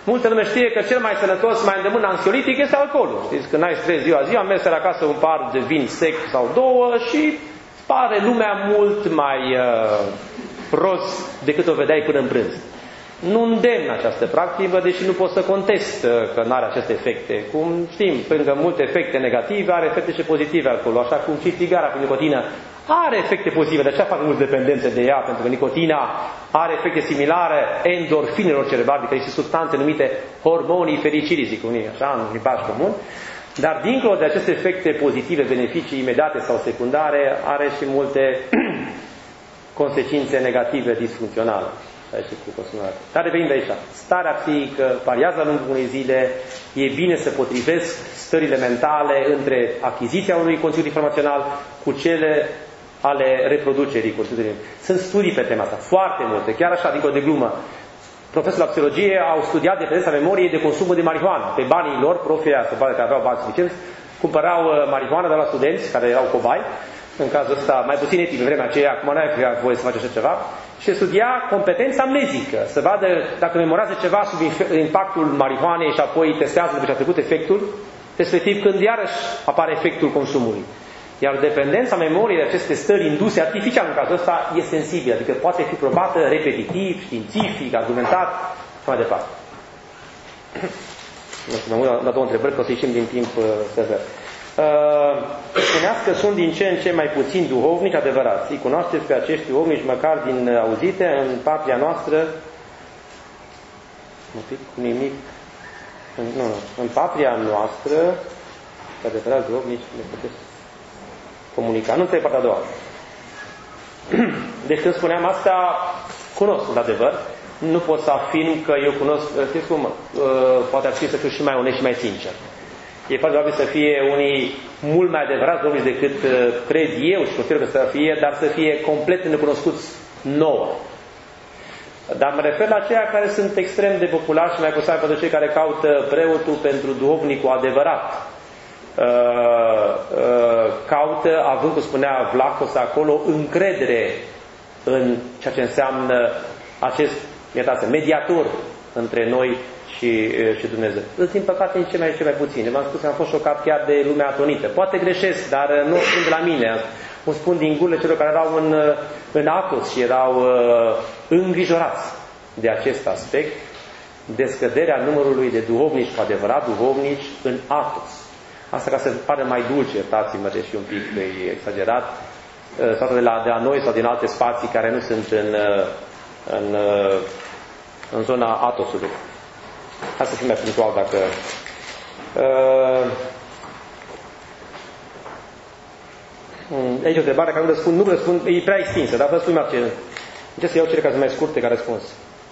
Multă lume știe că cel mai sănătos, mai îndemân anxiolitic este alcoolul. Știți, când ai stres ziua ziua, mergi acasă un par de vin sec sau două și pare lumea mult mai uh, prost decât o vedeai până în prânz. Nu îndemn această practică, deși nu pot să contest uh, că nu are aceste efecte. Cum știm, lângă multe efecte negative, are efecte și pozitive alcoolul, așa cum și țigara cu nicotină are efecte pozitive. De aceea fac mulți dependențe de ea, pentru că nicotina are efecte similare endorfinelor cerebrale, adică niște substanțe numite hormonii fericirii, zic unii, așa, în limbaj comun. Dar dincolo de aceste efecte pozitive, beneficii imediate sau secundare, are și multe consecințe negative disfuncționale. Dar revenim de aici. Starea psihică variază la lungul unei zile, e bine să potrivesc stările mentale între achiziția unui conținut informațional cu cele ale reproducerii conținutului. Sunt studii pe tema asta, foarte multe, chiar așa, dincolo de glumă. Profesorii la psihologie au studiat dependența memoriei de consumul de marihuană. Pe banii lor, profii asta, care aveau bani suficienți, cumpărau marihuană de la studenți care erau cobai, în cazul ăsta mai puțin etic în vremea aceea, acum nu ai voie să faci așa ceva, și studia competența amnezică, să vadă dacă memorează ceva sub impactul marihuanei și apoi testează după ce a trecut efectul, respectiv când iarăși apare efectul consumului. Iar dependența memoriei de aceste stări induse artificial, în cazul ăsta, e sensibilă, adică poate fi probată repetitiv, științific, argumentat, mai departe. Nu știu, mă uit la două întrebări, că o să ieșim din timp uh, sever. Uh, spuneați că sunt din ce în ce mai puțini duhovnici adevărați. Îi cunoașteți pe acești duhovnici, măcar din auzite, în patria noastră, un pic cu nimic, în, nu, nu, în patria noastră, pe adevărați duhovnici, ne puteți comunica. Nu înțeleg partea a doua. Deci când spuneam asta, cunosc, într-adevăr. Nu pot să afirm că eu cunosc, știți cum, poate ar fi să fiu și mai onest și mai sincer. E foarte probabil să fie unii mult mai adevărați domnici decât cred eu și consider că să fie, dar să fie complet necunoscuți nouă. Dar mă refer la aceia care sunt extrem de populari și mai cu seamă pentru cei care caută preotul pentru duhovnicul adevărat. Uh, uh, caută, având, cum spunea Vlachos acolo, încredere în ceea ce înseamnă acest, iertați, mediator între noi și, uh, și Dumnezeu. Însă, din păcate, în ce mai ce mai puține. V-am spus că am fost șocat chiar de lumea atonită. Poate greșesc, dar nu o spun de la mine. O spun din gurile celor care erau în, în Atos și erau uh, îngrijorați de acest aspect, de scăderea numărului de duhovnici, cu adevărat duhovnici, în Atos. Asta ca să pară mai dulce, iertați-mă, deși un pic e exagerat, sau de la, de la noi sau din alte spații care nu sunt în, în, în zona Atosului. Hai să fim mai punctual dacă... Aici o întrebare care nu răspund, nu răspund, e prea extinsă, dar vă spun mai ce. Ce să iau cele care sunt mai scurte ca răspuns.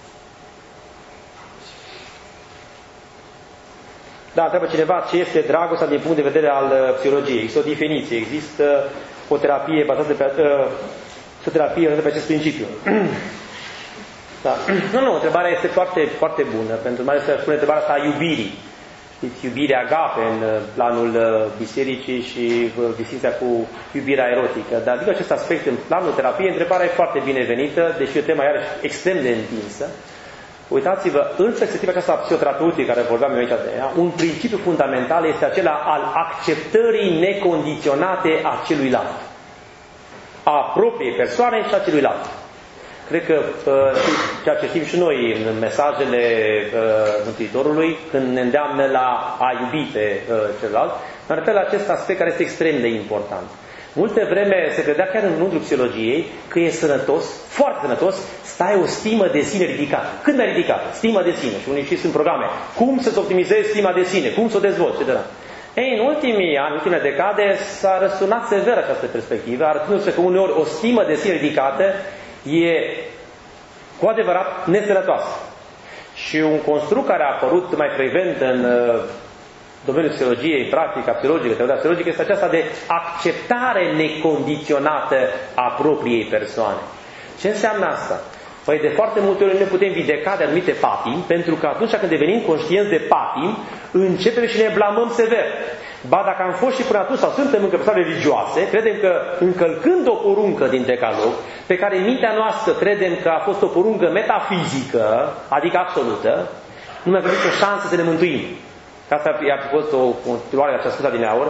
Da, întreabă cineva ce este dragostea din punct de vedere al uh, psihologiei. Există o definiție, există o terapie bazată pe, uh, o terapie bazată pe acest principiu. Da. Nu, nu, întrebarea este foarte, foarte bună, pentru mai ales să spune întrebarea asta a iubirii. Știți, iubirea agape în uh, planul uh, bisericii și uh, distinția cu iubirea erotică. Dar din acest aspect, în planul terapiei, întrebarea e foarte binevenită, deși e o temă iarăși extrem de întinsă. Uitați-vă, în perspectiva aceasta psihoterapeutică care vorbeam eu aici de ea, un principiu fundamental este acela al acceptării necondiționate a celuilalt. A propriei persoane și a celuilalt. Cred că ceea ce știm și noi în mesajele Mântuitorului, când ne îndeamnă la a iubi pe celălalt, mă refer la acest aspect care este extrem de important. Multe vreme se credea chiar în rândul psihologiei că e sănătos, foarte sănătos, să ai o stimă de sine ridicată. Când mai ridicată? Stima de sine. Și unii știți în programe. Cum să-ți optimizezi stima de sine? Cum să o dezvolți? etcetera. Ei, în ultimii ani, în ultimele decade, s-a răsunat sever această perspectivă, arătându-se că uneori o stimă de sine ridicată e cu adevărat nesănătoasă. Și un construct care a apărut mai frecvent în domeniul psihologiei, practica psihologică, teoria psihologică, este aceasta de acceptare necondiționată a propriei persoane. Ce înseamnă asta? Păi de foarte multe ori ne putem vindeca de anumite patimi, pentru că atunci când devenim conștienți de patim, începem și ne blamăm sever. Ba dacă am fost și până atunci, sau suntem încă persoane religioase, credem că încălcând o poruncă din decalog, pe care în mintea noastră credem că a fost o poruncă metafizică, adică absolută, nu mai avem nicio șansă să ne mântuim. Asta a fost o continuare a ce a spus adineauri.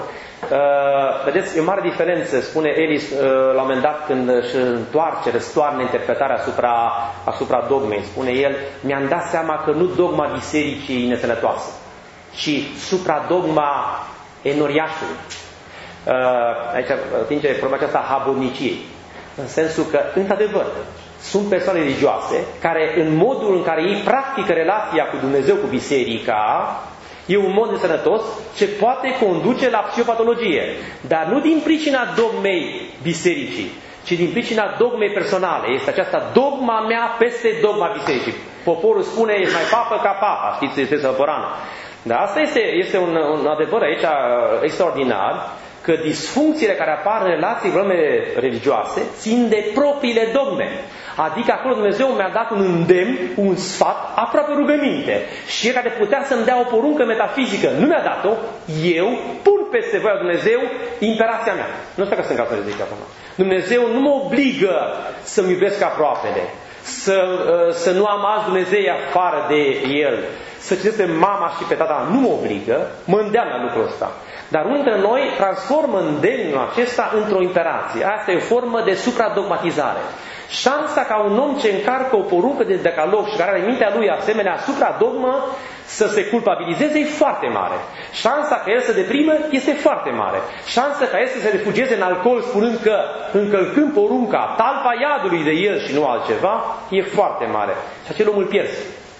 Uh, vedeți, e o mare diferență, spune Elis uh, la un moment dat când își întoarce, răstoarne interpretarea asupra, asupra dogmei. Spune el, mi-am dat seama că nu dogma bisericii e nesănătoasă, ci supra-dogma enoriașului. Uh, aici atinge problema aceasta a haboniciei. În sensul că, într-adevăr, sunt persoane religioase care, în modul în care ei practică relația cu Dumnezeu, cu biserica, e un mod nesănătos ce poate conduce la psihopatologie. Dar nu din pricina dogmei bisericii, ci din pricina dogmei personale. Este aceasta dogma mea peste dogma bisericii. Poporul spune, ești mai papă ca papa, știți, este săpărană. Dar asta este, este un, un adevăr aici extraordinar, că disfuncțiile care apar în relații, probleme religioase, țin de propriile dogme. Adică acolo Dumnezeu mi-a dat un îndemn, un sfat, aproape rugăminte. Și el care putea să-mi dea o poruncă metafizică, nu mi-a dat-o, eu pun peste voia Dumnezeu imperația mea. Nu știu că sunt ca să le zic acum. Dumnezeu nu mă obligă să-mi iubesc aproapele, să, să nu am alți Dumnezei afară de El, să citesc pe mama și pe tata, nu mă obligă, mă îndeamnă lucrul ăsta. Dar unul dintre noi transformă îndemnul acesta într-o imperație. Asta e o formă de supradogmatizare. Șansa ca un om ce încarcă o poruncă de decalog și care are în mintea lui asemenea supradogmă să se culpabilizeze e foarte mare. Șansa ca el să deprimă este foarte mare. Șansa ca el să se refugieze în alcool spunând că încălcând porunca, talpa iadului de el și nu altceva, e foarte mare. Și acel om îl pierde.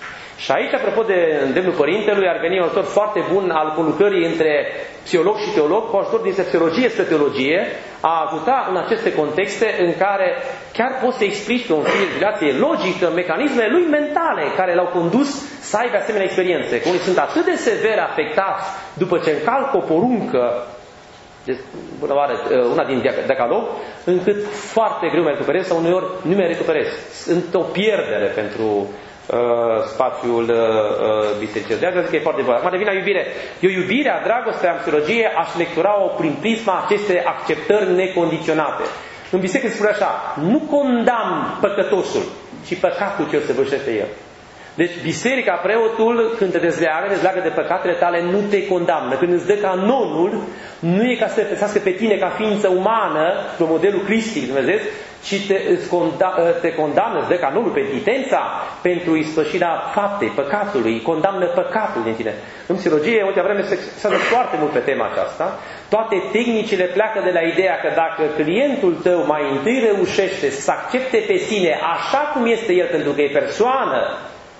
Și aici, apropo de îndemnul Părintelui, ar veni un ajutor foarte bun al conlucrării între psiholog și teolog, cu ajutor dintre psihologie spre teologie, a ajuta în aceste contexte în care chiar poți să explici pe un fil de relație logică mecanismele lui mentale care l-au condus să aibă asemenea experiențe. Că unii sunt atât de sever afectați după ce încalcă o poruncă, de, bună oară, una din decalog, încât foarte greu mai recuperez sau uneori nu mai recuperez. Sunt o pierdere pentru Uh, spațiul uh, bisericii. De asta zic că e foarte bun. Acum devine la iubire. Eu iubirea, dragostea, în psihologie, aș lectura-o prin prisma acestei acceptări necondiționate. În biserică se spune așa, nu condamn păcătosul, ci păcatul ce o săvârșește el. Deci biserica, preotul, când te dezleagă, dezleagă de păcatele tale, nu te condamnă. Când îți dă canonul, nu e ca să te pesească pe tine ca ființă umană, pe modelul cristic, Dumnezeu, ci te, condamnă, te condamnă, îți dă canonul, penitența pentru ispășirea faptei, păcatului, condamnă păcatul din tine. În psihologie, în ultima vreme, se exersează foarte mult pe tema aceasta. Toate tehnicile pleacă de la ideea că dacă clientul tău mai întâi reușește să accepte pe sine așa cum este el, pentru că e persoană,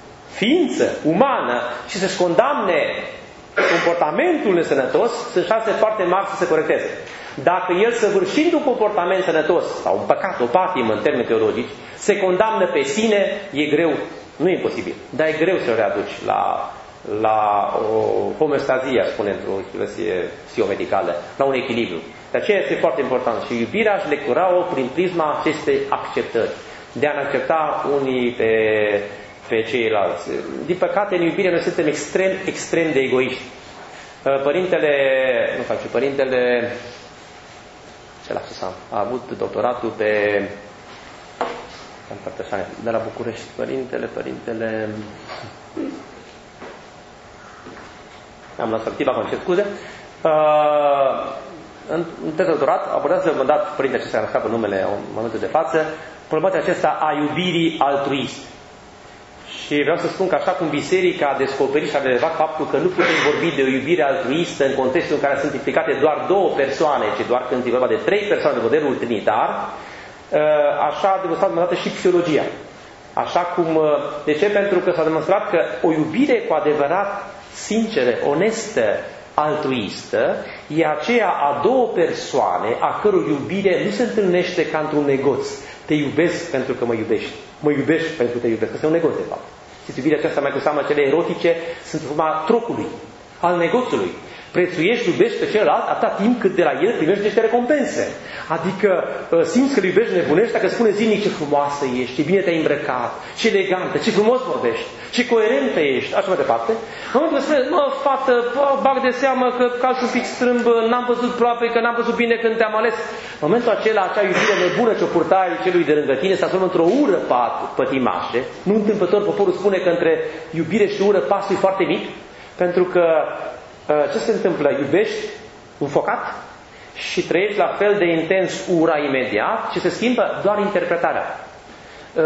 ființă umană, și să-și condamne comportamentul nesănătos, sunt șanse foarte mari să se corecteze. Dacă el, săvârșind un comportament sănătos, sau un păcat, o patimă în termeni teologici, se condamnă pe sine, e greu, nu e imposibil, dar e greu să o readuci la, la o homeostazie, spune într-o expresie psihomedicală, la un echilibru. De aceea este foarte important și iubirea aș lectura-o prin prisma acestei acceptări, de a ne accepta unii pe, pe ceilalți. Din păcate, în iubire noi suntem extrem, extrem de egoiști. Părintele, nu fac ce, părintele ce l-a spus, a avut doctoratul pe de la București, părintele, părintele am lăsat activa, am cer scuze. Uh, în, în doctorat abordează, m-a dat părintele acesta care scapă numele în momentul de față, problematica acesta a iubirii altruiste. Și vreau să spun că așa cum biserica a descoperit și a relevat faptul că nu putem vorbi de o iubire altruistă în contextul în care sunt implicate doar două persoane, ci doar când e vorba de trei persoane de modelul trinitar, așa a demonstrat dată și psihologia. Așa cum, de ce? Pentru că s-a demonstrat că o iubire cu adevărat sinceră, onestă, altruistă, e aceea a două persoane a căror iubire nu se întâlnește ca într-un negoț. Te iubesc pentru că mă iubești. Mă iubești pentru că te iubesc. Asta e un negoț, de fapt. Și iubirea aceasta, mai cu seamă cele erotice, sunt forma trocului, al negoțului. Prețuiești, iubești pe celălalt atâta timp cât de la el primești niște recompense. Adică simți că îl iubești, nebunești dacă spune zilnic ce frumoasă ești, ce bine te-ai îmbrăcat, ce elegantă, ce frumos vorbești. ce coerentă ești, așa mai departe. În momentul în care spune, mă, fată, bă, bag de seamă că calci un pic strâmb, n-am văzut proape, că n-am văzut bine când te-am ales. În momentul acela, acea iubire nebună ce o purtai celui de lângă tine, s-a transformat într-o ură pătimașe. Nu întâmplător, poporul spune că între iubire și ură pasul e foarte mic, pentru că ce se întâmplă? Iubești înfocat și trăiești la fel de intens ura imediat, ce se schimbă doar interpretarea. Uh,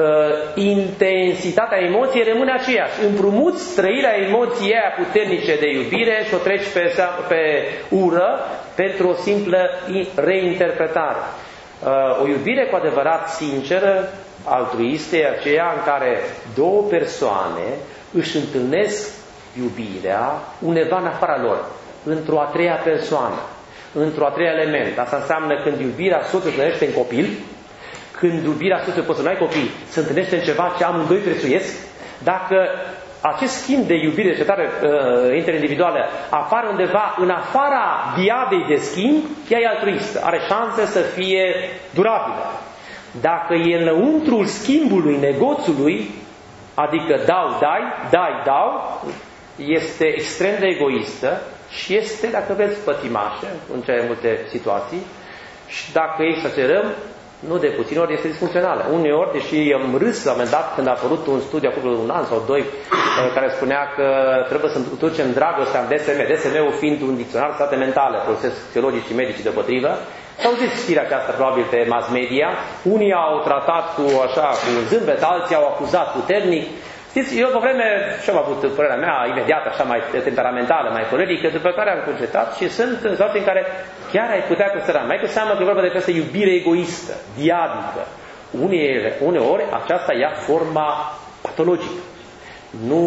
intensitatea emoției rămâne aceeași. Împrumuți trăirea emoției aia puternice de iubire și o treci pe, pe ură pentru o simplă reinterpretare. Uh, o iubire cu adevărat sinceră, altruistă, e aceea în care două persoane își întâlnesc iubirea undeva în afara lor, într-o a treia persoană, într-o a treia element. Asta înseamnă când iubirea soțului se întâlnește în copil, când iubirea soțului poți să nu ai copii, se întâlnește în ceva ce amândoi prețuiesc. Dacă acest schimb de iubire, de cercetare uh, interindividuală apare undeva în afara diadei de schimb, ea e altruistă, are șanse să fie durabilă. Dacă e înăuntrul schimbului, negoțului, adică dau, dai, dai, dau, este extrem de egoistă și este, dacă vreți, pătimașă în cele multe situații și dacă exagerăm, nu de puțin ori este disfuncțională. Uneori, deși am râs la un moment dat când a apărut un studiu acum un an sau doi care spunea că trebuie să introducem dragostea în D S M, D S M-ul fiind un dicționar de state mentale, folosesc psihologici și medici deopotrivă. S-au zis știrea aceasta probabil pe mass media. Unii au tratat cu așa, cu zâmbet, alții au acuzat puternic. Știți, eu pe vreme și-am avut părerea mea imediat așa mai temperamentală, mai colerică, după care am concetat și sunt în situații în care chiar ai putea considera, mai cu seamă că e vorba de această iubire egoistă, diadică. Uneori, uneori aceasta ia forma patologică. Nu,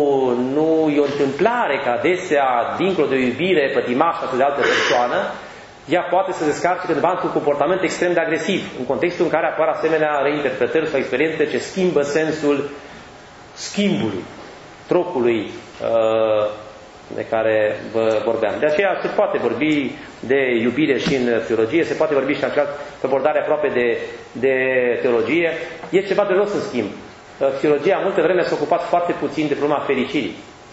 nu e o întâmplare că adesea, dincolo de o iubire pătimașă față de altă persoană, ea poate să descarce cândva într-un comportament extrem de agresiv, în contextul în care apar asemenea reinterpretări sau experiențe ce schimbă sensul schimbului, trocului uh, de care vă vorbeam. De aceea se poate vorbi de iubire și în teologie, se poate vorbi și în această abordare aproape de, de teologie. E ceva de rost în schimb. Teologia multă vreme s-a ocupat foarte puțin de problema fericirii.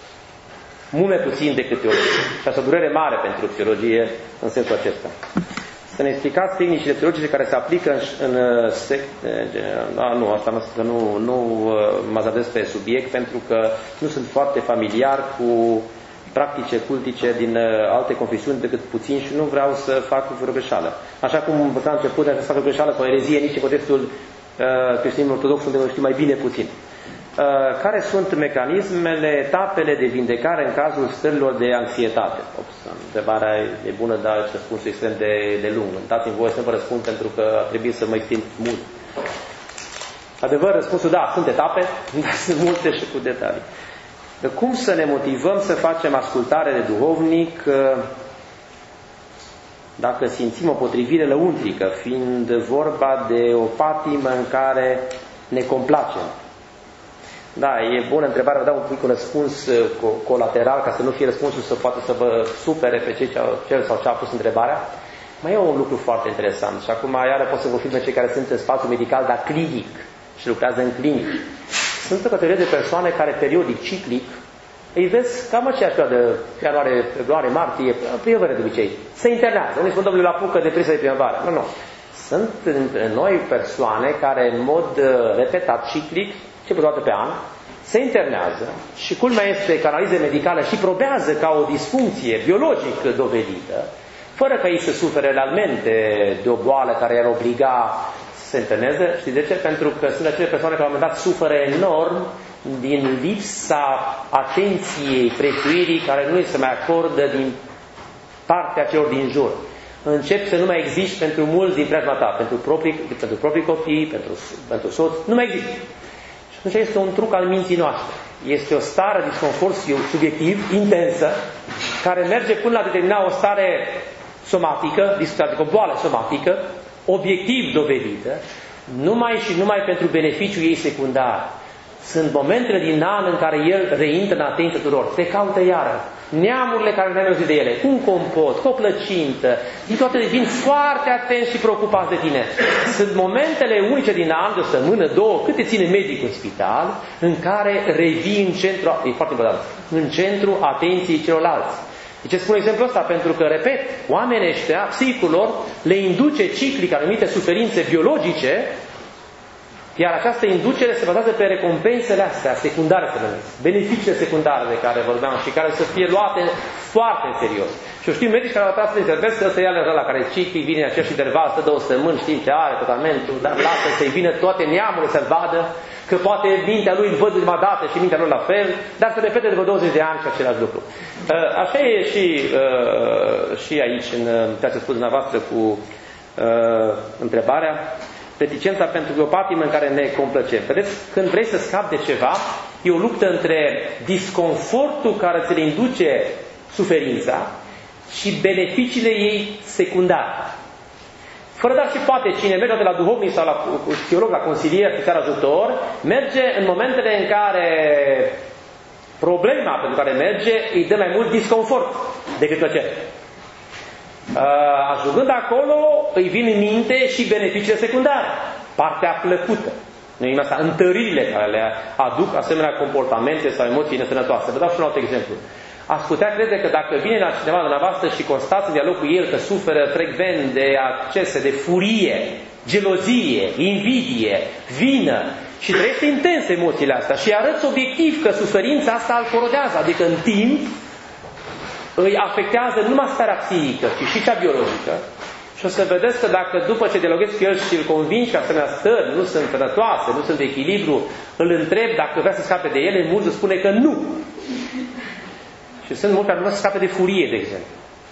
Mult mai puțin decât teologie. Și asta o durere mare pentru teologie în sensul acesta. Să ne explicați tehnicile teologice care se aplică în, în secte. A, nu, asta mă că nu, nu mă zadesc pe subiect, pentru că nu sunt foarte familiar cu practice cultice din alte confesiuni decât puțin și nu vreau să fac vreo greșeală. Așa cum la început să fac o greșeală sau o erezie nici în contextul uh, creștinismului ortodox, unde știu mai bine puțin. Uh, care sunt mecanismele, etapele de vindecare în cazul stărilor de anxietate? Ops, întrebarea e bună, dar răspunsul e extrem de, de lung. Dați-mi voie să nu vă răspund pentru că trebuie să mă extind mult. Adevăr, răspunsul da, sunt etape, dar sunt multe și cu detalii. Cum să ne motivăm să facem ascultare de duhovnic dacă simțim o potrivire lăuntrică, fiind vorba de o patimă în care ne complacem? Da, e bună întrebare, vă dau un pic un răspuns colateral, ca să nu fie răspunsul să poată să vă supere pe cei, cel sau ce a pus întrebarea. Mai e un lucru foarte interesant și acum iară pot să confirme cei care sunt în spațiu medical, dar clinic și lucrează în clinic. Sunt o categorie de persoane care periodic, ciclic, îi vezi cam aceeași perioadă, ianuarie, februarie, martie, primăvară de obicei. Se internează. Unii spun, domnule, la apucă depresia de primăvară. Nu, nu. Sunt între noi persoane care în mod repetat, ciclic, ce o dată pe an, se internează și culmea este că analize medicale și probează ca o disfuncție biologic dovedită, fără ca ei să sufere realmente de o boală care i-ar obliga să se interneze. Știți de ce? Pentru că sunt acele persoane care la un moment dat suferă enorm din lipsa atenției, prețuirii care nu îi se mai acordă din partea celor din jur. Încep să nu mai existi pentru mulți din preajma ta, pentru proprii, pentru proprii copii, pentru, pentru soț, nu mai există. Și atunci este un truc al minții noastre. Este o stare de disconfort subiectiv, intensă, care merge până la determina o stare somatică, adică o boală somatică, obiectiv dovedită, numai și numai pentru beneficiul ei secundar. Sunt momentele din an în care El reintră în atenția tuturor. Te caută iară. Neamurile care ne-au auzit de ele, un compot, cu o plăcintă, din toate vin foarte atenți și preocupați de tine. Sunt momentele unice din an, de o săptămână, două, câte ține medicul în spital, în care revii în centru, e foarte important, în centru atenției celorlalți. De ce spun exemplul ăsta? Pentru că, repet, oamenii ăștia, psihicul lor, le induce ciclic anumite suferințe biologice, iar această inducere se bazează pe recompensele astea, secundare să numesc, beneficiile secundare de care vorbeam și care să fie luate foarte în serios. Și eu știu medici care au tras să vezi că ăsta e ăla la care ciclic vine în acest interval, stă două săptămâni, știm ce are, tratamentul, dar lasă să-i vină toate neamurile să-l vadă, că poate mintea lui îl văd ultima dată și mintea lui la fel, dar se repete de vreo douăzeci de ani și același lucru. Așa e și, și aici, în ceea ce a spus dumneavoastră cu uh, întrebarea, reticența pentru o patimă în care ne complăcem. Vedeți, când vrei să scapi de ceva, e o luptă între disconfortul care ți le induce suferința și beneficiile ei secundare. Fără dar și poate, cine merge de la duhovnic sau la psiholog, la consilier, să cer ajutor, merge în momentele în care problema pentru care merge îi dă mai mult disconfort decât plăcere. Uh, ajungând acolo, îi vin în minte și beneficiile secundare. Partea plăcută. Noi asta, întăririle care le aduc asemenea comportamente sau emoții nesănătoase. Vă dau și un alt exemplu. Ați putea crede că dacă vine la cineva dumneavoastră și constați în dialog cu el că suferă frecvent de accese de furie, gelozie, invidie, vină și trăiește intens emoțiile astea și arăți obiectiv că suferința asta îl corodează, adică în timp îi afectează nu numai starea psihică, ci și cea biologică. Și o să vedeți că dacă după ce dialoghezi cu el și îl convingi că asemenea stări nu sunt sănătoase, nu sunt de echilibru, îl întreb dacă vrea să scape de ele, mulți îți spune că nu. Și sunt mulți care nu vrea să scape de furie, de exemplu.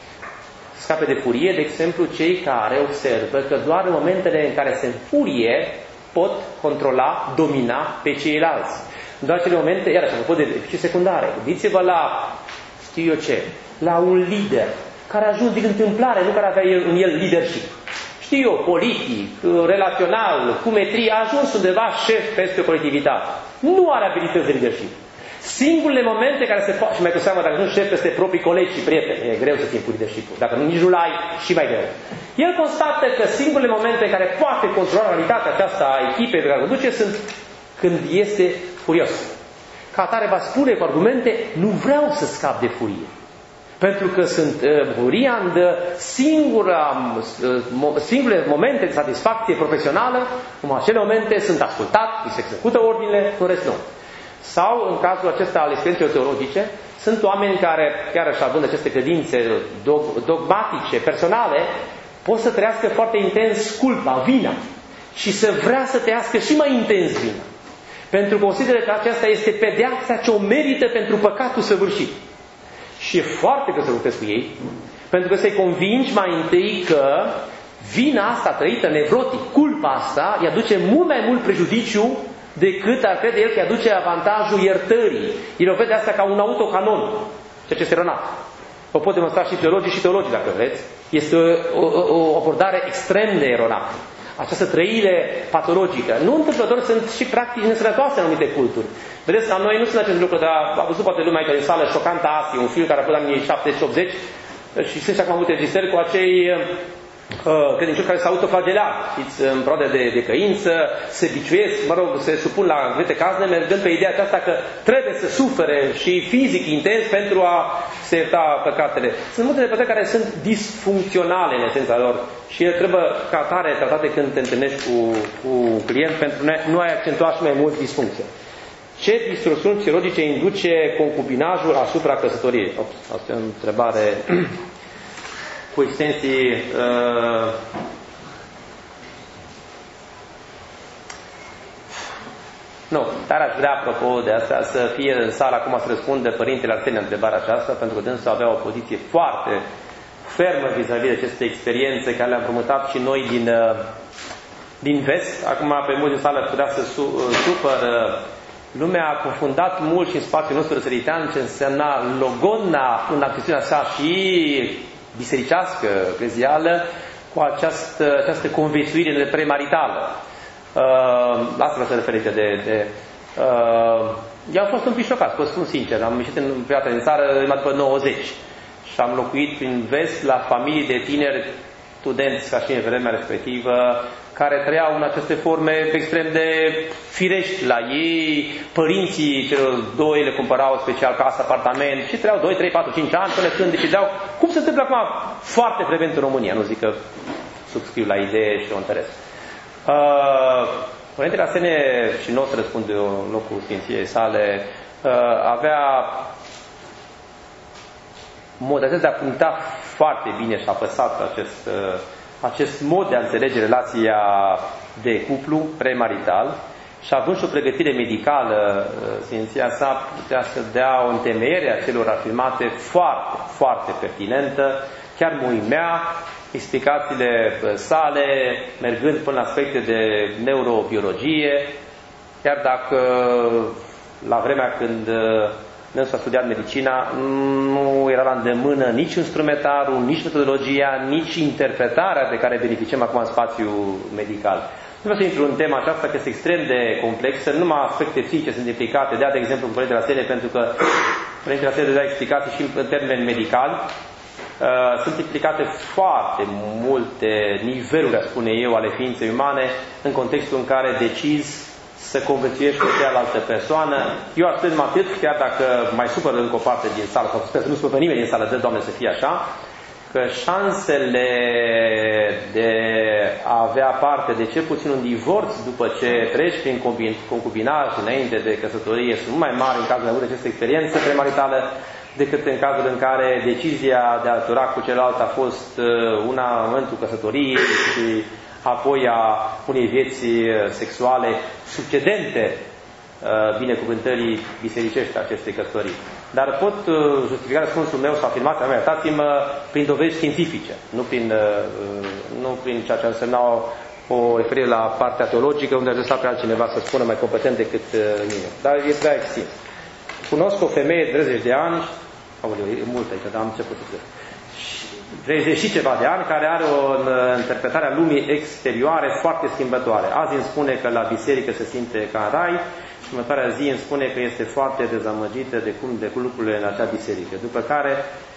Scape de furie, de exemplu, cei care observă că doar în momentele în care se înfurie pot controla, domina pe ceilalți. Doar acele momente, iar așa, apropo de beneficii secundare, gândiți-vă la, știu eu ce, la un lider care a ajuns din întâmplare, nu care avea în el leadership. Știu eu, politic, relațional, cu metrie, a ajuns undeva șef peste o colectivitate. Nu are abilități de leadership. Singurele momente care se poate, și mai cu seama dacă nu șef peste proprii colegi și prieteni, e greu să fie cu leadership-ul. Dacă nici nu l-ai, și mai greu. El constată că singurele momente care poate controla realitatea aceasta a echipei pe care o duce sunt când este furios. Ca atare va spune cu argumente, nu vreau să scap de furie. Pentru că sunt furia îmi dă singura, singurele momente de satisfacție profesională, cum acele momente sunt ascultat, îi se execută ordinele, în rest nu. Sau, în cazul acesta al experiențelor teologice, sunt oameni care, chiar și având aceste credințe dogmatice, personale, pot să trăiască foarte intens culpa, vina, și să vrea să trăiască și mai intens vina. Pentru că consideră că aceasta este pedeapsa ce o merită pentru păcatul săvârșit. Și e foarte greu să lucrezi cu ei, pentru că să-i convingi mai întâi că vina asta trăită, nevrotic, culpa asta, îi aduce mult mai mult prejudiciu decât ar crede el că îi aduce avantajul iertării. El o vede asta ca un autocanon, ceea ce este rănat. O pot demonstra și psihologii și teologii, dacă vreți. Este o, o, o abordare extrem de eronată. Această trăire patologică. Nu întâmplător sunt și practici nesănătoase în anumite culturi. Vedeți, la noi nu sunt acest lucru, dar a văzut poate lumea aici în sală Șocanta Asie, un film care a fost în anii șaptezeci și optzeci și sunt și acum multe registrări cu acei uh, credincioși care se autoflagelau, știți, în perioade de, de căință, se biciuiesc, mă rog, se supun la anumite cazne, mergând pe ideea aceasta că trebuie să sufere și fizic intens pentru a se ierta păcatele. Sunt multe de păcate care sunt disfuncționale în esența lor și ele trebuie ca atare tratate când te întâlnești cu, cu un client pentru nu ai accentua și mai mult disfuncție. Ce distorsiuni psihologice induce concubinajul asupra căsătoriei? Ops, asta e o întrebare cu extensii. Uh... Nu, dar aș vrea, apropo de asta, să fie în sală acum să răspundă părintele Artenia întrebarea aceasta, pentru că dânsul avea o poziție foarte fermă vis-a-vis de aceste experiențe care le-am promutat și noi din, din vest. Acum, pe mulți din sală putea să su, supără. Lumea a confundat mult și în spațiul nostru răsăritean ce însemna logona în acțiunea sa și bisericească, eclezială, cu această, această conviețuire premaritală. Uh, la asta se referă de, de Uh, eu am fost un pic șocat, vă spun sincer. Am ieșit în viața din țară numai după nouăzeci și am locuit prin vest la familii de tineri studenți, ca și în vremea respectivă, care trăiau în aceste forme extrem de firești la ei. Părinții celor doi le cumpărau special casă, apartament și trăiau doi, trei, patru, cinci ani până când decideau. Cum se întâmplă acum foarte frecvent în România, nu zic că subscriu la idee și o întăresc. Uh, Părintele Arsenie, și nu o să răspund eu în locul Sfinției sale, uh, avea modalitatea de a puncta foarte bine și a apăsat acest, uh, acest mod de a înțelege relația de cuplu premarital și având și o pregătire medicală, uh, Sfinția sa putea să dea o întemeiere a celor afirmate foarte, foarte pertinentă, chiar mă uimea explicațiile sale, mergând până la aspecte de neurobiologie, chiar dacă la vremea când dânsul a studiat medicina, nu era la îndemână nici instrumentarul, nici metodologia, nici interpretarea de care beneficiem acum în spațiul medical. Nu vreau să intru în tema aceasta, că este extrem de complexă, numai aspecte fizice sunt implicate, dea de exemplu în Părintele Arsenie, pentru că Părintele Arsenie dea explicații și în termeni medicali. Uh, sunt implicate foarte multe niveluri, a spune eu, ale ființei umane în contextul în care decizi să conviețuiești cu cealaltă persoană. Eu aș spune atât, chiar dacă mai supără încă o parte din sală, sau sper să nu supără nimeni din sală, dă Doamne să fie așa, că șansele de a avea parte de cel puțin un divorț după ce treci prin concubinaj înainte de căsătorie sunt mai mari în cazul de avut această experiență premaritală decât în cazul în care decizia de a altura cu celălalt a fost una în momentul căsătoriei și apoi a unei vieți sexuale succedente binecuvântării bisericești a acestei căsătorii. Dar pot justifica răspunsul meu sau afirmația mea, iertați-mă, prin dovezi științifice, nu prin, nu prin ceea ce însemna o, o referire la partea teologică, unde aș lăsa pe altcineva să spună mai competent decât mine. Dar e prea extins. Cunosc o femeie de treizeci de ani, aoleu, e mult aici, dar am început să zic, treizeci și ceva de ani, care are o interpretare a lumii exterioare foarte schimbătoare. Azi îmi spune că la biserică se simte ca în rai și următoarea zi îmi spune că este foarte dezamăgită de cum de lucrurile în acea biserică. După care,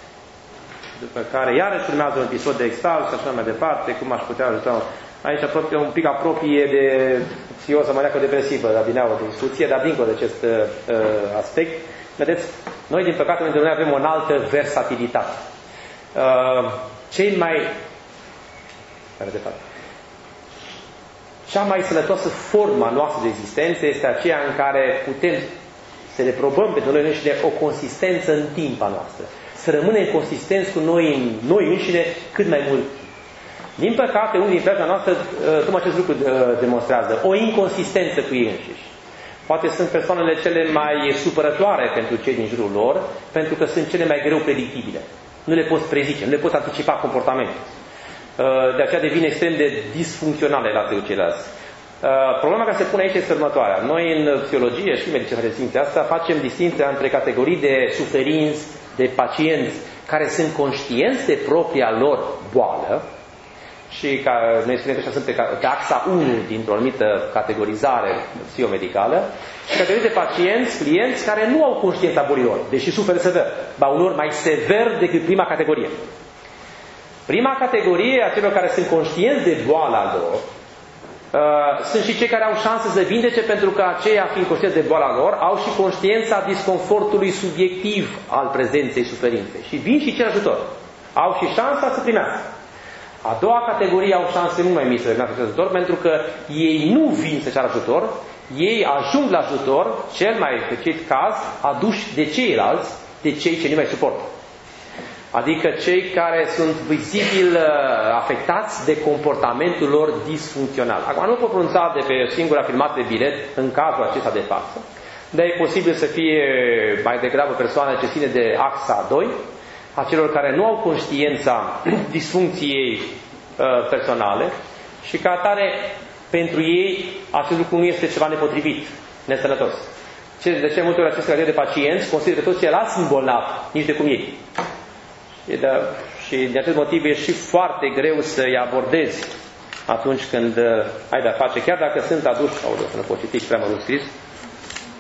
după care iarăși urmează un episod de extaz și așa mai departe, cum aș putea ajuta. Aici apropie, un pic apropie de psioză maniacă depresivă, dar din o discuție, dar dincolo de acest uh, aspect. Vedeți, noi din păcate în Dumnezeu avem o înaltă versatilitate. Uh, cei mai care de fapt cea mai sănătoasă forma noastră de existență este aceea în care putem să ne probăm pentru noi înșine o consistență în timp a noastră. Să rămânem consistenți cu noi, noi înșine cât mai mult. Din păcate, unii din viața noastră tocmai acest lucru demonstrează o inconsistență cu ei înșiși. Poate sunt persoanele cele mai supărătoare pentru cei din jurul lor, pentru că sunt cele mai greu predictibile. Nu le poți prezice, nu le poți anticipa comportamentul. De aceea devin extrem de disfuncționale la cu ceilalți. Problema care se pune aici este următoarea. Noi în psihologie și medicina de științe asta facem distinția între categorii de suferinți, de pacienți care sunt conștienți de propria lor boală și ca noi spunem că așa sunt pe, pe axa unu dintr-o anumită categorizare psihomedicală și categorii de pacienți, clienți care nu au conștiința bolilor, deși suferă sever, ba unor mai sever decât prima categorie. Prima categorie a celor care sunt conștienți de boala lor uh, sunt și cei care au șanse să vindece, pentru că aceia, fiind conștienți de boala lor, au și conștiința disconfortului subiectiv al prezenței suferinței și vin și cer ajutor. Au și șansa să primească. A doua categorie au șanse mult mai mici să primească ajutor, pentru că ei nu vin să ceară ajutor, ei ajung la ajutor, cel mai fericit caz, aduși de ceilalți, de cei ce nu mai suportă. Adică cei care sunt vizibil afectați de comportamentul lor disfuncțional. Acum nu pot pronunța de pe singura filmată de bilet în cazul acesta de față, dar e posibil să fie mai degrabă persoane ce ține de axa doi, a celor care nu au conștiința disfuncției uh, personale și ca atare pentru ei acest lucru nu este ceva nepotrivit, nesănătos. De ce multe ori aceste categorii de pacienți consideră că toți ceilalți sunt bolnavi, nici de cum ei. E de, și de acest motiv e și foarte greu să-i abordezi atunci când uh, ai de-a face, chiar dacă sunt aduși, sau să nu pot citi prea mult scris,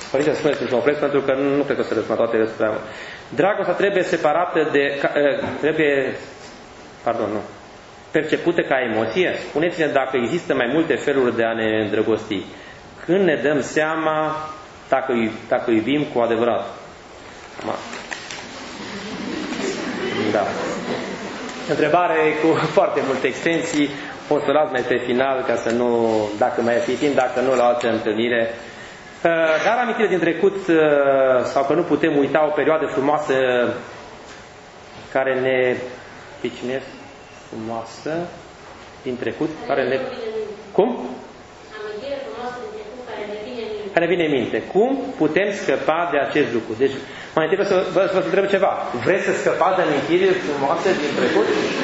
Părinte, spuneți să mă opresc pentru că nu, nu cred că o să răspund toate despre. Dragostea trebuie separată de... trebuie... pardon, nu. Percepută ca emoție? Spuneți-ne dacă există mai multe feluri de a ne îndrăgosti. Când ne dăm seama dacă, dacă iubim cu adevărat. Da. Întrebare cu foarte multe extensii. O să las mai pe final ca să nu, dacă mai fi timp, dacă nu la altă întâlnire. Dar amintire din trecut sau că nu putem uita o perioadă frumoasă care ne... Picinesc? Frumoasă din trecut care ne... Cum? Amintire frumoasă din trecut care ne vine în minte. Care ne vine în minte. Cum putem scăpa de acest lucru? Deci, mai întâi să vă, vă întreb ceva. Vreți să scăpați de amintire frumoase din trecut?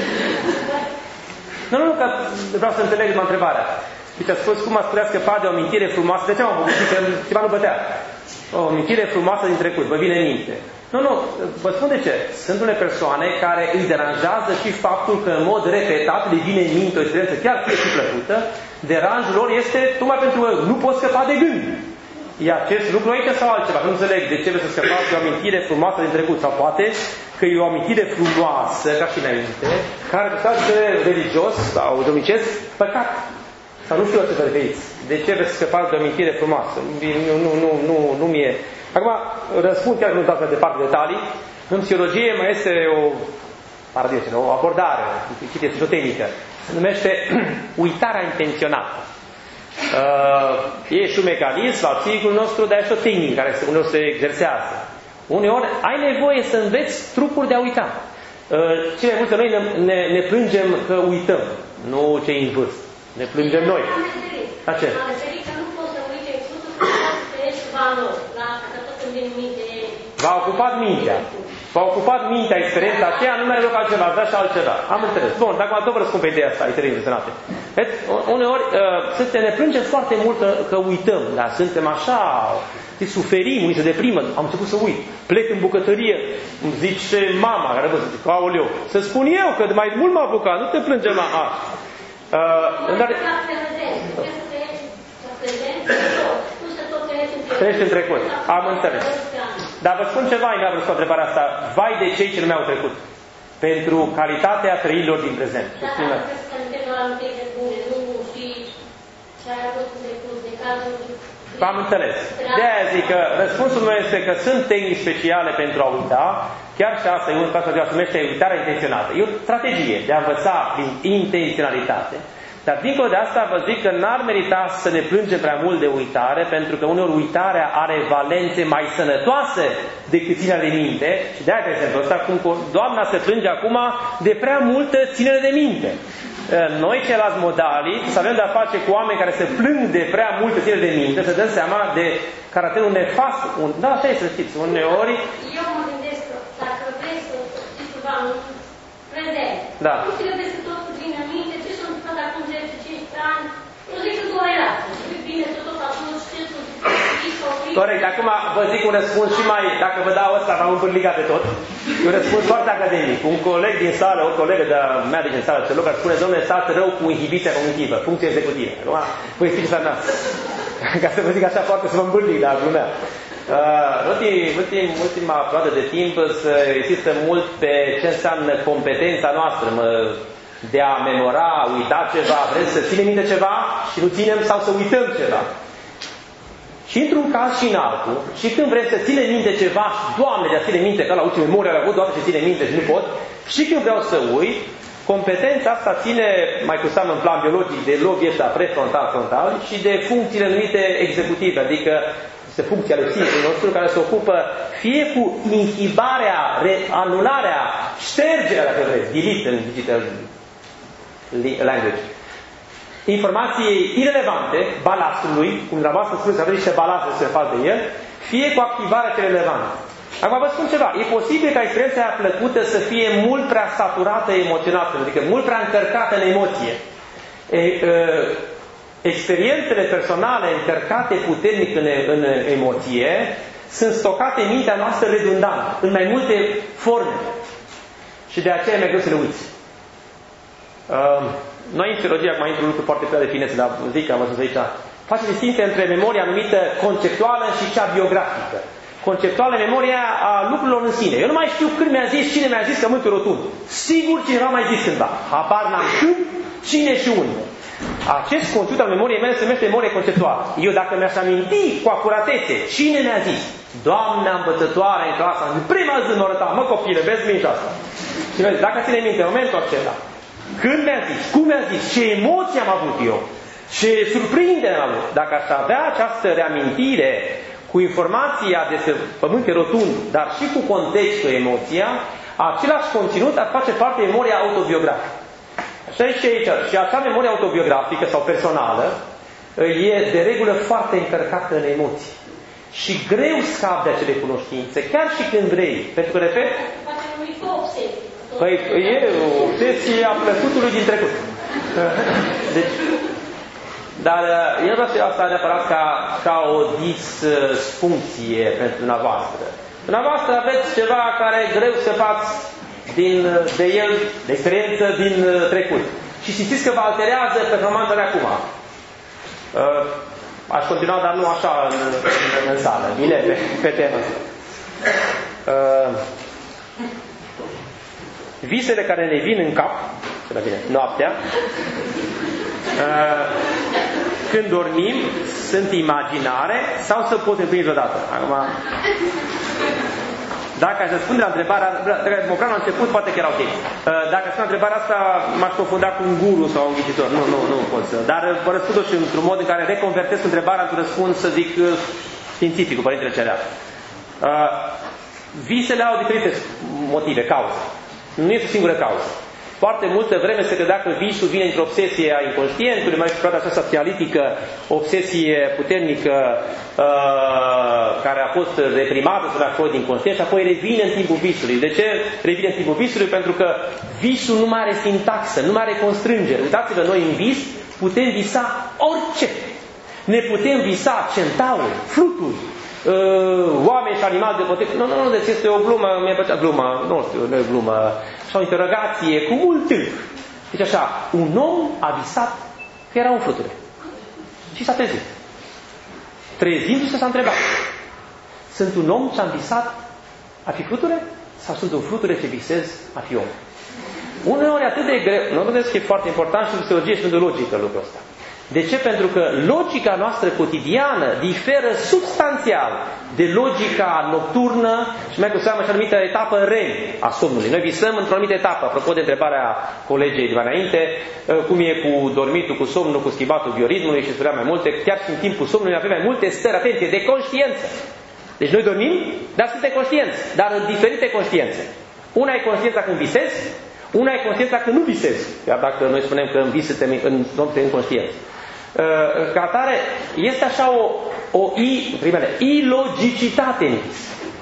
Nu, nu, că vreau să înțeleg mă întrebarea. Deci a spus cum ați putea scăpa de o amintire frumoasă. De ce m-am făcut? Că ceva nu bătea. O amintire frumoasă din trecut. Vă vine în minte. Nu, nu, vă spun de ce. Sunt unele persoane care îi deranjează și faptul că în mod repetat le vine în minte o experiență chiar fie și plăcută. Deranjul lor este tocmai pentru că nu pot scăpa de gând. E acest lucru aici sau altceva? Nu înțeleg de ce vreți să scăpați de o amintire frumoasă din trecut. Sau poate că e o amintire frumoasă, ca și înainte, care de religios sau domnicesc, păcat. Sau nu știu ce vă referiți. De ce vreți să scăpați de o amintire frumoasă? Nu, nu, nu, nu, nu mi-e... Acum, răspund chiar nu dau de departe detalii. În psihologie mai este o, paradise, o abordare, o esoterică. Se numește uitarea intenționată. Uh, e și un mecanism la psihicul nostru, dar e și o tehnică care uneori se exersează. Uneori ai nevoie să înveți trucuri de a uita. Uh, cele mai multe noi ne, ne, ne plângem că uităm, nu cei în vârstă. Ne plângem noi. La ce? Am referit că nu poți să uite exutul să trăiești valori. La că tot când vine minte... V-a ocupat mintea. V-a ocupat mintea experiența aceea, nu mai are loc altceva, vrea și altceva. Am înțeles. Bun, dacă mă tot vă răspund pe ideea asta, e trebuie impresionate. Uneori, uh, suntem, ne plângem foarte mult că, că uităm, dar suntem așa, suferim, unii se deprimă, am început să uit. Plec în bucătărie, îmi zice mama, care vă zice, aoleu, să spun eu că mai mult m-a apucat, nu te plânge la a. Uh, dar... Trăiești în trecut. Am înțeles. Dar vă spun ceva, mai vreau să întrebarea asta. Vai de cei ce nu mi-au trecut. Pentru calitatea trăirilor din prezent. Am înțeles. De-aia zic că răspunsul meu este că sunt tehnici speciale pentru a uita. Chiar și asta e un caz de a se numește uitarea intenționată. E o strategie de a învăța prin intenționalitate. Dar dincolo de asta vă zic că n-ar merita să ne plângem prea mult de uitare, pentru că uneori uitarea are valențe mai sănătoase decât ținerea de minte. Și de-aia, de exemplu, ăsta, cum doamna se plânge acum de prea multă ținere de minte. Noi, ceilalți modali, să avem de-a face cu oameni care se plâng de prea multă ținere de minte, să dăm seama de caracterul nefast. Un... Da, așa e, să știți, uneori... Eu mă gândesc că dacă vrei să știi ceva în prezent, da. Nu trebuie să tot vină minte, ce s-a întâmplat acum zece cincisprezece ani, eu zic că două era. Bine să tot atunci știu să corect, acum vă zic un răspuns și mai, dacă vă dau ăsta, v-am împârligat de tot. Un răspuns foarte academic. Un coleg din sală, o colegă de mea din sală, celor care spune, domnule, stați rău cu inhibiția cognitivă, funcție executivă. Acum, vă explic asta mea. Ca să vă zic așa foarte, să vă împârlic, dar glumea. Uh, ultim, ultim, ultima perioadă de timp să există mult pe ce înseamnă competența noastră, mă, de a memora, uita ceva, vrem să ținem minte ceva și nu ținem sau să uităm ceva. Și într-un caz și în altul, și când vrem să ținem minte ceva, Doamne, de a ține minte, că la ultimul memorie am avut, Doamne, să ține minte și nu pot, și când vreau să uit, competența asta ține, mai cu seamă în plan biologic, de lobii ăsta prefrontal-frontal și de funcțiile numite executive, adică este funcția lui psihicul nostru care se ocupă fie cu inhibarea, anularea, ștergerea, dacă vreți, delete în digital language, informații irelevante, balastului, cum dumneavoastră spuneți că aveți niște balast să se facă de el, fie cu activarea ce relevante. Acum vă spun ceva, e posibil ca experiența aia plăcută să fie mult prea saturată emoțional, adică mult prea încărcată în emoție. E, e, experiențele personale încărcate puternic în, în emoție sunt stocate în mintea noastră redundant, în mai multe forme. Și de aceea e mai greu să le uiți. Uh, Noi în psihologie, acum intru un lucru foarte clar de finețe, dar zic că am văzut aici, face distinție între memoria numită conceptuală și cea biografică. Conceptuală, memoria a lucrurilor în sine. Eu nu mai știu când mi-a zis, cine mi-a zis că mântul rotund. Sigur cineva mai zis cândva. Habar n-am când, cine și unde. Acest conținut al memoriei mele se numește memorie conceptuală. Eu dacă mi-aș aminti cu acuratețe cine mi-a zis, Doamna învățătoare în clasa, în prima zi m-a arătat, mă copile, vezi mintea asta. Și mi-a zis, dacă ține minte în momentul acela, când mi-a zis, cum mi-a zis, ce emoții am avut eu, ce surprindere am avut. Dacă aș avea această reamintire cu informația despre pământ rotund, dar și cu contextul, emoția, același conținut ar face parte de memoria autobiografică. Așa e și aici. Și acea memorie autobiografică sau personală e de regulă foarte încărcată în emoții. Și greu scapi de acele cunoștințe, chiar și când vrei. Pentru că, repet, păi e o obsesie a plăcutului din trecut. Deci, dar eu vreau să iau asta neapărat ca, ca o disfuncție pentru dumneavoastră. Dumneavoastră aveți ceva care e greu să fați din, de el, de experiență din trecut. Și simțiți că vă alterează performanța de acum. Uh, aș continua, dar nu așa în, în, în sală. Bine, pe, pe temă. Uh, visele care ne vin în cap, bine, noaptea, uh, când dormim, sunt imaginare sau se pot întâlni vreodată? Acum, dacă aș răspunde la întrebarea, dacă Mocran a început, poate că era ok. Dacă aș la întrebarea asta, m-aș confunda cu un guru sau un ghicitor. Nu, nu, nu pot să. Dar vă răspund și într-un mod în care reconvertesc întrebarea într-un răspuns, să zic, științific, cu Părintele Cerea. Visele au diferite motive, cauze. Nu este o singură cauză. Foarte multă vreme se credea că visul vine într-o obsesie a inconștientului, mai explicat această psianalitică, obsesie puternică uh, care a fost reprimată până acolo din conștient și apoi revine în timpul visului. De ce revine în timpul visului? Pentru că visul nu mai are sintaxă, nu mai are constrângere. Uitați-vă, noi în vis putem visa orice. Ne putem visa centauri, fluturi, uh, oameni și animali de protecție. Nu, nu, nu, deci este o glumă, mi-a plăcea glumă, nu știu, nu e glumă, și o interrogație cu mult timp. Deci așa, un om a visat că era un fluture. Și s-a trezit. Trezindu-se s-a întrebat, sunt un om ce am visat a fi fluture? Sau sunt un fluture ce visez a fi om? Uneori e atât de greu, nu vedeți că e foarte important și în psihologie și în logică lucrul ăsta. De ce? Pentru că logica noastră cotidiană diferă substanțial de logica nocturnă și mai cu seamă și anumită etapă REM a somnului. Noi visăm într-o anumită etapă, apropo de întrebarea colegei de mai înainte, cum e cu dormitul, cu somnul, cu schimbatul bioritmului și spunea mai multe, chiar și în timpul somnului avem mai multe stări, atenție, de conștiință. Deci noi dormim, dar suntem conștienți, dar în diferite conștiințe. Una e conștiința când visezi, una e conștiința când nu visezi, chiar dacă noi spunem că în vis suntem în, în, în conștiență. Ca atare, este așa o, o i, primele, ilogicitate în vis.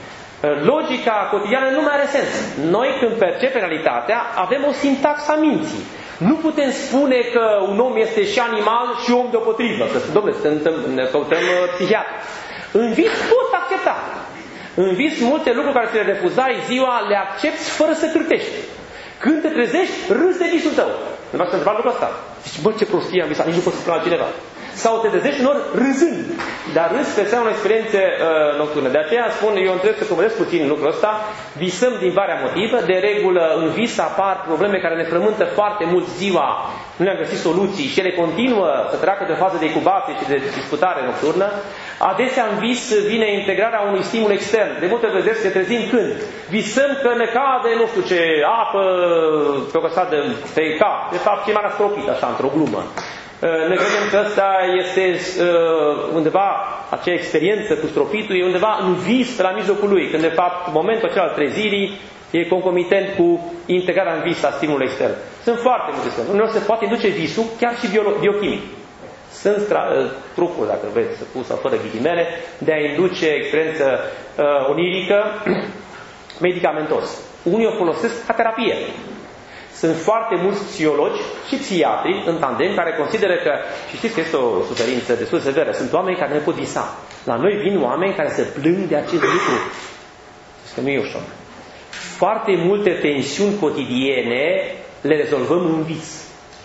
Logica cotidiană nu mai are sens. Noi când percepem realitatea, avem o sintaxă a minții. Nu putem spune că un om este și animal și om deopotrivă. Că, domnule, ne căutăm psihiatri. În vis poți accepta. În vis multe lucruri care ți le refuzai ziua, le accepti fără să cârtești. Când te trezești, râzi de visul tău. Nu v-ați întrebat lucrul ăsta? Zici, bă, ce prostie am visat, nici nu pot să spun altcineva. Sau te trezești unor râzând. Dar râs pe seama unei experiențe uh, nocturne. De aceea spun, eu trebuie să comentez puțin lucrul ăsta. Visăm din varia motivă. De regulă, în vis apar probleme care ne frământă foarte mult ziua. Nu le-am găsit soluții și ele continuă să treacă de fază de incubație și de discutare nocturnă. Adesea în vis vine integrarea unui stimul extern. De multe ori se trezim când? Visăm că ne cade, nu știu ce, apă pe o căsată pe cap. De fapt, ce m-a stropit așa, într-o glumă. Ne credem că ăsta este undeva, acea experiență cu stropitul e undeva în vis pe la mijlocul lui, când de fapt momentul acela al trezirii e concomitent cu integrarea în vis a stimulului extern. Sunt foarte multe stări. Uneori se poate induce visul chiar și bio, biochimic. Sunt trucuri, dacă vreți să pun sau fără ghilimele, de a induce experiență uh, onirică medicamentos. Unii o folosesc ca terapie. Sunt foarte mulți psihologi și psihiatri în tandem care consideră că, și știți că este o suferință destul de severă, sunt oameni care nu pot visa. La noi vin oameni care se plâng de acest lucru. Știți că nu e ușor. Foarte multe tensiuni cotidiene le rezolvăm în vis.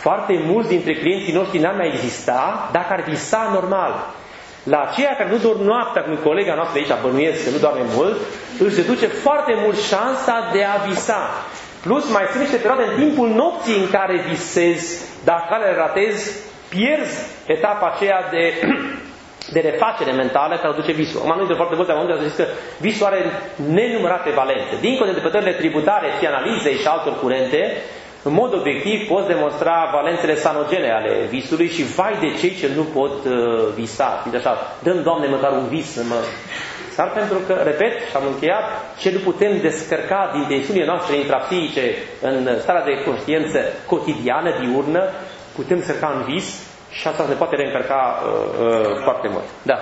Foarte mulți dintre clienții noștri n-ar mai exista dacă ar visa normal. La aceia care nu dorm noaptea, cum colega noastră aici, bănuiesc că nu doarme mult, își reduce foarte mult șansa de a visa. Plus, mai sunt niște perioade în timpul nopții în care visezi, dacă le ratezi, pierzi etapa aceea de, de refacere mentală care duce visul. Acum nu de foarte mulți am zis că visul are nenumărate valențe. Dincolo de depătările tributare, psianalizei și altor curente, în mod obiectiv poți demonstra valențele sanogene ale visului și vai de cei ce nu pot uh, visa. Fiind așa, dăm, Doamne, măcar un vis. Mă... Dar pentru că, repet, și am încheiat, ce nu putem descărca din tensiunile noastre intrapsihice în starea de conștiință cotidiană, diurnă, putem descărca în vis și asta ne poate reîncărca uh, uh, foarte mult. Da.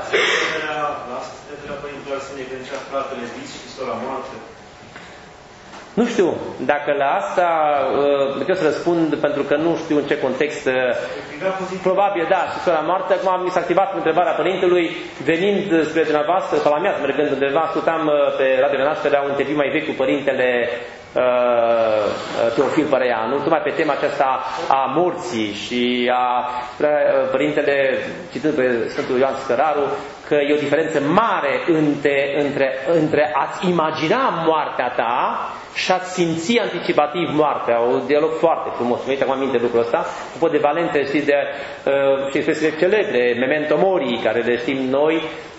Nu știu, dacă la asta uh, trebuie să răspund pentru că nu știu în ce context. Uh, probabil, da, și sora moartă. Acum mi s-a activat întrebarea părintelui, venind spre dumneavoastră, sau la mea, mergând undeva, ascultam uh, pe Radio Renaștere, la un interviu mai vechi cu părintele uh, Teofil Păreanu, tocmai pe tema aceasta a morții și a uh, părintele, citând pe Sfântul Ioan Scăraru, că e o diferență mare între, între, între a-ți imagina moartea ta și a-ți simți anticipativ moartea. Un dialog foarte frumos. Mă uit acum aminte lucrul ăsta. După de valente, știți, de uh, și expresiile celebre, memento mori, care le știm noi,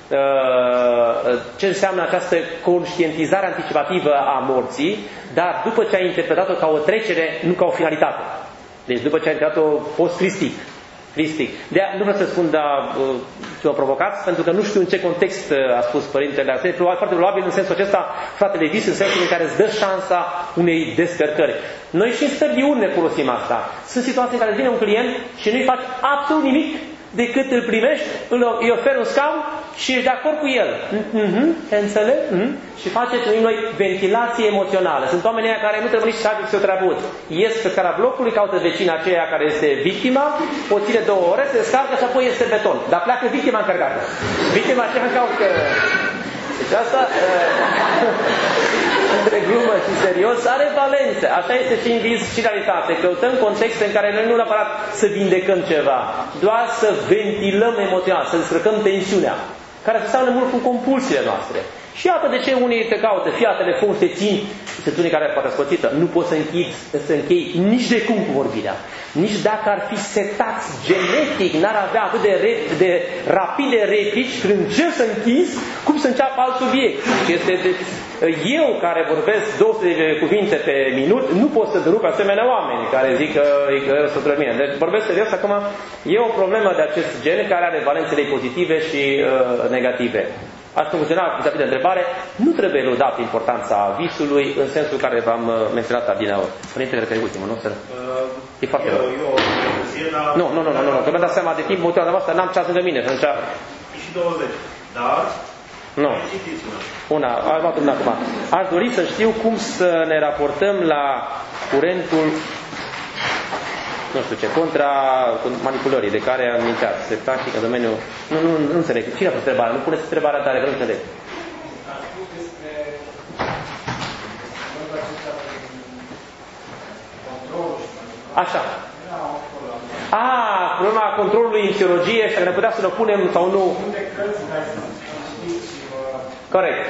uh, ce înseamnă această conștientizare anticipativă a morții, dar după ce ai interpretat-o ca o trecere, nu ca o finalitate. Deci după ce ai interpretat-o post-cristic. Cristic. De nu vreau să spun, dar uh, ce mă provocați, pentru că nu știu în ce context uh, a spus părintele asta. E foarte probabil în sensul acesta, fratele vis, în sensul în care îți dă șansa unei descărcări. Noi și în stări diurne folosim asta. Sunt situații în care vine un client și nu-i faci absolut nimic decât îl primești, îl, îi oferi un scaun și ești de acord cu el. Mm-hmm, înțeleg? Mm-hmm. Și faceți noi ventilație emoțională. Sunt oamenii care nu trebuie nici să aibă psihoterapeut. Ies pe scara blocului, caută vecina aceea care este victima, o ține două ore, se descarcă și apoi este beton. Dar pleacă victima încărcată. Victima aceea caută... Deci asta, uh, între glumă și serios, are valențe. Așa este și în vis și realitate. Căutăm contexte în care noi nu neapărat să vindecăm ceva, doar să ventilăm emoțional, să descărcăm tensiunea, care se seamănă mult cu compulsiile noastre. Și iată de ce unii te caută, fie la telefon, te țin, sunt unii care poate scoțită, nu poți să închei, să închei nici de cum cu vorbirea. Nici dacă ar fi setați genetic, n-ar avea atât de, re, de rapide replici, când încerc să închizi, cum să înceapă alt subiect. Și este de, eu care vorbesc două sute de cuvinte pe minut, nu pot să dărup asemenea oameni care zic că e să mine. Deci vorbesc serios, acum e o problemă de acest gen care are valențele pozitive și uh, negative. Ați concluzionat vis-a-vis de întrebare, nu trebuie lăudat importanța visului în sensul care v-am menționat adineauri. Părintele, cred că e ultimul, nu? Uh, e foarte rău. Nu, nu, nu, nu, nu, că mi-am dat seama de timp, mulțumesc voastră, n-am ceas lângă mine. Și douăzeci, dar... Nu. Una, am luat una acum. Aș dori să știu cum să ne raportăm la curentul, nu știu ce, contra manipulării de care am mințat. Se practică în domeniul... Nu, nu, nu înțeleg. Cine a fost întrebarea? Nu puneți întrebarea tare, că nu înțeleg. Așa. A, problema controlului în psihologie și dacă ne putea să ne punem sau nu. Corect.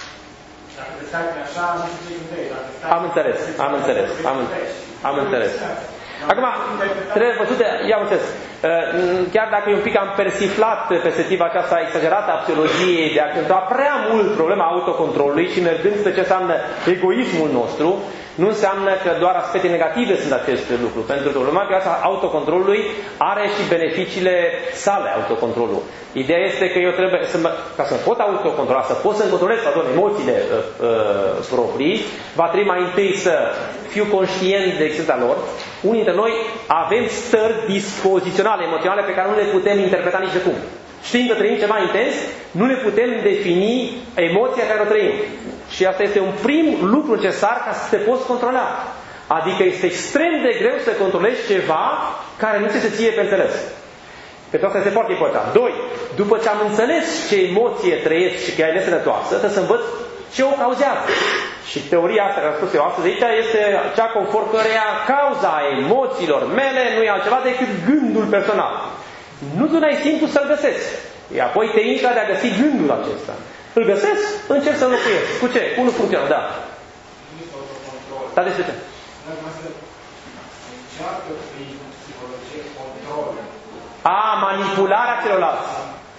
Am înțeles, am înțeles, am, am înțeles. Acum, trebuie văzute, i-am înțeles. Chiar dacă e un pic am persiflat perspectiva aceasta exagerată a psihologiei de a accentua prea mult problema autocontrolului și mergând spre ce înseamnă egoismul nostru, nu înseamnă că doar aspecte negative sunt acest lucru. Pentru că problematica asta autocontrolului are și beneficiile sale, autocontrolul. Ideea este că eu trebuie să mă, ca să mă pot autocontrola, să pot să-mi controlez pardon, emoțiile uh, uh, proprii, va trebui mai întâi să fiu conștient de existența lor. Unii dintre noi avem stări dispoziționale, emoționale, pe care nu le putem interpreta nici de cum. Știind că trăim ceva intens, nu ne putem defini emoția care o trăim. Și asta este un prim lucru necesar ca să te poți controla. Adică este extrem de greu să controlezi ceva care nu ți se ție pe înțeles. Pentru asta este foarte important. Doi, după ce am înțeles ce emoție trăiesc și că ea e nesănătoasă, trebuie să învăț ce o cauzează. Și teoria asta care am spus eu astăzi aici este cea conform căreia cauza emoțiilor mele nu e altceva decât gândul personal. Nu totdeauna e simplu să-l găsesc. E apoi tehnica de a găsi gândul acesta. Îl găsesc, încerc să-l locuiesc. Cu ce? Cu nu funcționează, da. Da, despre ce? A, manipularea celorlalți.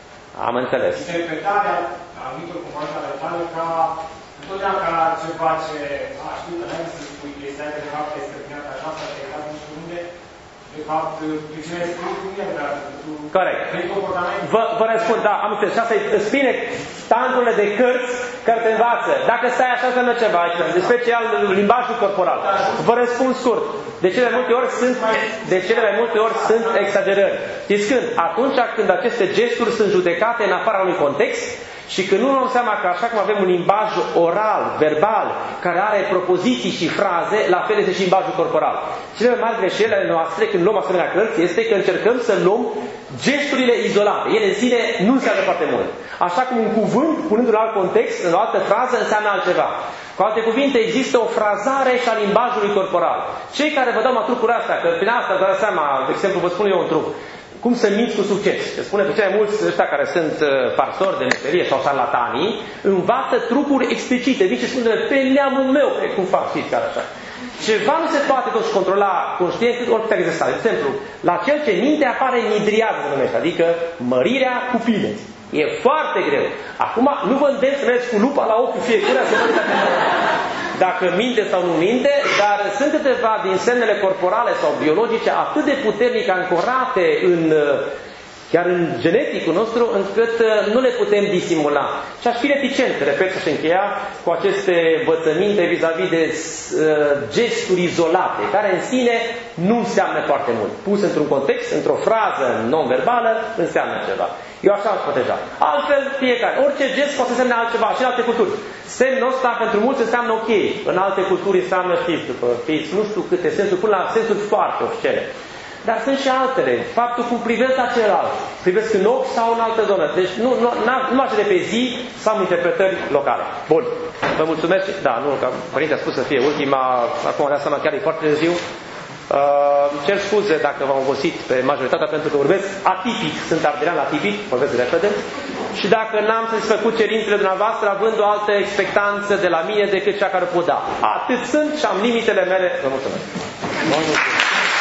Am înțeles. Interpretarea anumitor comportamente tale ca întotdeauna ca ceva ce a știu că n-ai să spui chestia că de fapt este terminat așa, s-a terminat nu știu unde, de fapt, pricina este nu cum e, dar tu... Corect. Vă, vă răspund, da, am înțeles. Și asta îți spune standurile de cărți care te învață. Dacă stai așa, înseamnă ceva, în special limbajul corporal. Vă răspund scurt. De cele mai multe ori sunt, de cele mai multe ori sunt exagerări. Știți când? Atunci când aceste gesturi sunt judecate în afara unui context și când nu luăm seama că așa cum avem un limbaj oral, verbal, care are propoziții și fraze, la fel este și limbajul corporal. Cele mai mari greșeli ale noastre când luăm asemenea cărți este că încercăm să luăm gesturile izolate. Ele în sine nu înseamnă foarte mult. Așa cum un cuvânt, punându-l în alt context, în o altă frază, înseamnă altceva. Cu alte cuvinte, există o frazare și a limbajului corporal. Cei care vă dau mă trucuri astea, că prin asta vă dați seama, de exemplu, vă spun eu un truc. Cum să minți cu succes? Se spune că cei mai mulți ăștia care sunt parsori de meserie sau șarlatanii învață trucuri explicite. Vin și spune pe neamul meu, cum fac, știți, care așa. Ceva nu se poate totuși controla conștient cât ori putea exista. De exemplu, la cel ce minte apare nidriază, se numește, adică mărirea pupilei. E foarte greu. Acum nu vă îndemn să mergeți cu lupa la ochiul fiecare să văd dacă, dacă minte sau nu minte, dar sunt câteva din semnele corporale sau biologice atât de puternic ancorate în, chiar în geneticul nostru, încât nu le putem disimula. Și aș fi reticent, repet, să-și încheia cu aceste învățăminte vis-a-vis de uh, gesturi izolate, care în sine nu înseamnă foarte mult. Pus într-un context, într-o frază non-verbală, înseamnă ceva. Eu așa aș proteja. Altfel, fiecare. Orice gest poate să însemne altceva și în alte culturi. Semnul ăsta pentru mulți înseamnă ok. În alte culturi înseamnă, știți, după, știți, nu știu câte sensuri, până la sensuri foarte obscene. Dar sunt și altele. Faptul cum privesc la celălalt. Privesc în ochi sau în altă zonă. Deci nu, nu, nu merge de pe zi sau interpretări locale. Bun. Vă mulțumesc. Da, nu, că părinte a spus să fie ultima. Acum am dat seama chiar e foarte târziu. Uh, cer scuze dacă v-am obosit pe majoritatea pentru că vorbesc atipic, sunt ardelean atipic, vorbesc repede. Și dacă n-am satisfăcut cerințele dumneavoastră având o altă expectanță de la mine decât cea care pot da. Atât sunt și am limitele mele. Vă mulțumesc. Vă mulțumesc.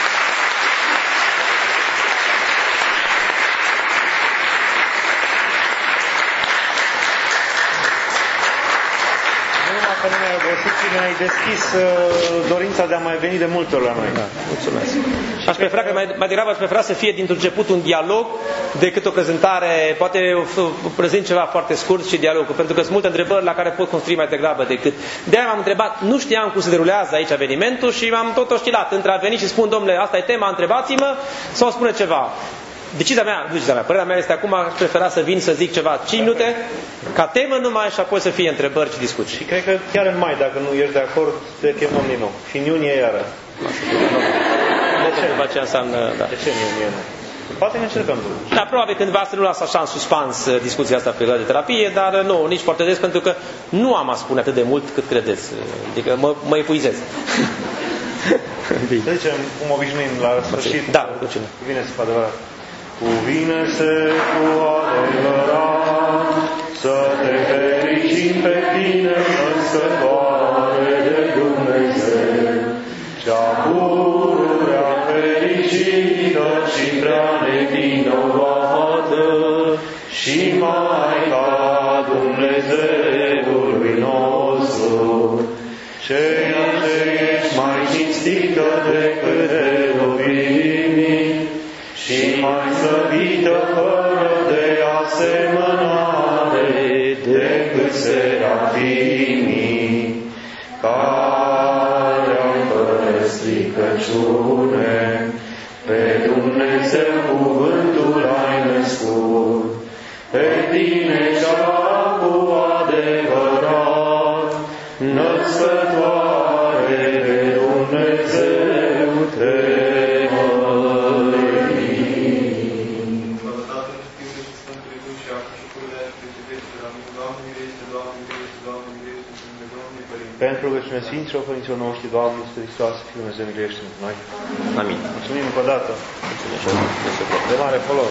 Că nu ne-ai obosit și ne-ai deschis uh, dorința de a mai veni de multe ori la noi. Da, mulțumesc. Și aș prefera că mai, mai degrabă aș prefera să fie dintr-un început un dialog decât o prezentare, poate prezint ceva foarte scurt și dialogul, pentru că sunt multe întrebări la care pot construi mai degrabă decât. De-aia m-am întrebat, nu știam cum se derulează aici evenimentul și m-am tot oscilat între a veni și spun, domnule, asta e tema, întrebați-mă, sau spune ceva. Decizia mea, decizia mea, părerea mea este acum, aș prefera să vin să zic ceva cinci minute, ca temă numai și apoi să fie întrebări și discuții. Și cred că chiar în mai, dacă nu ești de acord, te chemăm din nou. Și în iunie iară. De ce? După ce înseamnă, da. De ce în iunie nu? Poate ne încercăm. Da, probabil cândva să nu las așa în suspans discuția asta pe de terapie, dar nu, nici foarte des, pentru că nu am a spune atât de mult cât credeți. Adică mă, mă epuizez. Să zicem, cum obișnuim la sfârșit. Da, ducem. Cuvine-se cu adevărat. Cuvine-se cu adevărat să te fericim pe tine, născătoare de Dumnezeu, cea pururea fericită și prea nevinovată și Maica Dumnezeului nostru, ceea ce ești mai cinstită decât cherubimii și mai slăvită fără de asemănare decât serafimii, care au fără stricăciune pe Dumnezeu cuvântul ai născut, pe tine cea cu adevărat, născătoare de Dumnezeu te Doamne, mirește, Doamne, mirește, Doamne, mirește, Doamne, mirește, Doamne, mirește, Doamne, mirește, Pentru rugăciunea Sfinților Părinților noștri, Doamne, Iisuse Hristos, Fiul Dumnezeu, miluiește-ne noi. Amin. Mulțumim încă o dată. Mulțumesc. De mare folos.